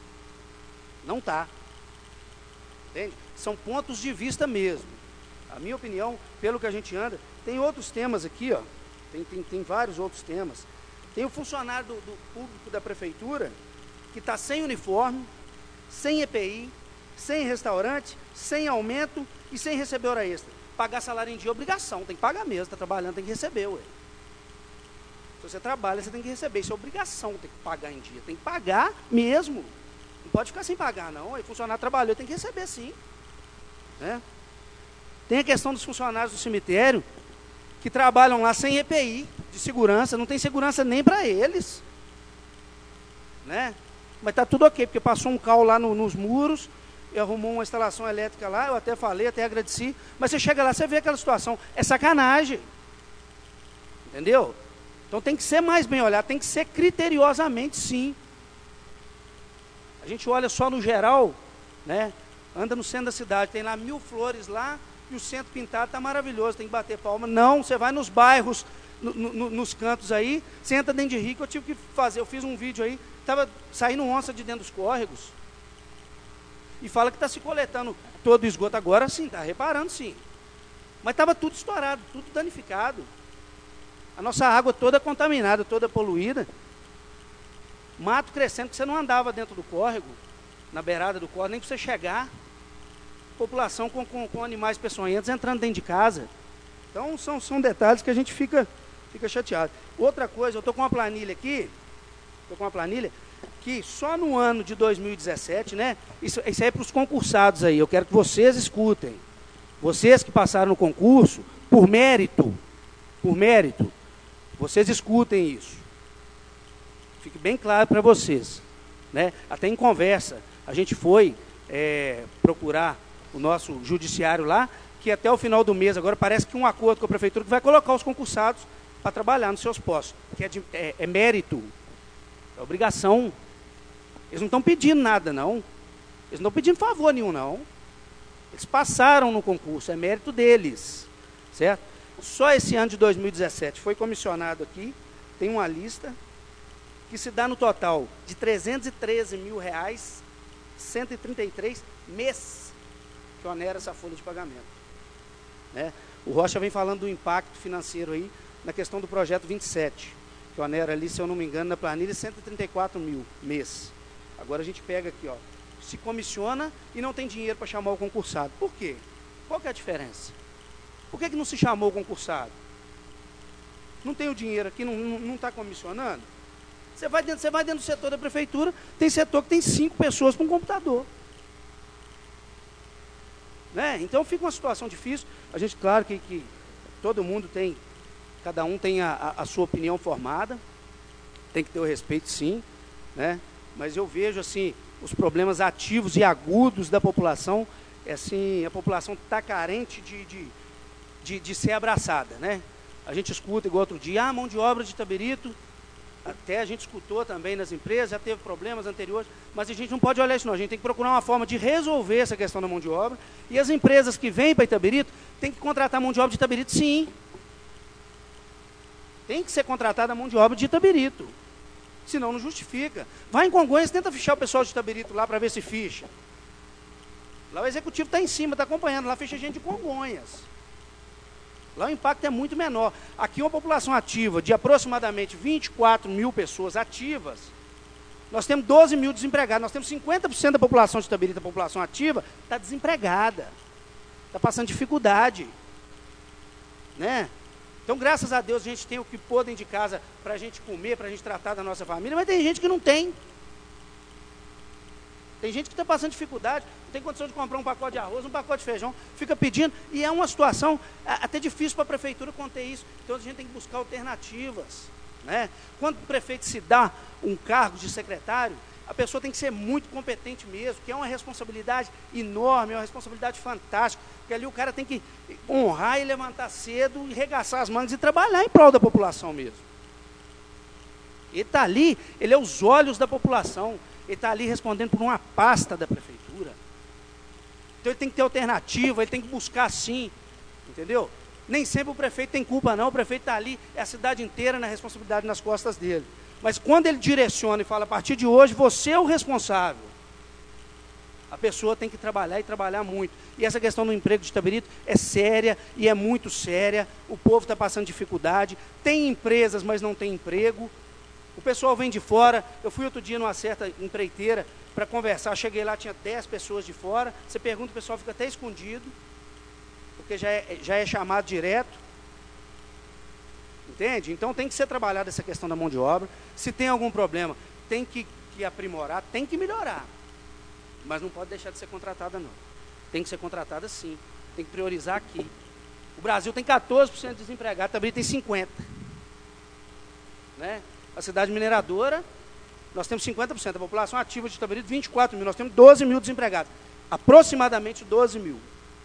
Não está. Entende? São pontos de vista mesmo. A minha opinião, pelo que a gente anda, tem outros temas aqui, ó. Tem, tem, tem vários outros temas. Tem o funcionário do, do público da prefeitura que está sem uniforme, sem E P I, sem restaurante, sem aumento e sem receber hora extra. Pagar salário em dia é obrigação, tem que pagar mesmo, está trabalhando, tem que receber, ué. Se você trabalha, você tem que receber, isso é obrigação, tem que pagar em dia, tem que pagar mesmo. Não pode ficar sem pagar, não. O funcionário trabalhou, tem que receber sim. Né? Tem a questão dos funcionários do cemitério, que trabalham lá sem E P I de segurança, não tem segurança nem para eles. Né? Mas está tudo ok, porque passou um cal lá no, nos muros, e arrumou uma instalação elétrica lá, eu até falei, até agradeci, mas você chega lá, você vê aquela situação, é sacanagem. Entendeu? Então tem que ser mais bem olhado, tem que ser criteriosamente sim. A gente olha só no geral, né? Anda no centro da cidade, tem lá mil flores lá, e o centro pintado está maravilhoso, tem que bater palma. Não, você vai nos bairros, no, no, nos cantos aí, você entra dentro de rico, eu tive que fazer, eu fiz um vídeo aí, estava saindo onça de dentro dos córregos, e fala que está se coletando todo o esgoto agora, sim, está reparando sim. Mas estava tudo estourado, tudo danificado. A nossa água toda contaminada, toda poluída. Mato crescendo, que você não andava dentro do córrego, na beirada do córrego, nem para você chegar. População com, com, com animais peçonhentos entrando dentro de casa. Então são, são detalhes que a gente fica, fica chateado. Outra coisa, eu estou com uma planilha aqui, estou com uma planilha, que só no ano de dois mil e dezessete, né? Isso, isso aí é para os concursados aí, eu quero que vocês escutem. Vocês que passaram no concurso, por mérito, por mérito, vocês escutem isso. Fique bem claro para vocês. Né? Até em conversa, a gente foi é, procurar o nosso judiciário lá, que até o final do mês, agora parece que um acordo com a prefeitura que vai colocar os concursados para trabalhar nos seus postos, que é, de, é, é mérito, é obrigação. Eles não estão pedindo nada, não. Eles não estão pedindo favor nenhum, não. Eles passaram no concurso, é mérito deles, certo? Só esse ano de dois mil e dezessete foi comissionado aqui, tem uma lista, que se dá no total de trezentos e treze mil reais, cento e trinta e três mês, que onera essa folha de pagamento. Né? O Rocha vem falando do impacto financeiro aí, na questão do projeto vinte e sete, que onera ali, se eu não me engano, na planilha, cento e trinta e quatro mil mês. Agora a gente pega aqui, ó, se comissiona e não tem dinheiro para chamar o concursado. Por quê? Qual que é a diferença? Por que, que não se chamou o concursado? Não tem o dinheiro aqui, não está comissionando? Você vai, dentro, você vai dentro do setor da prefeitura, tem setor que tem cinco pessoas com computador. Né? Então fica uma situação difícil. A gente, claro que, que todo mundo tem, cada um tem a, a, a sua opinião formada, tem que ter o respeito sim, né? Mas eu vejo assim, os problemas ativos e agudos da população, é assim, a população está carente de, de, de, de ser abraçada, né? A gente escuta igual outro dia, ah, mão de obra de Itabirito, até a gente escutou também nas empresas, já teve problemas anteriores, mas a gente não pode olhar isso não, a gente tem que procurar uma forma de resolver essa questão da mão de obra, e as empresas que vêm para Itabirito, tem que contratar mão de obra de Itabirito sim. Tem que ser contratada a mão de obra de Itabirito, senão não justifica. Vai em Congonhas, tenta fichar o pessoal de Itabirito lá para ver se ficha. Lá o executivo está em cima, está acompanhando, lá fecha gente de Congonhas. Lá o impacto é muito menor. Aqui uma população ativa de aproximadamente vinte e quatro mil pessoas ativas, nós temos doze mil desempregados, nós temos cinquenta por cento da população de Itabirito, a população ativa, está desempregada, está passando dificuldade. Né? Então, graças a Deus, a gente tem o que pôr dentro de casa para a gente comer, para a gente tratar da nossa família, mas tem gente que não tem. Tem gente que está passando dificuldade, não tem condição de comprar um pacote de arroz, um pacote de feijão, fica pedindo, e é uma situação até difícil para a prefeitura conter isso. Então, a gente tem que buscar alternativas. Né? Quando o prefeito se dá um cargo de secretário, a pessoa tem que ser muito competente mesmo, que é uma responsabilidade enorme, é uma responsabilidade fantástica, porque ali o cara tem que honrar e levantar cedo, e regaçar as mangas e trabalhar em prol da população mesmo. Ele está ali, ele é os olhos da população, ele está ali respondendo por uma pasta da prefeitura. Então ele tem que ter alternativa, ele tem que buscar sim, entendeu? Nem sempre o prefeito tem culpa não, o prefeito está ali, é a cidade inteira na responsabilidade nas costas dele. Mas quando ele direciona e fala, a partir de hoje, você é o responsável, a pessoa tem que trabalhar e trabalhar muito. E essa questão do emprego de Itabirito é séria e é muito séria, o povo está passando dificuldade, tem empresas, mas não tem emprego, o pessoal vem de fora. Eu fui outro dia numa certa empreiteira para conversar, cheguei lá, tinha dez pessoas de fora, você pergunta, o pessoal fica até escondido, porque já é, já é chamado direto. Entende? Então tem que ser trabalhada essa questão da mão de obra. Se tem algum problema, tem que, que aprimorar, tem que melhorar. Mas não pode deixar de ser contratada não. Tem que ser contratada sim. Tem que priorizar aqui. O Brasil tem quatorze por cento de desempregados, Itabirito tem cinquenta por cento. Né? A cidade mineradora, nós temos cinquenta por cento. A população ativa de Itabirito, vinte e quatro mil. Nós temos doze mil desempregados. Aproximadamente doze mil.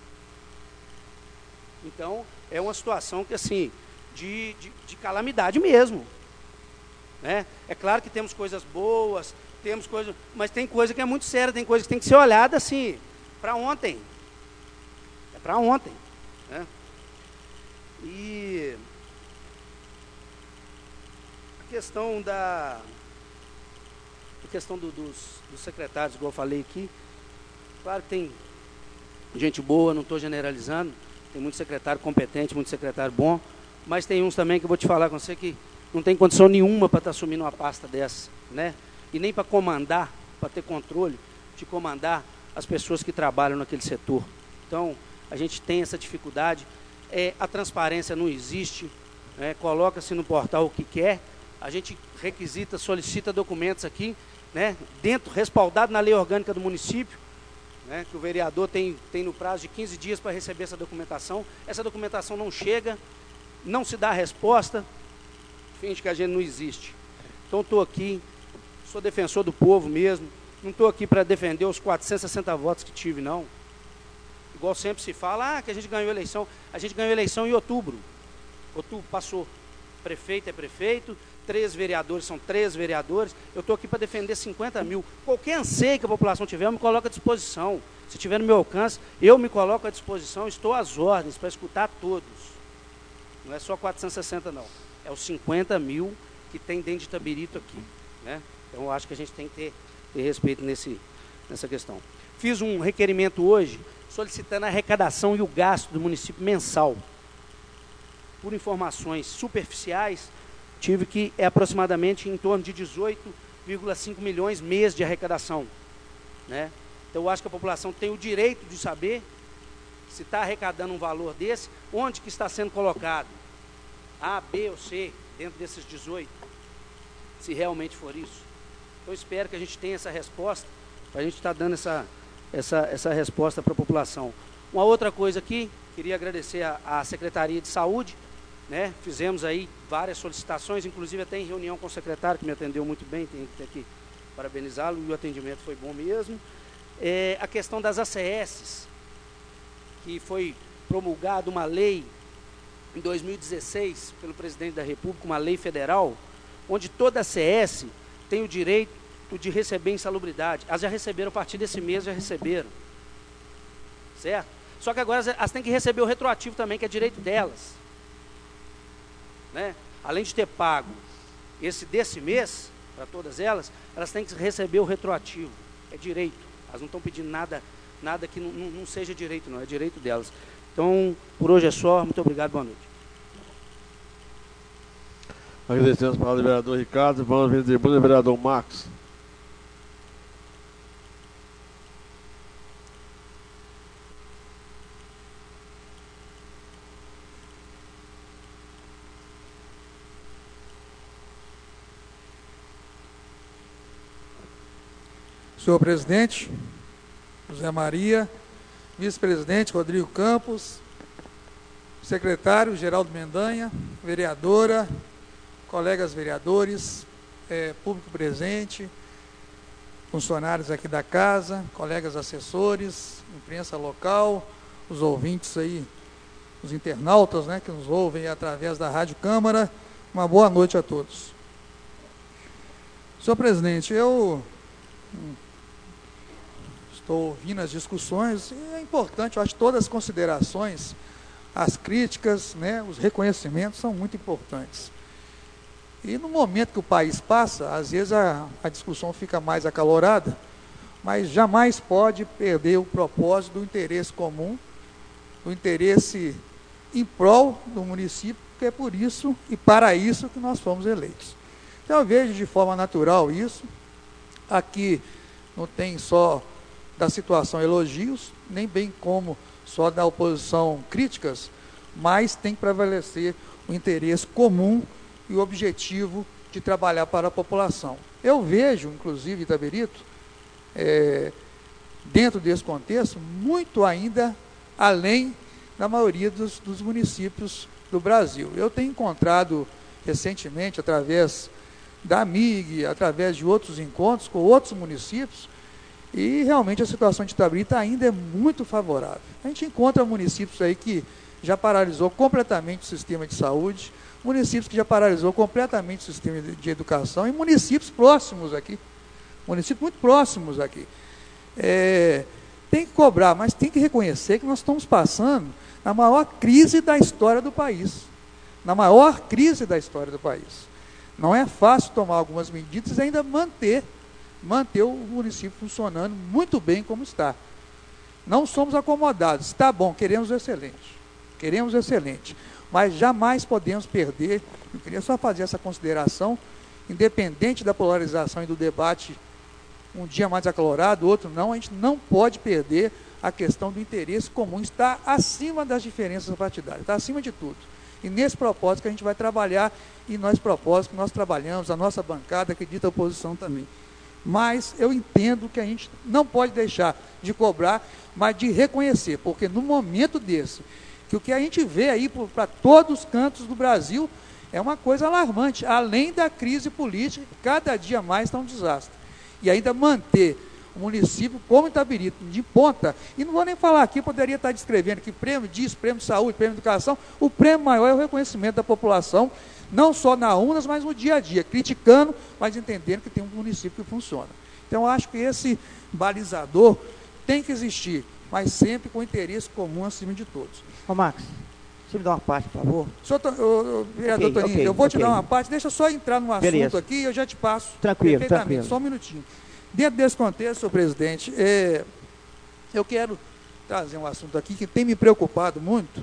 Então, é uma situação que, assim, de, de, de calamidade mesmo. Né? É claro que temos coisas boas, temos coisas, mas tem coisa que é muito séria, tem coisa que tem que ser olhada, assim, para ontem. É para ontem. Né? E a questão da... A questão do, dos, dos secretários, igual eu falei aqui, claro que tem gente boa, não estou generalizando, tem muito secretário competente, muito secretário bom, mas tem uns também que eu vou te falar com você que não tem condição nenhuma para estar assumindo uma pasta dessa, né? E nem para comandar, para ter controle de comandar as pessoas que trabalham naquele setor. Então, a gente tem essa dificuldade, é, a transparência não existe, né? Coloca-se no portal o que quer, a gente requisita, solicita documentos aqui, né? Dentro, respaldado na lei orgânica do município, né, que o vereador tem, tem no prazo de quinze dias para receber essa documentação. Essa documentação não chega, não se dá a resposta, finge que a gente não existe. Então estou aqui, sou defensor do povo mesmo, não estou aqui para defender os quatrocentos e sessenta votos que tive, não. Igual sempre se fala, ah, que a gente ganhou eleição. A gente ganhou eleição em outubro. Outubro passou. Prefeito é prefeito, três vereadores são três vereadores. Eu estou aqui para defender cinquenta mil. Qualquer anseio que a população tiver, eu me coloco à disposição. Se tiver no meu alcance, eu me coloco à disposição, estou às ordens para escutar todos. Não é só quatrocentos e sessenta, não. É os cinquenta mil que tem dentro de Itabirito aqui. Né? Então, eu acho que a gente tem que ter, ter respeito nesse, nessa questão. Fiz um requerimento hoje, solicitando a arrecadação e o gasto do município mensal. Por informações superficiais, tive que é aproximadamente em torno de dezoito vírgula cinco milhões mês de arrecadação. Né? Então, eu acho que a população tem o direito de saber se está arrecadando um valor desse, onde que está sendo colocado. A, B ou C, dentro desses dezoito, se realmente for isso. Então, espero que a gente tenha essa resposta, para a gente estar dando essa, essa, essa resposta para a população. Uma outra coisa aqui, queria agradecer à Secretaria de Saúde, né? Fizemos aí várias solicitações, inclusive até em reunião com o secretário, que me atendeu muito bem, tenho que parabenizá-lo, e o atendimento foi bom mesmo. É, a questão das A C S, que foi promulgada uma lei em dois mil e dezesseis pelo presidente da República, uma lei federal, onde toda A C S tem o direito de receber insalubridade. Elas já receberam, a partir desse mês já receberam. Certo? Só que agora elas têm que receber o retroativo também, que é direito delas. Né? Além de ter pago esse desse mês, para todas elas, elas têm que receber o retroativo. É direito. Elas não estão pedindo nada nada que não, não, não seja direito, não, é direito delas. Então, por hoje é só, muito obrigado, boa noite. Agradecemos para o vereador Ricardo, vamos vir tribuna, vereador Marcos. Senhor presidente, José Maria, vice-presidente Rodrigo Campos, secretário Geraldo Mendanha, vereadora, colegas vereadores, é, público presente, funcionários aqui da casa, colegas assessores, imprensa local, os ouvintes aí, os internautas, né, que nos ouvem através da Rádio Câmara, uma boa noite a todos. Senhor presidente, eu estou ouvindo as discussões, e é importante, eu acho que todas as considerações, as críticas, né, os reconhecimentos são muito importantes. E no momento que o país passa, às vezes a, a discussão fica mais acalorada, mas jamais pode perder o propósito do interesse comum, do interesse em prol do município, porque é por isso e para isso que nós fomos eleitos. Então eu vejo de forma natural isso. Aqui não tem só da situação elogios, nem bem como só da oposição críticas, mas tem que prevalecer o interesse comum e o objetivo de trabalhar para a população. Eu vejo, inclusive, Itaberito, é, dentro desse contexto, muito ainda além da maioria dos, dos municípios do Brasil. Eu tenho encontrado recentemente, através da M I G, através de outros encontros com outros municípios, e realmente a situação de Itaberito ainda é muito favorável. A gente encontra municípios aí que já paralisou completamente o sistema de saúde, municípios que já paralisou completamente o sistema de, de educação, e municípios próximos aqui, municípios muito próximos aqui. É, tem que cobrar, mas tem que reconhecer que nós estamos passando na maior crise da história do país. Na maior crise da história do país. Não é fácil tomar algumas medidas e ainda manter manter o município funcionando muito bem como está. Não somos acomodados, está bom, queremos o excelente, queremos o excelente, mas jamais podemos perder, eu queria só fazer essa consideração, independente da polarização e do debate, um dia mais acalorado, outro não, a gente não pode perder a questão do interesse comum, está acima das diferenças partidárias, está acima de tudo. E nesse propósito que a gente vai trabalhar, e nós propósitos que nós trabalhamos, a nossa bancada, acredita a oposição também. Mas eu entendo que a gente não pode deixar de cobrar, mas de reconhecer, porque no momento desse, que o que a gente vê aí para todos os cantos do Brasil é uma coisa alarmante, além da crise política, cada dia mais está um desastre. E ainda manter o município como Itaberito, de ponta, e não vou nem falar aqui, poderia estar descrevendo que prêmio disso, prêmio de saúde, prêmio de educação, o prêmio maior é o reconhecimento da população, não só na urnas, mas no dia a dia, criticando, mas entendendo que tem um município que funciona. Então, eu acho que esse balizador tem que existir, mas sempre com interesse comum acima de todos. Ô, Max, você me dá uma parte, por favor? Senhor, o, o, vereador okay, Toninho, okay, eu vou te okay. dar uma parte, deixa eu só entrar num assunto Beleza. aqui e eu já te passo tranquilo, perfeitamente, tranquilo. só um minutinho. Dentro desse contexto, senhor presidente, é, eu quero trazer um assunto aqui que tem me preocupado muito,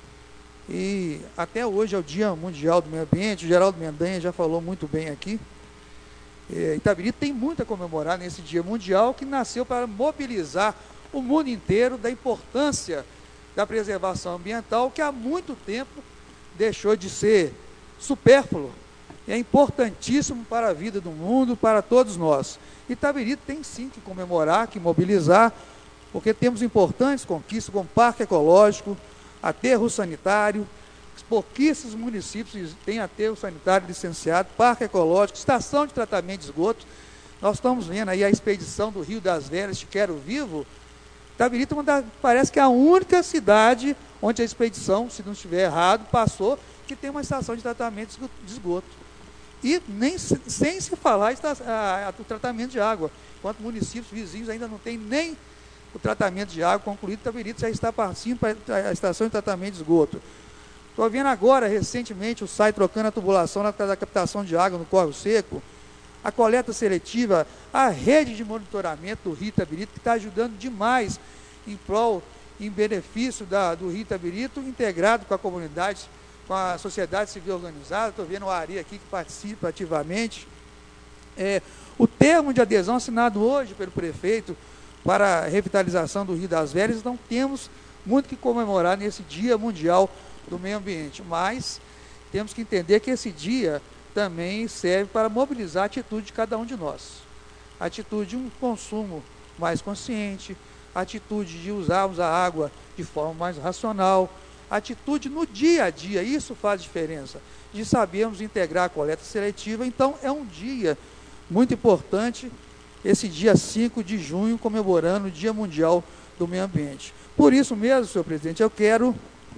e até hoje é o Dia Mundial do Meio Ambiente, o Geraldo Mendanha já falou muito bem aqui. É, Itaberito tem muito a comemorar nesse Dia Mundial, que nasceu para mobilizar o mundo inteiro da importância da preservação ambiental, que há muito tempo deixou de ser supérfluo, e é importantíssimo para a vida do mundo, para todos nós. Itaberito tem sim que comemorar, que mobilizar, porque temos importantes conquistas como parque ecológico, aterro sanitário, pouquíssimos municípios têm aterro sanitário licenciado, parque ecológico, estação de tratamento de esgoto. Nós estamos vendo aí a expedição do Rio das Velhas de Quero Vivo. Itaberito parece que é a única cidade onde a expedição, se não estiver errado, passou, que tem uma estação de tratamento de esgoto. E nem, sem se falar o tratamento de água, enquanto municípios vizinhos ainda não têm nem o tratamento de água concluído, Itaberito já está partindo para a estação de tratamento de esgoto. Estou vendo agora, recentemente, o S A I trocando a tubulação na da captação de água no córrego seco, a coleta seletiva, a rede de monitoramento do Rio Itaberito, que está ajudando demais em prol, em benefício da, do Rio Itabirito, integrado com a comunidade, com a sociedade civil organizada. Estou vendo o Ari aqui que participa ativamente. É, o termo de adesão assinado hoje pelo prefeito para a revitalização do Rio das Velhas, não temos muito que comemorar nesse Dia Mundial do Meio Ambiente, mas temos que entender que esse dia também serve para mobilizar a atitude de cada um de nós. A atitude de um consumo mais consciente, a atitude de usarmos a água de forma mais racional, a atitude no dia a dia, isso faz diferença, de sabermos integrar a coleta seletiva. Então, é um dia muito importante, esse dia cinco de junho, comemorando o Dia Mundial do Meio Ambiente. Por isso mesmo, senhor presidente, eu quero,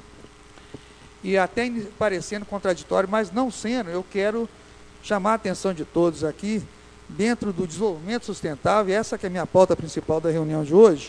e até parecendo contraditório, mas não sendo, eu quero chamar a atenção de todos aqui, dentro do desenvolvimento sustentável, essa que é a minha pauta principal da reunião de hoje,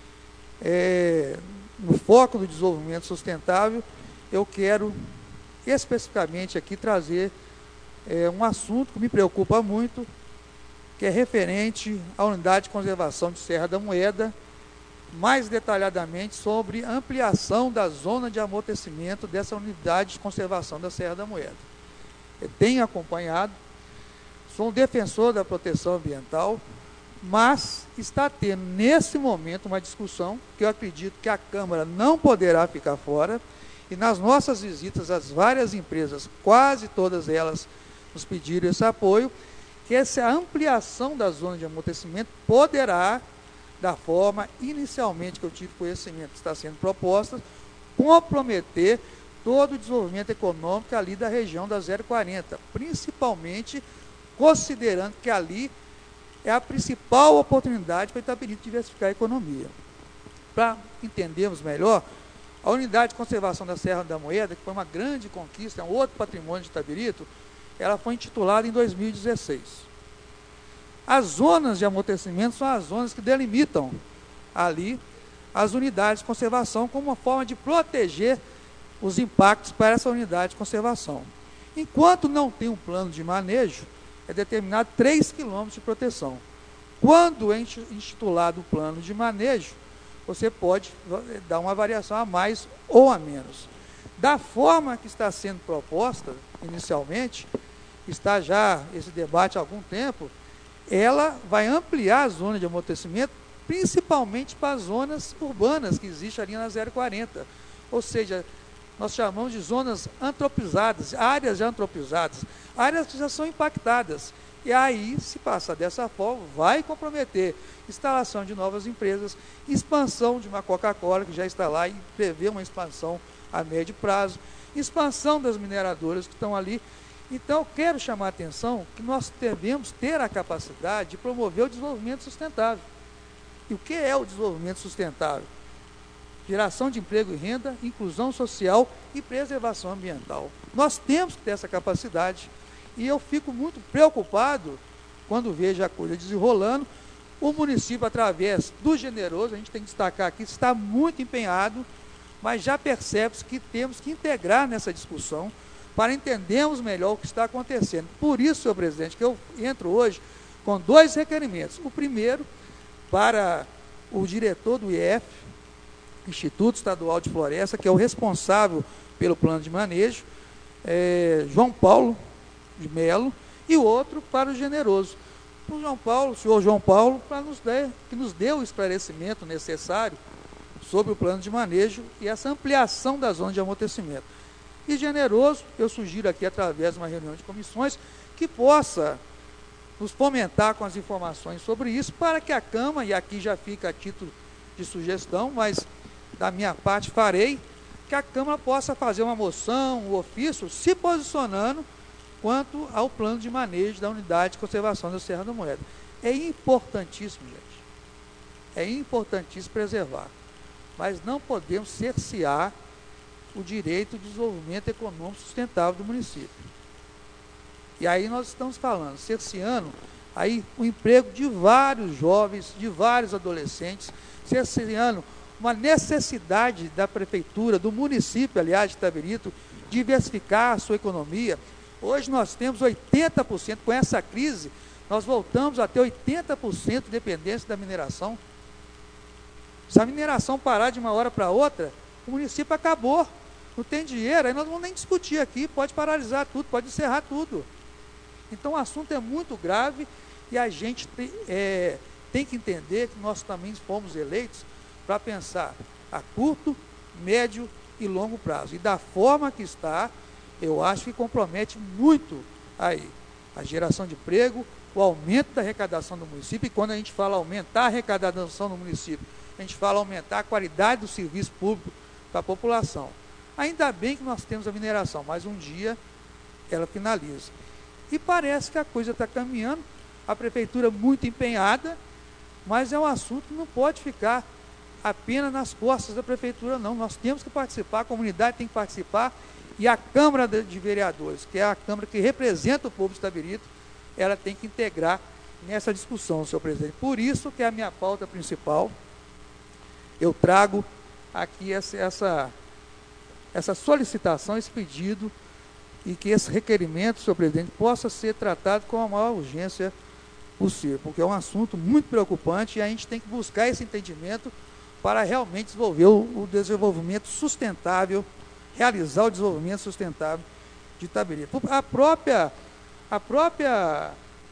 é, no foco do desenvolvimento sustentável, eu quero especificamente aqui trazer é, um assunto que me preocupa muito, que é referente à unidade de conservação de Serra da Moeda, mais detalhadamente sobre a ampliação da zona de amortecimento dessa unidade de conservação da Serra da Moeda. Eu tenho acompanhado, sou um defensor da proteção ambiental, mas está tendo nesse momento uma discussão que eu acredito que a Câmara não poderá ficar fora, e nas nossas visitas às várias empresas, quase todas elas nos pediram esse apoio, que essa ampliação da zona de amortecimento poderá, da forma inicialmente que eu tive conhecimento que está sendo proposta, comprometer todo o desenvolvimento econômico ali da região da zero quarenta, principalmente considerando que ali é a principal oportunidade para Itabirito diversificar a economia. Para entendermos melhor, a unidade de conservação da Serra da Moeda, que foi uma grande conquista, é um outro patrimônio de Itabirito, ela foi intitulada em dois mil e dezesseis. As zonas de amortecimento são as zonas que delimitam ali as unidades de conservação como uma forma de proteger os impactos para essa unidade de conservação. Enquanto não tem um plano de manejo, é determinado três quilômetros de proteção. Quando é instituído o plano de manejo, você pode dar uma variação a mais ou a menos. Da forma que está sendo proposta inicialmente, está já esse debate há algum tempo, ela vai ampliar a zona de amortecimento, principalmente para as zonas urbanas que existem ali na zero quarenta. Ou seja, nós chamamos de zonas antropizadas, áreas já antropizadas, áreas que já são impactadas. E aí, se passar dessa forma, vai comprometer instalação de novas empresas, expansão de uma Coca-Cola, que já está lá e prevê uma expansão a médio prazo, expansão das mineradoras que estão ali. Então, eu quero chamar a atenção que nós devemos ter a capacidade de promover o desenvolvimento sustentável. E o que é o desenvolvimento sustentável? Geração de emprego e renda, inclusão social e preservação ambiental. Nós temos que ter essa capacidade e eu fico muito preocupado quando vejo a coisa desenrolando. O município, através do Generoso, a gente tem que destacar aqui, está muito empenhado, mas já percebe-se que temos que integrar nessa discussão para entendermos melhor o que está acontecendo. Por isso, senhor presidente, que eu entro hoje com dois requerimentos. O primeiro, para o diretor do I F, Instituto Estadual de Floresta, que é o responsável pelo plano de manejo, é, João Paulo de Melo, e o outro para o Generoso. O João Paulo, o senhor João Paulo, para nos dar, que nos dê o esclarecimento necessário sobre o plano de manejo e essa ampliação da zona de amortecimento. E Generoso, eu sugiro aqui, através de uma reunião de comissões, que possa nos fomentar com as informações sobre isso, para que a Câmara, e aqui já fica a título de sugestão, mas da minha parte farei, que a Câmara possa fazer uma moção, um ofício, se posicionando quanto ao plano de manejo da unidade de conservação da Serra da Moeda. É importantíssimo, gente. É importantíssimo preservar. Mas não podemos cercear o direito de desenvolvimento econômico sustentável do município. E aí nós estamos falando, cerceando aí o emprego de vários jovens, de vários adolescentes, cerceando uma necessidade da prefeitura, do município, aliás, de Itabirito, diversificar a sua economia. Hoje nós temos oitenta por cento, com essa crise, nós voltamos a ter oitenta por cento de dependência da mineração. Se a mineração parar de uma hora para outra, o município acabou, não tem dinheiro, aí nós não vamos nem discutir aqui, pode paralisar tudo, pode encerrar tudo. Então o assunto é muito grave e a gente tem, é, tem que entender que nós também fomos eleitos para pensar a curto, médio e longo prazo. E da forma que está, eu acho que compromete muito aí a geração de emprego, o aumento da arrecadação do município. E quando a gente fala aumentar a arrecadação do município, a gente fala aumentar a qualidade do serviço público para a população. Ainda bem que nós temos a mineração, mas um dia ela finaliza. E parece que a coisa está caminhando, a prefeitura muito empenhada, mas é um assunto que não pode ficar apenas nas costas da prefeitura, não. Nós temos que participar, a comunidade tem que participar, e a Câmara de Vereadores, que é a Câmara que representa o povo de Itabirito, ela tem que integrar nessa discussão, senhor presidente. Por isso que é a minha pauta principal. Eu trago aqui essa, essa, essa solicitação, esse pedido, e que esse requerimento, senhor presidente, possa ser tratado com a maior urgência possível, porque é um assunto muito preocupante e a gente tem que buscar esse entendimento para realmente desenvolver o, o desenvolvimento sustentável, realizar o desenvolvimento sustentável de Itabirito. A própria, a própria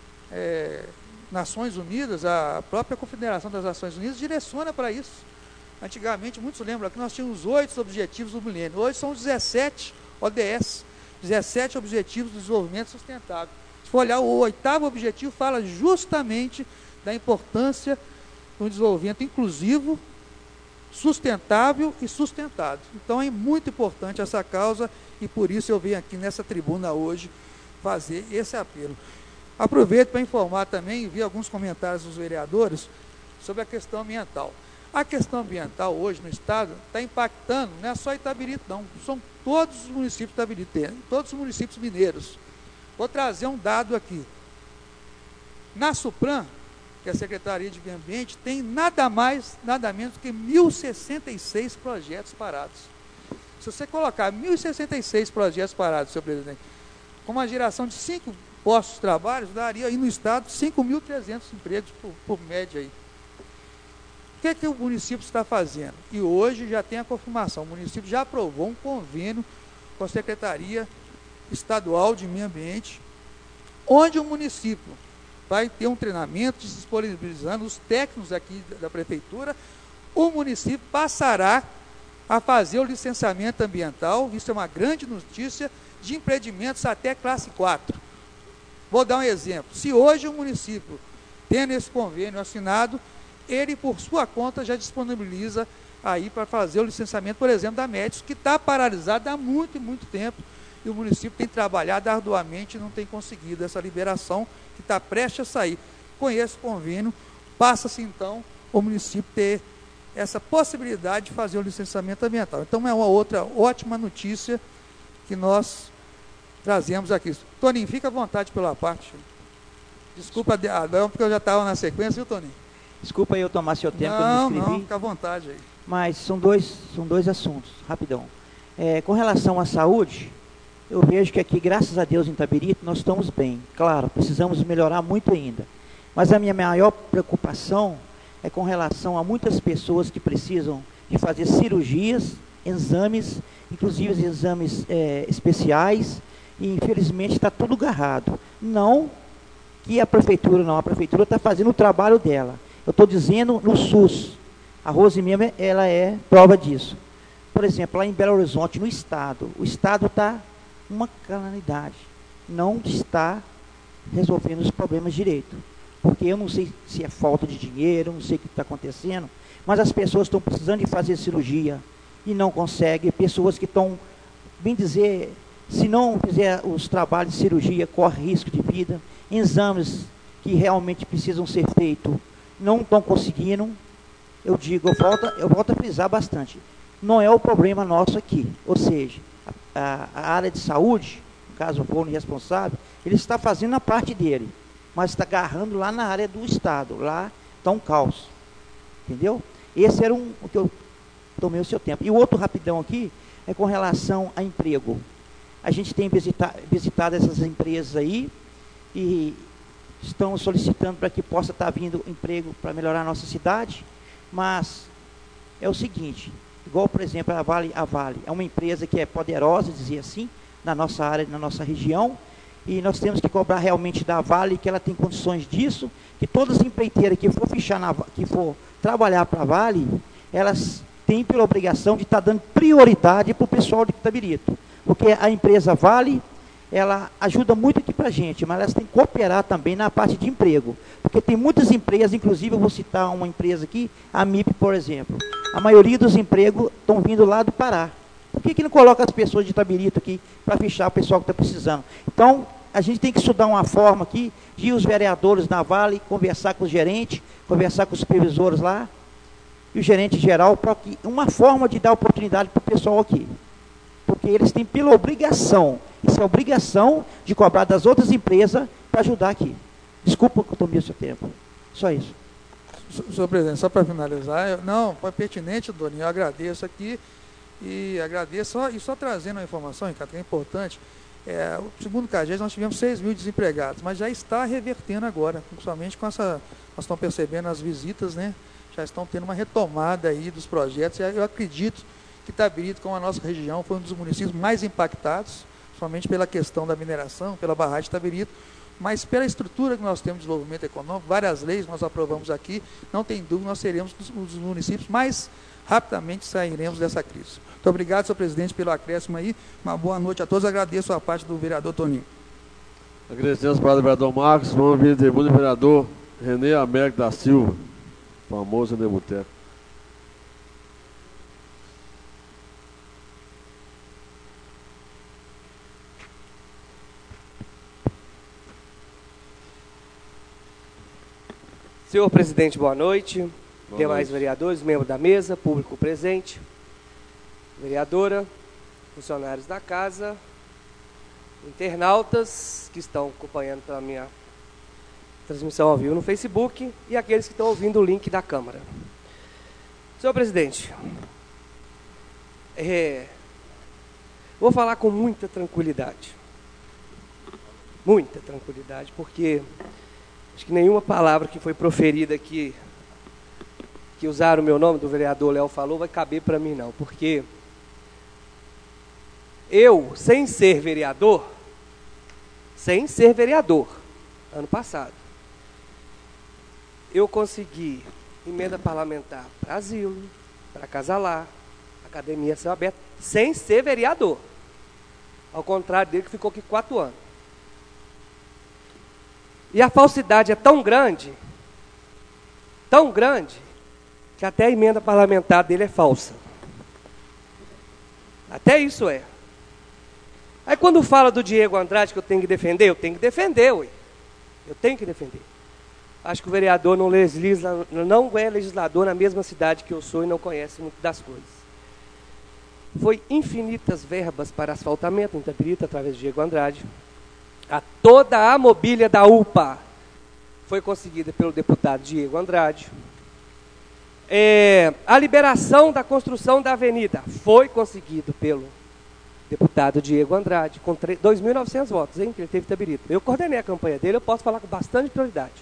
é, Nações Unidas, a própria Confederação das Nações Unidas direciona para isso. Antigamente, muitos lembram que nós tínhamos oito objetivos do milênio, hoje são dezessete O D S, dezessete Objetivos do Desenvolvimento Sustentável. Se for olhar, o oitavo objetivo fala justamente da importância do desenvolvimento inclusivo, sustentável e sustentado. Então é muito importante essa causa e por isso eu venho aqui nessa tribuna hoje fazer esse apelo. Aproveito para informar também e vi alguns comentários dos vereadores sobre a questão ambiental. A questão ambiental hoje no estado está impactando, não é só Itabirito não, são todos os municípios de Itabirito, todos os municípios mineiros. Vou trazer um dado aqui. Na Supran, que é a Secretaria de Meio Ambiente, tem nada mais, nada menos que mil e sessenta e seis projetos parados. Se você colocar mil e sessenta e seis projetos parados, senhor presidente, com uma geração de cinco postos de trabalho, daria aí no estado cinco mil e trezentos empregos por, por média aí. O que é que o município está fazendo? E hoje já tem a confirmação, o município já aprovou um convênio com a Secretaria Estadual de Meio Ambiente, onde o município vai ter um treinamento disponibilizando os técnicos aqui da prefeitura, o município passará a fazer o licenciamento ambiental, isso é uma grande notícia, de empreendimentos até classe quatro. Vou dar um exemplo, se hoje o município, tendo esse convênio assinado, ele por sua conta já disponibiliza aí para fazer o licenciamento, por exemplo, da Médicos, que está paralisada há muito e muito tempo, e o município tem trabalhado arduamente e não tem conseguido essa liberação, que está prestes a sair. Com esse convênio, passa-se então o município ter essa possibilidade de fazer o licenciamento ambiental. Então é uma outra ótima notícia que nós trazemos aqui. Toninho, fica à vontade pela parte. Desculpa, Adão, porque eu já estava na sequência, viu, Toninho? Desculpa eu tomar seu tempo, não, que eu não escrevi. Não, fica à vontade aí. Mas são dois, são dois assuntos, rapidão. É, com relação à saúde, eu vejo que aqui, graças a Deus, em Itabirito, nós estamos bem. Claro, precisamos melhorar muito ainda. Mas a minha maior preocupação é com relação a muitas pessoas que precisam de fazer cirurgias, exames, inclusive exames é, especiais, e infelizmente está tudo agarrado. Não que a prefeitura não, a prefeitura está fazendo o trabalho dela. Eu estou dizendo no SUS. A Rosemia, ela é prova disso. Por exemplo, lá em Belo Horizonte, no estado, o estado está uma calamidade. Não está resolvendo os problemas direito. Porque eu não sei se é falta de dinheiro, não sei o que está acontecendo, mas as pessoas estão precisando de fazer cirurgia e não conseguem. Pessoas que estão, bem dizer, se não fizer os trabalhos de cirurgia, corre risco de vida. Exames que realmente precisam ser feitos, não estão conseguindo. Eu digo, eu volto, eu volto a frisar bastante. Não é o problema nosso aqui. Ou seja, a, a área de saúde, no caso o Fone responsável, ele está fazendo a parte dele, mas está agarrando lá na área do Estado. Lá está um caos. Entendeu? Esse era um, o que eu tomei o seu tempo. E o outro rapidão aqui é com relação a emprego. A gente tem visita, visitado essas empresas aí e estão solicitando para que possa estar vindo emprego para melhorar a nossa cidade, mas é o seguinte, igual, por exemplo, a Vale, a Vale é uma empresa que é poderosa, dizer assim, na nossa área, na nossa região, e nós temos que cobrar realmente da Vale que ela tem condições disso, que todas as empreiteiras que for fichar na, que for trabalhar para a Vale, elas têm pela obrigação de estar tá dando prioridade para o pessoal de Itabirito, porque a empresa Vale, ela ajuda muito aqui para a gente, mas elas têm que cooperar também na parte de emprego, porque tem muitas empresas, inclusive eu vou citar uma empresa aqui, a M I P, por exemplo, a maioria dos empregos estão vindo lá do Pará. Por que, que não coloca as pessoas de Itabirito aqui para fechar o pessoal que está precisando? Então, a gente tem que estudar uma forma aqui de ir os vereadores na Vale, conversar com os gerentes, conversar com os supervisores lá, e o gerente geral, para que uma forma de dar oportunidade para o pessoal aqui. Porque eles têm pela obrigação, isso é obrigação de cobrar das outras empresas para ajudar aqui. Desculpa que eu tomei o seu tempo. Só isso. Senhor presidente, só para finalizar, eu, não, foi pertinente, Doninho, eu agradeço aqui e agradeço, só, e só trazendo uma informação, Ricardo, que é importante, é, segundo o CAGES, nós tivemos seis mil desempregados, mas já está revertendo agora, principalmente com essa, nós estamos percebendo as visitas, né, já estão tendo uma retomada aí dos projetos, e eu acredito que Itabirito, como a nossa região, foi um dos municípios mais impactados, somente pela questão da mineração, pela barragem de Itabirito, mas pela estrutura que nós temos de desenvolvimento econômico, várias leis nós aprovamos aqui, não tem dúvida, nós seremos um dos municípios mais rapidamente sairemos dessa crise. Muito obrigado, senhor presidente, pelo acréscimo aí, uma boa noite a todos, agradeço a parte do vereador Toninho. Agradecemos para o vereador Marcos, vamos vir em tribuna do vereador René Américo da Silva, famoso René Boteco. Senhor presidente, boa noite. Boa Demais noite. vereadores, membros da mesa, público presente, vereadora, funcionários da casa, internautas que estão acompanhando pela minha transmissão ao vivo no Facebook e aqueles que estão ouvindo o link da Câmara. Senhor presidente, é, vou falar com muita tranquilidade. Muita tranquilidade, porque acho que nenhuma palavra que foi proferida aqui, que usaram o meu nome, do vereador Léo falou, vai caber para mim não, porque eu, sem ser vereador, sem ser vereador, ano passado, eu consegui emenda parlamentar para asilo, para casalar, academia céu aberto, sem ser vereador, ao contrário dele que ficou aqui quatro anos. E a falsidade é tão grande, tão grande, que até a emenda parlamentar dele é falsa. Até isso é. Aí quando fala do Diego Andrade que eu tenho que defender, eu tenho que defender, ué. Eu tenho que defender. Acho que o vereador não, legisla, não é legislador na mesma cidade que eu sou e não conhece muito das coisas. Foi infinitas verbas para asfaltamento em Itabirito, através do Diego Andrade. A toda a mobília da U P A foi conseguida pelo deputado Diego Andrade. É, a liberação da construção da avenida foi conseguido pelo deputado Diego Andrade, com dois mil e novecentos votos, hein, que ele teve em Itabirito. Eu coordenei a campanha dele, eu posso falar com bastante prioridade.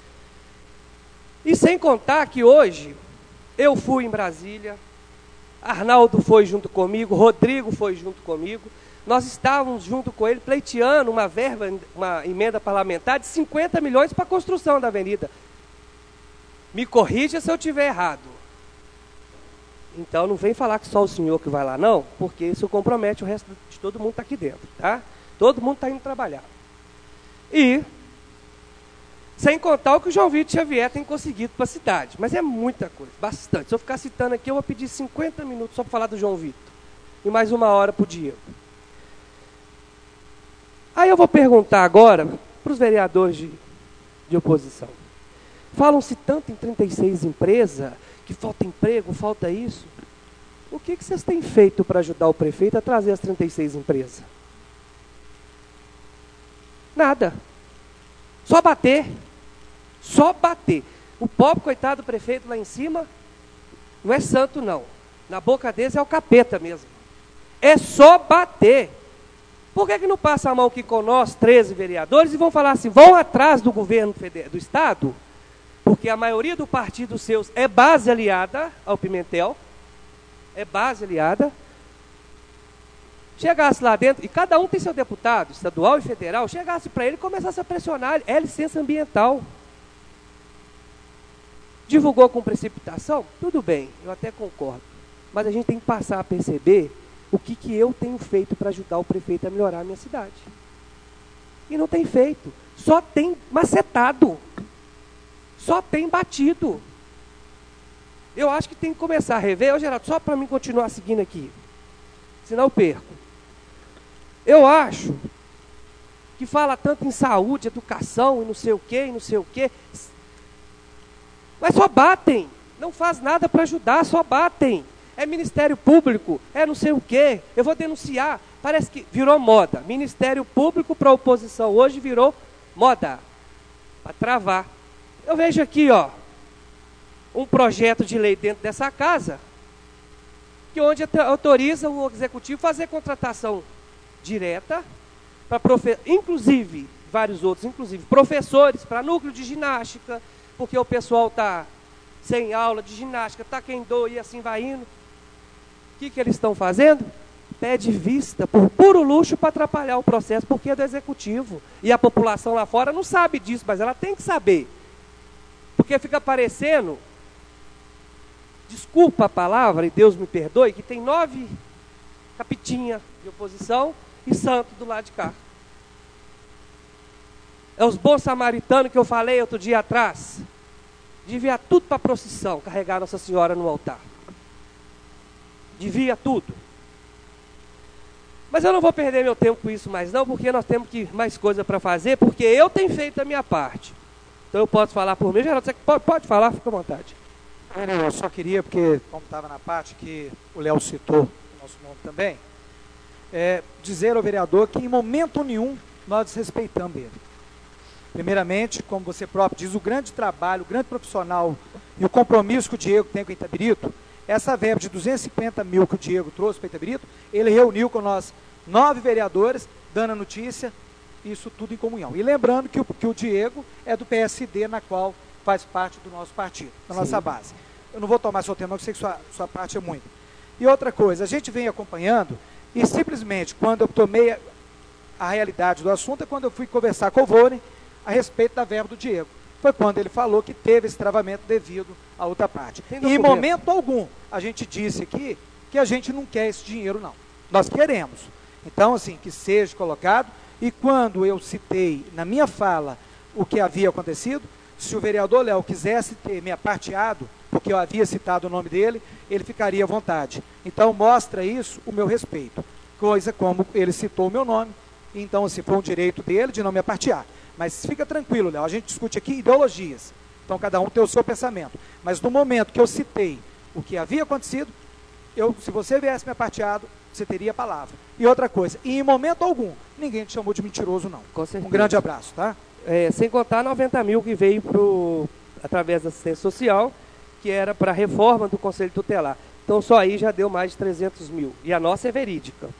E sem contar que hoje eu fui em Brasília, Arnaldo foi junto comigo, Rodrigo foi junto comigo, nós estávamos junto com ele pleiteando uma verba, uma emenda parlamentar de cinquenta milhões para a construção da avenida. Me corrija se eu estiver errado. Então não vem falar que só o senhor que vai lá não, porque isso compromete o resto de todo mundo que está aqui dentro, tá? Todo mundo está indo trabalhar. E, sem contar o que o João Vitor Xavier tem conseguido para a cidade. Mas é muita coisa, bastante. Se eu ficar citando aqui, eu vou pedir cinquenta minutos só para falar do João Vitor. E mais uma hora para o Diego. Aí eu vou perguntar agora para os vereadores de, de oposição. Falam-se tanto em trinta e seis empresas, que falta emprego, falta isso. O que, que vocês têm feito para ajudar o prefeito a trazer as trinta e seis empresas? Nada. Só bater. Só bater. O pobre coitado do prefeito lá em cima não é santo não. Na boca deles é o capeta mesmo. É só bater. Por que que não passa a mão aqui com nós, treze vereadores, e vão falar assim, vão atrás do governo federal, do Estado, porque a maioria do partido seus é base aliada ao Pimentel, é base aliada, chegasse lá dentro, e cada um tem seu deputado, estadual e federal, chegasse para ele e começasse a pressionar, é licença ambiental. Divulgou com precipitação? Tudo bem, eu até concordo. Mas a gente tem que passar a perceber o que, que eu tenho feito para ajudar o prefeito a melhorar a minha cidade. E não tem feito. Só tem macetado. Só tem batido. Eu acho que tem que começar a rever. Ô, Geraldo, só para mim continuar seguindo aqui. Senão eu perco. Eu acho que fala tanto em saúde, educação e não sei o quê, e não sei o quê. Mas só batem. Não faz nada para ajudar, só batem. É Ministério Público, é não sei o quê. Eu vou denunciar. Parece que virou moda. Ministério Público para a oposição hoje virou moda. Para travar. Eu vejo aqui, ó, um projeto de lei dentro dessa casa, que onde autoriza o executivo fazer contratação direta para professores, inclusive, vários outros, inclusive professores para núcleo de ginástica, porque o pessoal está sem aula de ginástica, está quem doa e assim vai indo. O que, que eles estão fazendo? Pede vista por puro luxo para atrapalhar o processo, porque é do executivo. E a população lá fora não sabe disso, mas ela tem que saber. Porque fica parecendo, desculpa a palavra, e Deus me perdoe, que tem nove capitinhas de oposição e santo do lado de cá. É os bons samaritanos que eu falei outro dia atrás. Devia tudo para a procissão, carregar Nossa Senhora no altar. Devia tudo. Mas eu não vou perder meu tempo com isso mais não, porque nós temos que mais coisa para fazer, porque eu tenho feito a minha parte. Então eu posso falar por mim. Geraldo, você pode, pode falar, fica à vontade. Eu só queria, porque como estava na parte que o Léo citou, o nosso nome também, é, dizer ao vereador que em momento nenhum nós desrespeitamos ele. Primeiramente, como você próprio diz, o grande trabalho, o grande profissional e o compromisso que o Diego tem com o Itabirito, essa verba de duzentos e cinquenta mil que o Diego trouxe para o Itabirito, ele reuniu com nós nove vereadores, dando a notícia, isso tudo em comunhão. E lembrando que o, que o Diego é do P S D, na qual faz parte do nosso partido, da nossa Sim. base. Eu não vou tomar seu tempo, eu sei que sua, sua parte é muito. E outra coisa, a gente vem acompanhando, e simplesmente, quando eu tomei a, a realidade do assunto, é quando eu fui conversar com o Vônei a respeito da verba do Diego. Foi quando ele falou que teve esse travamento devido à outra parte. E em momento algum, a gente disse aqui que a gente não quer esse dinheiro, não. Nós queremos. Então, assim, que seja colocado. E quando eu citei na minha fala o que havia acontecido, se o vereador Léo quisesse ter me aparteado, porque eu havia citado o nome dele, ele ficaria à vontade. Então, mostra isso o meu respeito. Coisa como ele citou o meu nome, então, assim, foi um direito dele de não me apartear. Mas fica tranquilo, Léo, a gente discute aqui ideologias. Então, cada um tem o seu pensamento. Mas no momento que eu citei o que havia acontecido, eu, se você viesse me aparteado, você teria a palavra. E outra coisa, e em momento algum, ninguém te chamou de mentiroso, não. Com certeza. Um grande abraço, tá? É, sem contar noventa mil que veio pro, através da assistência social, que era para a reforma do Conselho Tutelar. Então, só aí já deu mais de trezentos mil. E a nossa é verídica.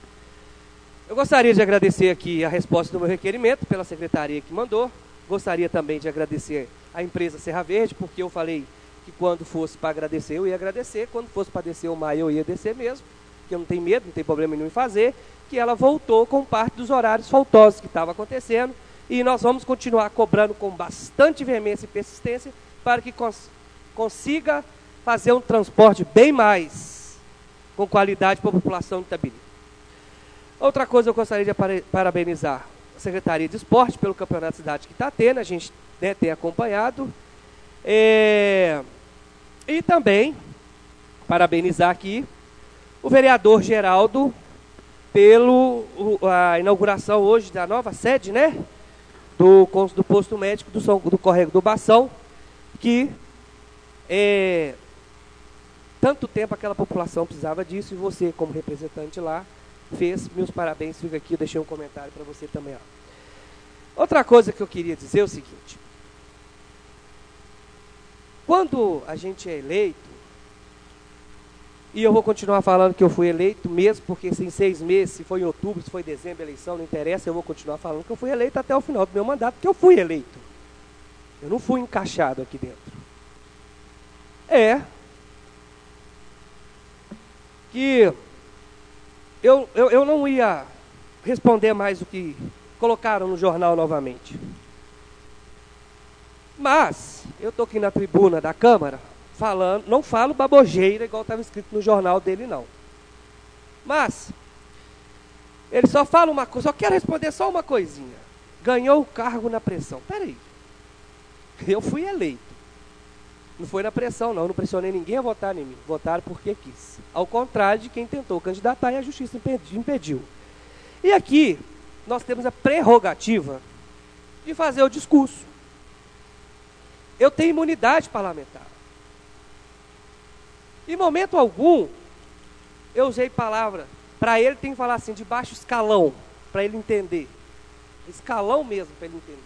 Eu gostaria de agradecer aqui a resposta do meu requerimento pela secretaria que mandou. Gostaria também de agradecer a empresa Serra Verde, porque eu falei que quando fosse para agradecer, eu ia agradecer. Quando fosse para descer o maio, eu ia descer mesmo, porque eu não tenho medo, não tem problema nenhum em fazer. Que ela voltou com parte dos horários faltosos que estavam acontecendo. E nós vamos continuar cobrando com bastante veemência e persistência para que cons consiga fazer um transporte bem mais com qualidade para a população de Itabirito. Outra coisa, eu gostaria de parabenizar a Secretaria de Esporte pelo Campeonato Cidade que está tendo, a gente, né, tem acompanhado. É, e também parabenizar aqui o vereador Geraldo pelo a inauguração hoje da nova sede, né, do, do posto médico do, São, do Córrego do Bação, que é, tanto tempo aquela população precisava disso, e você, como representante lá, fez. Meus parabéns, fica aqui, eu deixei um comentário para você também. Ó. Outra coisa que eu queria dizer é o seguinte: quando a gente é eleito, e eu vou continuar falando que eu fui eleito mesmo, porque se em seis meses, se foi em outubro, se foi em dezembro, a eleição, não interessa, eu vou continuar falando que eu fui eleito até o final do meu mandato, porque eu fui eleito. Eu não fui encaixado aqui dentro. É. que eu, eu, eu não ia responder mais o que colocaram no jornal novamente. Mas, eu estou aqui na tribuna da Câmara, falando, não falo babogeira igual estava escrito no jornal dele, não. Mas, ele só fala uma coisa, só quero responder só uma coisinha. Ganhou o cargo na pressão. Peraí, eu fui eleito. Não foi na pressão, não. Eu não pressionei ninguém a votar em mim. Votaram porque quis. Ao contrário de quem tentou candidatar e a justiça impediu. E aqui, nós temos a prerrogativa de fazer o discurso. Eu tenho imunidade parlamentar. Em momento algum, eu usei palavra. Para ele tem que falar assim, de baixo escalão, para ele entender. Escalão mesmo, para ele entender.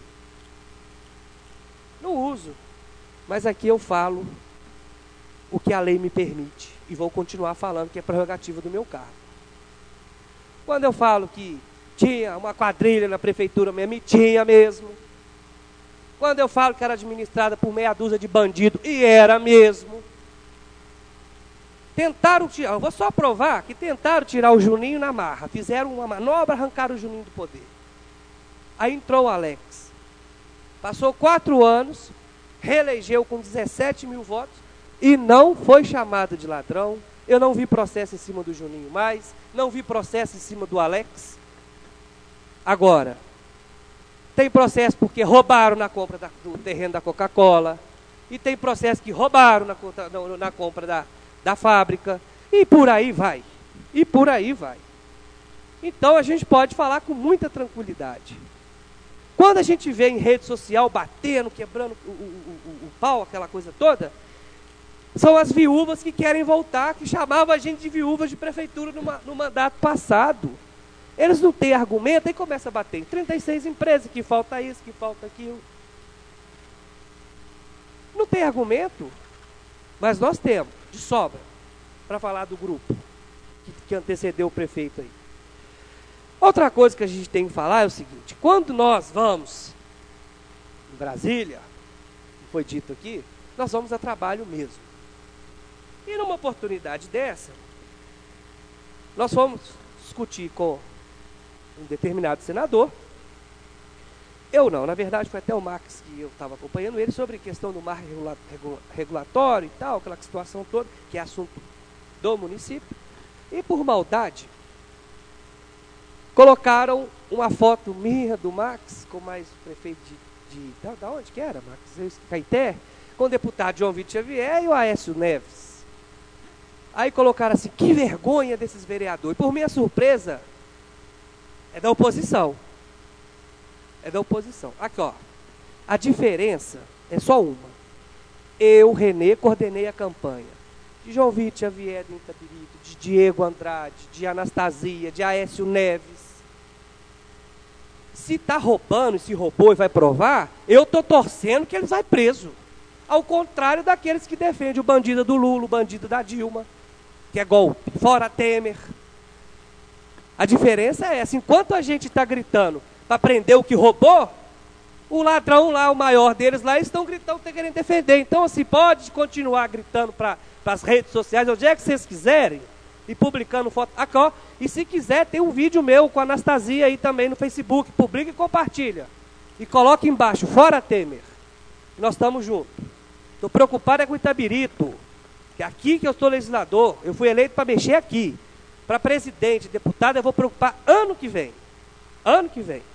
Não uso. Mas aqui eu falo o que a lei me permite. E vou continuar falando que é prerrogativa do meu cargo. Quando eu falo que tinha uma quadrilha na prefeitura mesmo, e tinha mesmo. Quando eu falo que era administrada por meia dúzia de bandido, e era mesmo. Tentaram tirar, eu vou só provar que tentaram tirar o Juninho na marra. Fizeram uma manobra, arrancaram o Juninho do poder. Aí entrou o Alex. Passou quatro anos, reelegeu com dezessete mil votos e não foi chamado de ladrão. Eu não vi processo em cima do Juninho mais, não vi processo em cima do Alex. Agora, tem processo porque roubaram na compra da, do terreno da Coca-Cola, e tem processo que roubaram na, na, na compra da, da fábrica, e por aí vai, e por aí vai. Então a gente pode falar com muita tranquilidade. Quando a gente vê em rede social batendo, quebrando o, o, o, o pau, aquela coisa toda, são as viúvas que querem voltar, que chamavam a gente de viúvas de prefeitura no, no mandato passado. Eles não têm argumento, aí começa a bater em trinta e seis empresas, que falta isso, que falta aquilo. Não tem argumento, mas nós temos, de sobra, para falar do grupo que, que antecedeu o prefeito aí. Outra coisa que a gente tem que falar é o seguinte, quando nós vamos em Brasília, foi dito aqui, nós vamos a trabalho mesmo. E numa oportunidade dessa, nós fomos discutir com um determinado senador, eu não, na verdade foi até o Max que eu estava acompanhando ele, sobre a questão do marco regula regula regulatório e tal, aquela situação toda, que é assunto do município, e por maldade, colocaram uma foto minha do Max, com mais o prefeito de, de da, da onde que era, Max? Caeté, com o deputado João Vitor Xavier e o Aécio Neves. Aí colocaram assim, que vergonha desses vereadores. Por minha surpresa, é da oposição. É da oposição. Aqui, ó. A diferença é só uma. Eu, Renê, coordenei a campanha. De João Vitor Xavier do Itabirito, de Diego Andrade, de Anastasia, de Aécio Neves. Se está roubando, e se roubou e vai provar, eu estou torcendo que eles vão preso. Ao contrário daqueles que defendem o bandido do Lula, o bandido da Dilma, que é golpe, fora Temer. A diferença é essa, enquanto a gente está gritando para prender o que roubou, o ladrão lá, o maior deles lá, eles estão gritando, estão querendo defender. Então, assim, pode continuar gritando para as redes sociais, onde é que vocês quiserem, e publicando foto. Aqui, ó, e se quiser, tem um vídeo meu com a Anastasia aí também no Facebook, publica e compartilha. E coloca embaixo, fora Temer. Nós estamos juntos. Estou preocupado é com o Itabirito, que é aqui que eu sou legislador, eu fui eleito para mexer aqui. Para presidente, deputado, eu vou preocupar ano que vem. Ano que vem.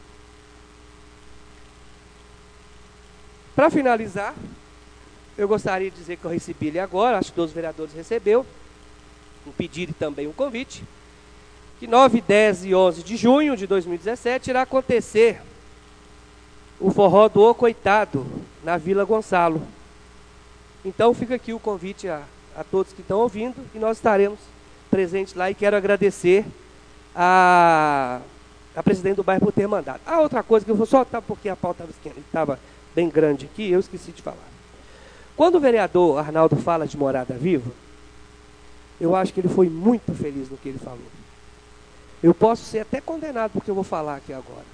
Para finalizar, eu gostaria de dizer que eu recebi ele agora, acho que todos os vereadores recebeu, um pedido e também um convite, que nove, dez e onze de junho de dois mil e dezessete irá acontecer o forró do Ô Coitado, na Vila Gonçalo. Então fica aqui o convite a, a todos que estão ouvindo, e nós estaremos presentes lá, e quero agradecer a, a presidente do bairro por ter mandado. Ah, outra coisa que eu vou soltar porque a pauta estava bem grande aqui, eu esqueci de falar. Quando o vereador Arnaldo fala de morada viva, eu acho que ele foi muito feliz no que ele falou. Eu posso ser até condenado porque eu vou falar aqui agora.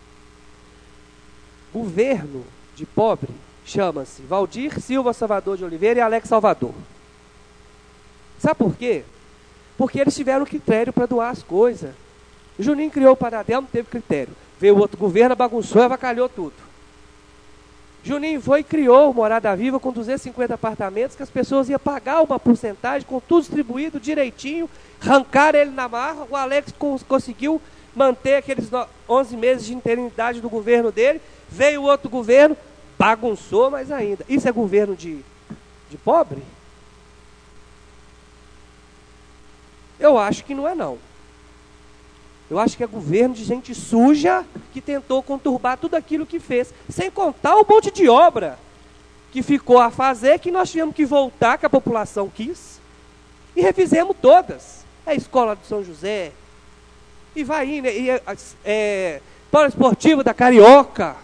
Governo de pobre chama-se Valdir Silva Salvador de Oliveira e Alex Salvador. Sabe por quê? porque eles tiveram critério para doar as coisas. O Juninho criou o Paradel, não teve critério. Veio o outro governo, bagunçou e avacalhou tudo. Juninho foi e criou o Morada Viva com duzentos e cinquenta apartamentos, que as pessoas iam pagar uma porcentagem, com tudo distribuído direitinho, arrancaram ele na marra. O Alex cons conseguiu manter aqueles onze meses de interinidade do governo dele. Veio o outro governo, bagunçou mais ainda. Isso é governo de, de pobre? Eu acho que não é, não. Eu acho que é governo de gente suja que tentou conturbar tudo aquilo que fez, sem contar o monte de obra que ficou a fazer, que nós tivemos que voltar, que a população quis, e refizemos todas. É a escola do São José, e vai indo, e é, é, polo esportivo da Carioca,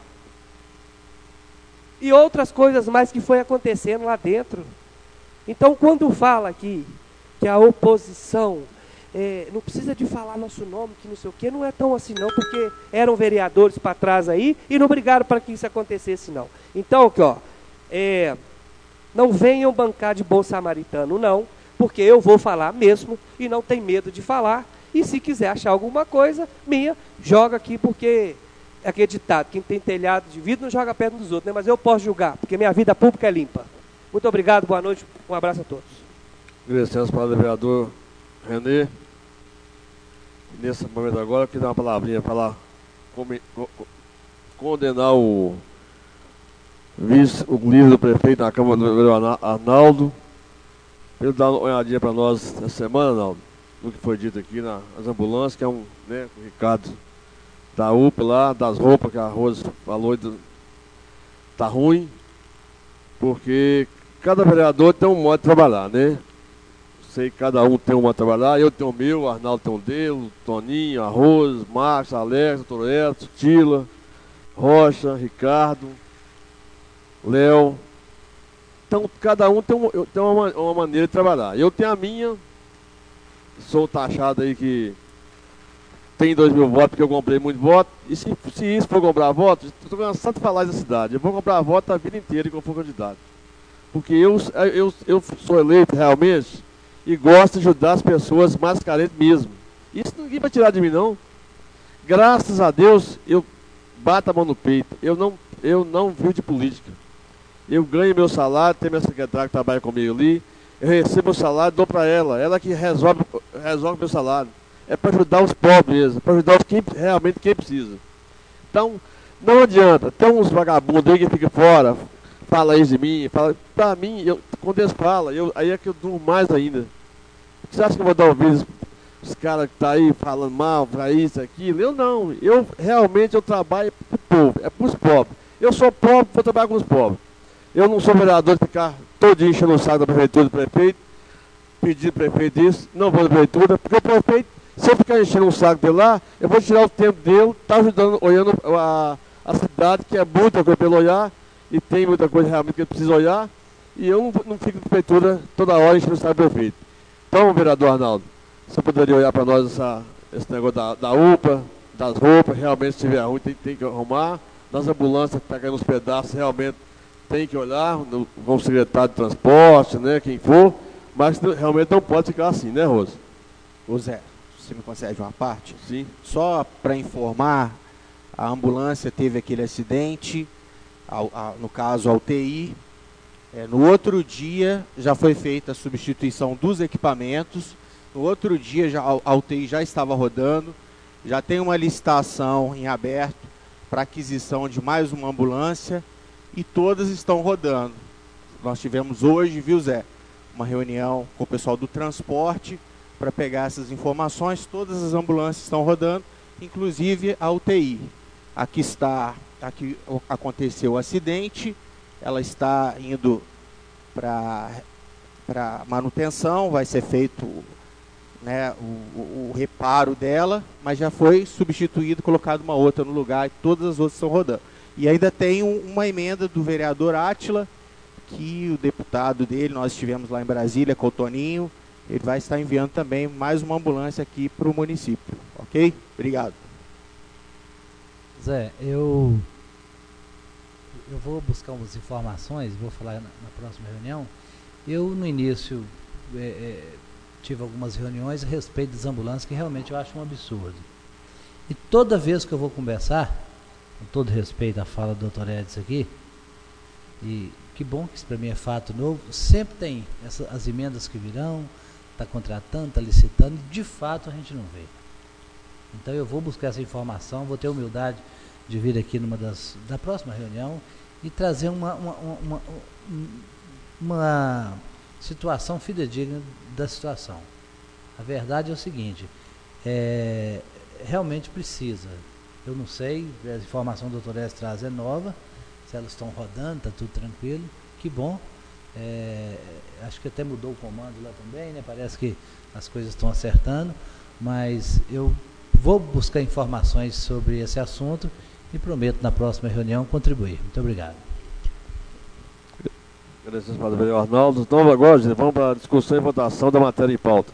e outras coisas mais que foi acontecendo lá dentro. Então, quando fala aqui que a oposição É, não precisa de falar nosso nome, que não sei o quê, não é tão assim não, porque eram vereadores para trás aí e não brigaram para que isso acontecesse não. Então, aqui, ó, é, não venham bancar de bom samaritano não, porque eu vou falar mesmo e não tem medo de falar, e se quiser achar alguma coisa minha, joga aqui, porque é aquele ditado, quem tem telhado de vidro não joga perto dos outros, né? Mas eu posso julgar, porque minha vida pública é limpa. Muito obrigado, boa noite, um abraço a todos. Agradecemos para o vereador Renê. Nesse momento agora, eu queria dar uma palavrinha para lá condenar o vice, o livro do prefeito na Câmara do vereador Arnaldo. Ele dá uma olhadinha para nós essa semana, Arnaldo, no que foi dito aqui na, nas ambulâncias, que é um, né, o Ricardo da U P lá, das roupas que a Rosa falou, tá ruim, porque cada vereador tem um modo de trabalhar, né? Sei que cada um tem uma a trabalhar, eu tenho o meu, o Arnaldo tem um dele, o Toninho, a Rose, Marcos, Alex, o Toreto, Tila, Rocha, Ricardo, Léo. Então cada um tem, um, tem uma, uma maneira de trabalhar. Eu tenho a minha, sou taxado aí que tem dois mil votos porque eu comprei muito voto. E se, se isso for comprar votos, estou cansado de falar da cidade. Eu vou comprar voto a vida inteira enquanto for candidato. Porque eu, eu, eu sou eleito realmente e gosto de ajudar as pessoas mais carentes mesmo. Isso ninguém vai tirar de mim, não. Graças a Deus, eu bato a mão no peito. Eu não, eu não vivo de política. Eu ganho meu salário, tem minha secretária que trabalha comigo ali. Eu recebo meu salário e dou para ela. Ela que resolve, resolve meu salário. É para ajudar os pobres, para ajudar os quem, realmente quem precisa. Então, não adianta. Tem uns vagabundos aí que ficam fora, fala isso de mim, fala, pra mim, eu, quando eles falam, eu, aí é que eu durmo mais ainda. Você acha que eu vou dar ouvidos os caras que tá aí falando mal, pra isso, aquilo? Eu não, eu realmente eu trabalho pro povo, é pros pobres. Eu sou pobre, vou trabalhar com os pobres. Eu não sou vereador de ficar todo dia enchendo o saco da prefeitura, do prefeito, pedir pro prefeito isso, não vou na prefeitura, porque o prefeito, se eu ficar enchendo o saco dele lá, eu vou tirar o tempo dele, tá ajudando, olhando a, a cidade, que é muita coisa pelo olhar, e tem muita coisa realmente que ele precisa olhar, e eu não, não fico na prefeitura toda hora enchendo o saco do prefeito. Então, vereador Arnaldo, você poderia olhar para nós essa, esse negócio da, da U P A, das roupas, realmente se tiver ruim tem, tem que arrumar, das ambulâncias que tá caindo nos pedaços, realmente tem que olhar, no, com o secretário de transporte, né, quem for, mas realmente não pode ficar assim, né, Rosa? Ô Zé, você me concede uma parte? Sim. Só para informar, a ambulância teve aquele acidente, ao, a, no caso a U T I, é, no outro dia já foi feita a substituição dos equipamentos, no outro dia já, a, a U T I já estava rodando, já tem uma licitação em aberto para aquisição de mais uma ambulância e todas estão rodando. Nós tivemos hoje, viu Zé, uma reunião com o pessoal do transporte para pegar essas informações, todas as ambulâncias estão rodando, inclusive a U T I. Aqui está, aqui aconteceu o acidente, ela está indo para para manutenção, vai ser feito, né, o, o, o reparo dela, mas já foi substituído, colocado uma outra no lugar e todas as outras estão rodando. E ainda tem um, uma emenda do vereador Átila, que o deputado dele, nós estivemos lá em Brasília com o Toninho, ele vai estar enviando também mais uma ambulância aqui para o município, ok? Obrigado. Zé, eu, eu vou buscar umas informações, vou falar na, na próxima reunião. Eu, no início, é, é, tive algumas reuniões a respeito das ambulâncias que realmente eu acho um absurdo. E toda vez que eu vou conversar, com todo respeito à fala do doutor Edson aqui, e que bom que isso para mim é fato novo, sempre tem essa, as emendas que virão, está contratando, está licitando, e de fato a gente não vê. Então eu vou buscar essa informação, vou ter humildade de vir aqui numa das, da próxima reunião e trazer uma, uma, uma, uma, uma situação fidedigna da situação. A verdade é o seguinte, é, realmente precisa. Eu não sei, a informação do doutor Edson traz é nova, se elas estão rodando, está tudo tranquilo, que bom. É, acho que até mudou o comando lá também, né? Parece que as coisas estão acertando, mas eu vou buscar informações sobre esse assunto e prometo na próxima reunião contribuir. Muito obrigado. Agradecemos para o vereador Arnaldo. Então agora, gente, vamos para a discussão e votação da matéria em pauta.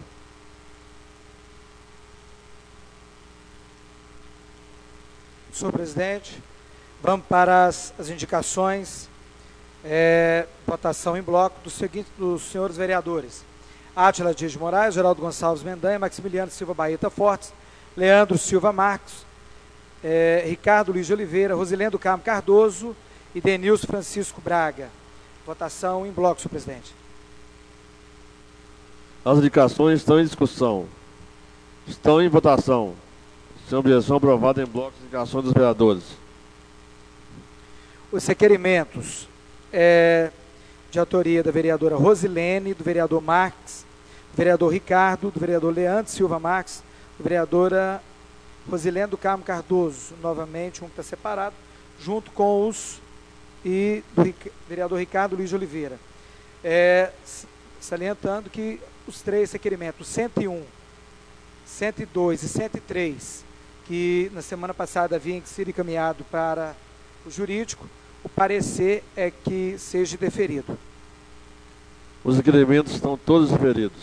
Senhor presidente, vamos para as, as indicações, é, votação em bloco dos, seguintes, dos senhores vereadores. Átila Dias de Moraes, Geraldo Gonçalves Mendanha, Maximiliano Silva Baeta Fortes, Leandro Silva Marcos, é, Ricardo Luiz de Oliveira, Rosilendo Carmo Cardoso e Denilson Francisco Braga. Votação em bloco, senhor presidente. As indicações estão em discussão. Estão em votação. Sem objeção, aprovada em bloco as indicações dos vereadores. Os requerimentos é, de autoria da vereadora Rosilene, do vereador Marques, do vereador Ricardo, do vereador Leandro Silva Marques, do vereadora Rosilene do Carmo Cardoso, novamente um que está separado, junto com os e do vereador Ricardo Luiz de Oliveira. É, salientando que os três requerimentos, cento e um, cento e dois e cento e três, que na semana passada havia sido encaminhado para o jurídico, o parecer é que seja deferido. Os requerimentos estão todos deferidos.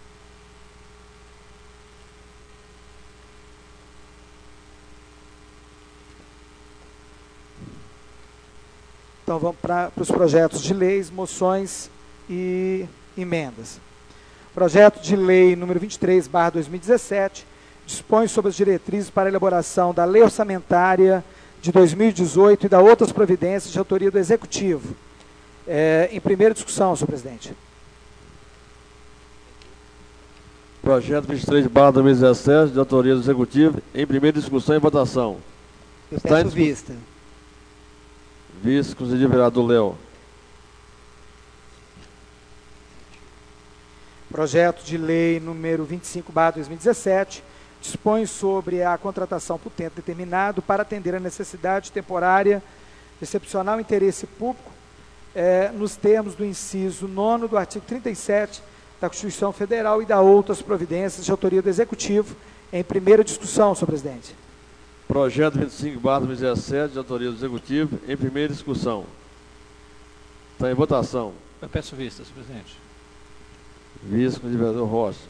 Então vamos para os projetos de leis, moções e emendas. Projeto de lei número vinte e três barra dois mil e dezessete dispõe sobre as diretrizes para a elaboração da lei orçamentária de dois mil e dezoito e da outras providências de autoria do Executivo. É, em primeira discussão, senhor presidente. Projeto vinte e três barra dois mil e dezessete, de autoria do Executivo, em primeira discussão e votação. Eu peço discu... vista. Vice, conselheiro vereador Léo. Projeto de lei número vinte e cinco barra dois mil e dezessete dispõe sobre a contratação por tempo determinado para atender a necessidade temporária de excepcional interesse público, eh, nos termos do inciso nono do artigo trinta e sete da Constituição Federal e da outras providências de autoria do Executivo, em primeira discussão, senhor presidente. Projeto vinte e cinco barra dois mil e dezessete, de autoria do Executivo, em primeira discussão. Está em votação. Eu peço vista, senhor presidente. Vice, conselheiro vereador Rocha.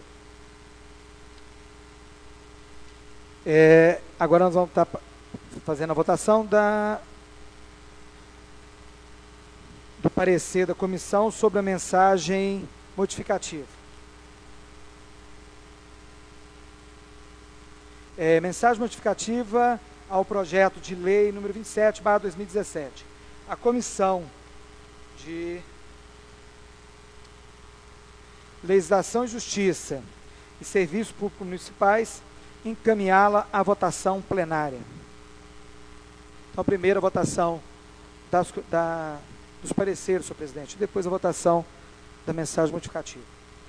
É, agora nós vamos estar fazendo a votação da, do parecer da comissão sobre a mensagem modificativa. É, mensagem modificativa ao projeto de lei número vinte e sete barra dois mil e dezessete. A comissão de Legislação e Justiça e Serviços Públicos Municipais encaminhá-la à votação plenária. Então, a primeira votação das, da, dos pareceres, senhor presidente, e depois a votação da mensagem modificativa.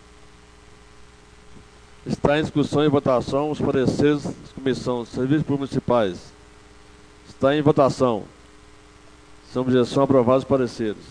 Está em discussão e votação os pareceres da Comissão de Serviços Públicos Municipais. Está em votação. Sem objeção, aprovados os pareceres.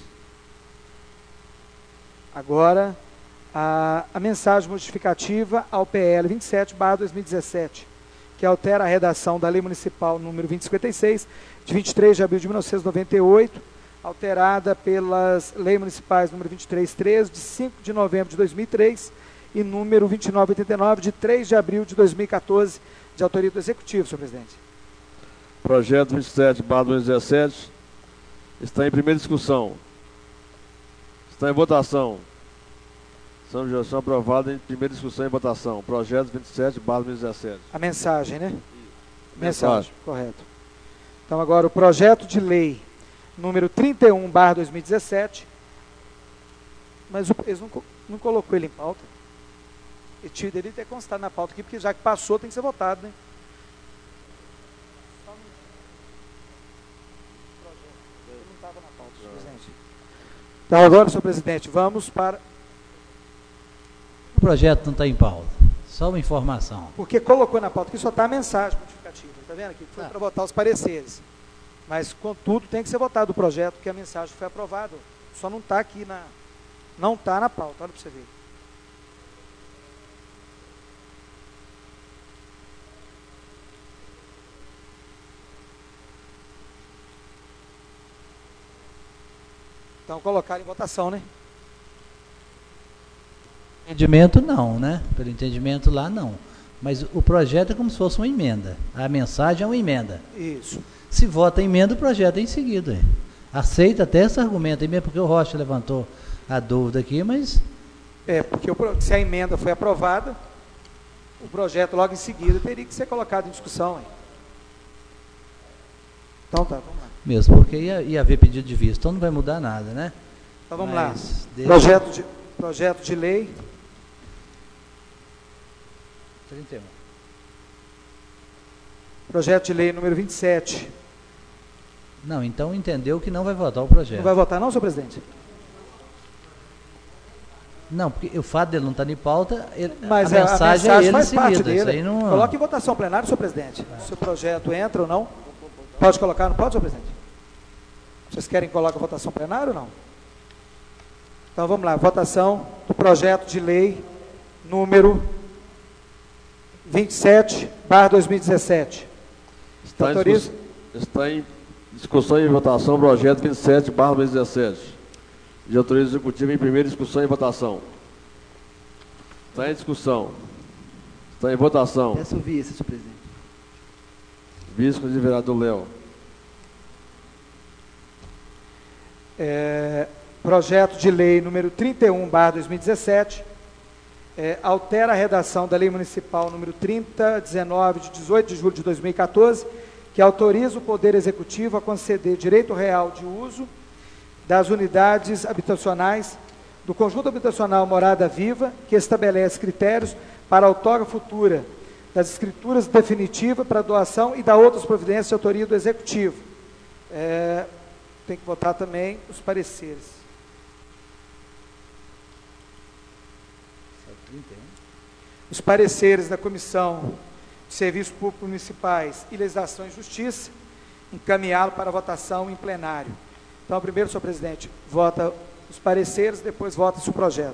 Agora, a, a mensagem modificativa ao P L vinte e sete barra dois mil e dezessete, que altera a redação da Lei Municipal número vinte e cinquenta e seis, de vinte e três de abril de mil novecentos e noventa e oito, alterada pelas Leis Municipais número vinte e três treze, de cinco de novembro de dois mil e três, e número vinte e nove oitenta e nove, de três de abril de dois mil e quatorze, de autoria do Executivo, senhor presidente. Projeto vinte e sete barra dois mil e dezessete está em primeira discussão. Está em votação. São objeção aprovada em primeira discussão e votação. Projeto vinte e sete barra dois mil e dezessete. A mensagem, né? Mensagem. Mensagem, correto. Então agora o projeto de lei número trinta e um barra dois mil e dezessete, mas o, eles não, não colocou ele em pauta. Ele deveria ter constado na pauta aqui, porque já que passou tem que ser votado, né? Não estava na pauta, senhor presidente. Então agora, senhor presidente, vamos para... O projeto não está em pauta, só uma informação. Porque colocou na pauta aqui, só está a mensagem modificativa, está vendo aqui? Foi Ah. para votar os pareceres. Mas, contudo, tem que ser votado o projeto, porque a mensagem foi aprovada. Só não está aqui na... Não está na pauta, olha para você ver. Então, colocar em votação, né? Entendimento não, né? Pelo entendimento lá não. Mas o projeto é como se fosse uma emenda. A mensagem é uma emenda. Isso. Se vota a emenda, o projeto é em seguida. Hein? Aceita até esse argumento aí mesmo, porque o Rocha levantou a dúvida aqui, mas... É, porque o, se a emenda foi aprovada, o projeto logo em seguida teria que ser colocado em discussão. Hein? Então tá, vamos lá. Mesmo, porque ia, ia haver pedido de vista, então não vai mudar nada, né? Então vamos Mas lá. deixa- Projeto de, projeto de lei... trinta e um. Projeto de lei número vinte e sete. Não, então entendeu que não vai votar o projeto. Não vai votar não, senhor presidente? Não, porque o fato dele não estar em pauta, ele, Mas a, a, mensagem a mensagem é ele faz em parte seguida. Isso dele. aí não... Coloque em votação plenária, senhor presidente. Se o projeto entra ou não. Pode colocar, não pode, senhor presidente? Vocês querem que coloque a votação plenária ou não? Então vamos lá, votação do projeto de lei número vinte e sete barra dois mil e dezessete. Está em, Autoriza? discuss... Está em discussão e votação o projeto vinte e sete barra dois mil e dezessete. De autoria executiva em primeira discussão e votação. Está em discussão. Está em votação. Peço o vice, senhor presidente. Vice do vereador Léo. É, projeto de lei número trinta e um barra dois mil e dezessete, é, altera a redação da lei municipal número trinta, dezenove, de dezoito de julho de dois mil e quatorze, que autoriza o Poder Executivo a conceder direito real de uso das unidades habitacionais do conjunto habitacional Morada Viva, que estabelece critérios para a outorga futura das escrituras definitivas para doação e da outras providências de autoria do Executivo. É, tem que votar também os pareceres. Os pareceres da Comissão de Serviços Públicos Municipais e Legislação e Justiça, encaminhá-lo para votação em plenário. Então, primeiro, senhor presidente, vota os pareceres, depois vota-se o projeto.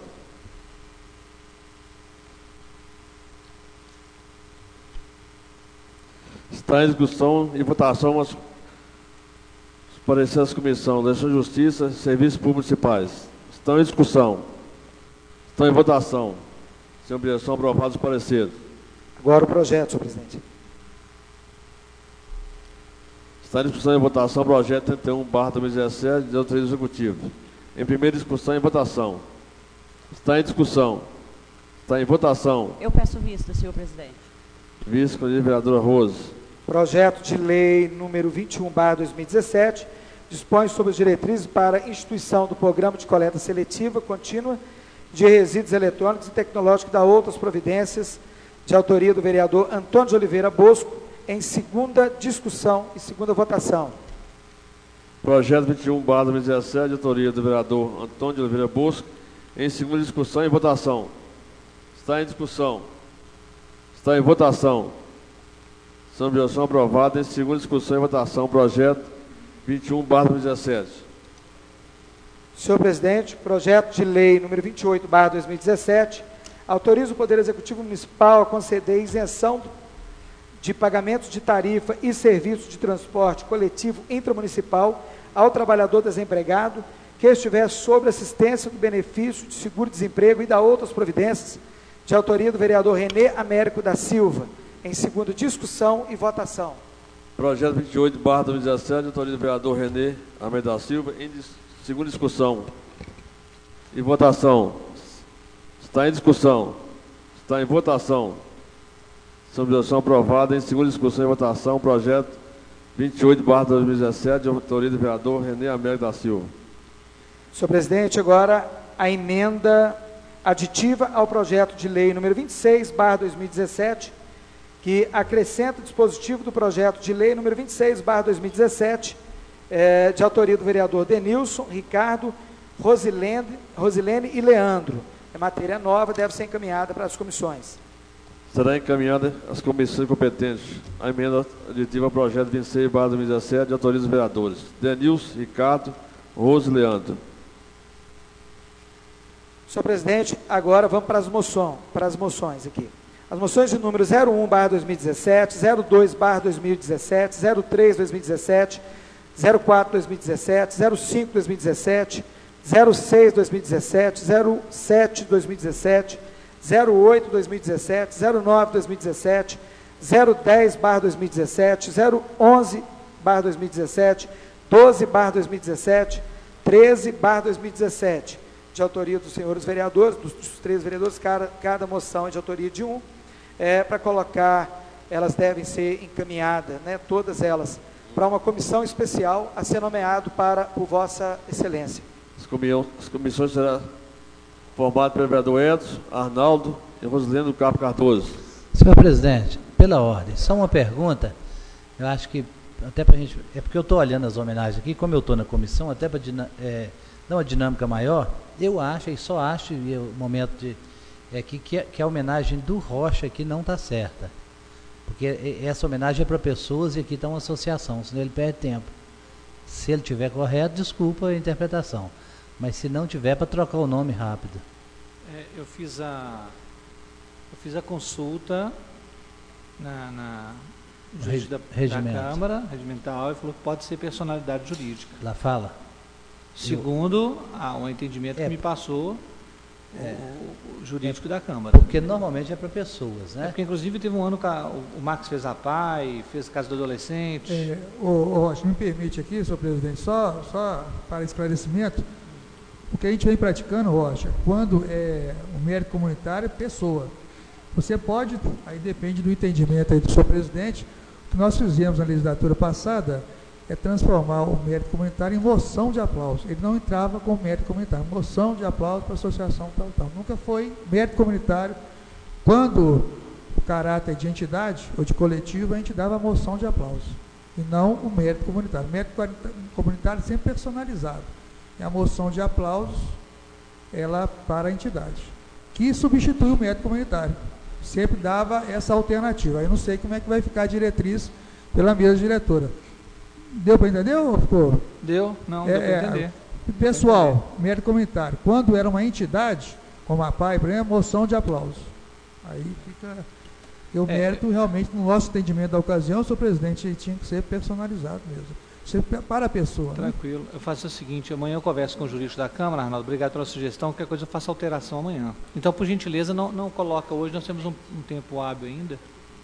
Está em discussão e votação os pareceres da Comissão de Legislação e Justiça e Serviços Públicos Municipais. Estão em discussão. Estão em votação. Sem objeção, aprovados os pareceres. Agora o projeto, senhor presidente. Está em discussão e votação o projeto trinta e um barra dois mil e dezessete de autoria executiva. Em primeira discussão e votação. Está em discussão. Está em votação. Eu peço vista, senhor presidente. Vice com a vereadora Rose. Projeto de lei número vinte e um barra dois mil e dezessete dispõe sobre as diretrizes para a instituição do programa de coleta seletiva contínua de resíduos eletrônicos e tecnológicos e da outras providências de autoria do vereador Antônio de Oliveira Bosco, em segunda discussão e segunda votação. Projeto vinte e um barra dois mil e dezessete, de autoria do vereador Antônio de Oliveira Bosco, em segunda discussão e votação. Está em discussão. Está em votação. Sem objeção, aprovada em segunda discussão e votação. Projeto vinte e um barra dois mil e dezessete. Senhor presidente, projeto de lei número vinte e oito barra dois mil e dezessete autoriza o Poder Executivo Municipal a conceder isenção de pagamentos de tarifa e serviços de transporte coletivo intramunicipal ao trabalhador desempregado que estiver sob assistência do benefício de seguro-desemprego e da outras providências de autoria do vereador Renê Américo da Silva, em segunda discussão e votação. Projeto vinte e oito barra dois mil e dezessete, de autoria do vereador Renê Américo da Silva, em dis segunda discussão e votação. Está em discussão. Está em votação. Sobre a resolução aprovada em segunda discussão e votação, projeto vinte e oito barra dois mil e dezessete, de autoria do vereador René Américo da Silva. Senhor presidente, agora a emenda aditiva ao projeto de lei número vinte e seis barra dois mil e dezessete, que acrescenta o dispositivo do projeto de lei número vinte e seis barra dois mil e dezessete, é, de autoria do vereador Denilson, Ricardo, Rosilene, Rosilene e Leandro. É matéria nova, deve ser encaminhada para as comissões. Será encaminhada às comissões competentes a emenda aditiva ao projeto vinte e seis barra dois mil e dezessete, de autoria dos vereadores Denilson, Ricardo, Rose e Leandro. Senhor presidente, agora vamos para as moções, para as moções aqui. As moções de número zero um barra dois mil e dezessete, zero dois barra dois mil e dezessete, zero três barra dois mil e dezessete, zero quatro barra dois mil e dezessete, zero cinco barra dois mil e dezessete, zero seis barra dois mil e dezessete, zero sete barra dois mil e dezessete, zero oito barra dois mil e dezessete, zero nove barra dois mil e dezessete, zero dez barra dois mil e dezessete, zero onze barra dois mil e dezessete, doze barra dois mil e dezessete, treze barra dois mil e dezessete, de autoria dos senhores vereadores, dos, dos três vereadores, cada, cada moção é de autoria de um, é, para colocar, elas devem ser encaminhadas, né, todas elas, para uma comissão especial a ser nomeado para por Vossa Excelência. As, comião, as comissões serão formadas pelo vereador Edson, Arnaldo e Rosilene do Carmo Cardoso. Senhor presidente, pela ordem, só uma pergunta, eu acho que, até para a gente, é porque eu estou olhando as homenagens aqui, como eu estou na comissão, até para é, dar uma dinâmica maior, eu acho, e só acho, e o momento de, é que, que, que a homenagem do Rocha aqui não está certa, porque essa homenagem é para pessoas e aqui está uma associação, senão ele perde tempo. Se ele tiver correto, desculpa a interpretação, mas se não tiver, para trocar o nome rápido. É, eu fiz a eu fiz a consulta na, na juiz da, da Câmara regimental e falou que pode ser personalidade jurídica. Lá fala? Segundo ah, um entendimento é, que me passou é, o, o jurídico é, da Câmara. Porque normalmente é para pessoas, né? É porque inclusive teve um ano que a, o, o Max fez a P A I, fez Casa do Adolescente. É, o, o Rocha, me permite aqui, senhor presidente, só, só para esclarecimento, o que a gente vem praticando, Rocha, quando é o mérito comunitário é pessoa. Você pode, aí depende do entendimento aí do senhor presidente, o que nós fizemos na legislatura passada é transformar o mérito comunitário em moção de aplauso. Ele não entrava com mérito comunitário, moção de aplauso para a associação tal, tal. Nunca foi mérito comunitário. Quando o caráter de entidade ou de coletivo, a gente dava a moção de aplauso, e não o mérito comunitário. O mérito comunitário é sempre personalizado. E a moção de aplausos, ela para a entidade, que substitui o mérito comunitário. Sempre dava essa alternativa. Aí não sei como é que vai ficar a diretriz pela mesa diretora. Deu para entender ou ficou? Deu, não, é, deu para entender. É, pessoal, mérito comunitário, quando era uma entidade, como a P A I, por exemplo, moção de aplauso. Aí fica... E o é, mérito, realmente, no nosso entendimento da ocasião, senhor presidente, ele tinha que ser personalizado mesmo. Ser para a pessoa. Tranquilo. Né? Eu faço o seguinte, amanhã eu converso com o jurídico da Câmara, Arnaldo, obrigado pela sugestão, qualquer coisa eu faço alteração amanhã. Então, por gentileza, não, não coloca hoje, nós temos um, um tempo hábil ainda.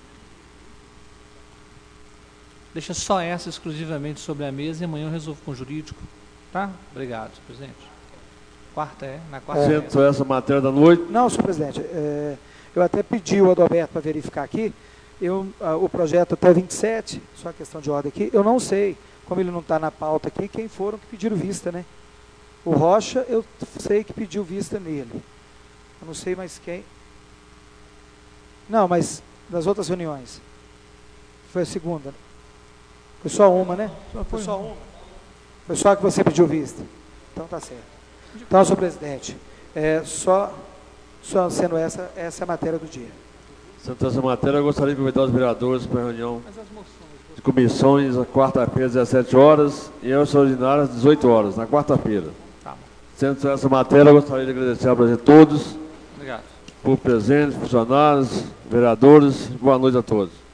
Deixa só essa exclusivamente sobre a mesa e amanhã eu resolvo com o jurídico. Tá? Obrigado, senhor presidente. Quarta é, na quarta é. Só essa matéria da noite? Não, senhor presidente, é, eu até pedi o Adalberto para verificar aqui, eu, a, o projeto até vinte e sete, só questão de ordem aqui, eu não sei, como ele não está na pauta aqui, quem foram que pediram vista, né? O Rocha, eu sei que pediu vista nele. Eu não sei mais quem. Não, mas das outras reuniões. Foi a segunda. Foi só uma, né? Só foi, foi só uma. Foi só que você pediu vista. Então tá certo. Então, senhor presidente, é, só, só sendo essa, essa é a matéria do dia. Sendo essa matéria, eu gostaria de convidar os vereadores para a reunião de comissões, na quarta-feira, às dezessete horas, e a extraordinária, às dezoito horas, na quarta-feira. Tá. Sendo essa matéria, eu gostaria de agradecer a presença de todos. Obrigado. Por presentes, funcionários, vereadores. Boa noite a todos.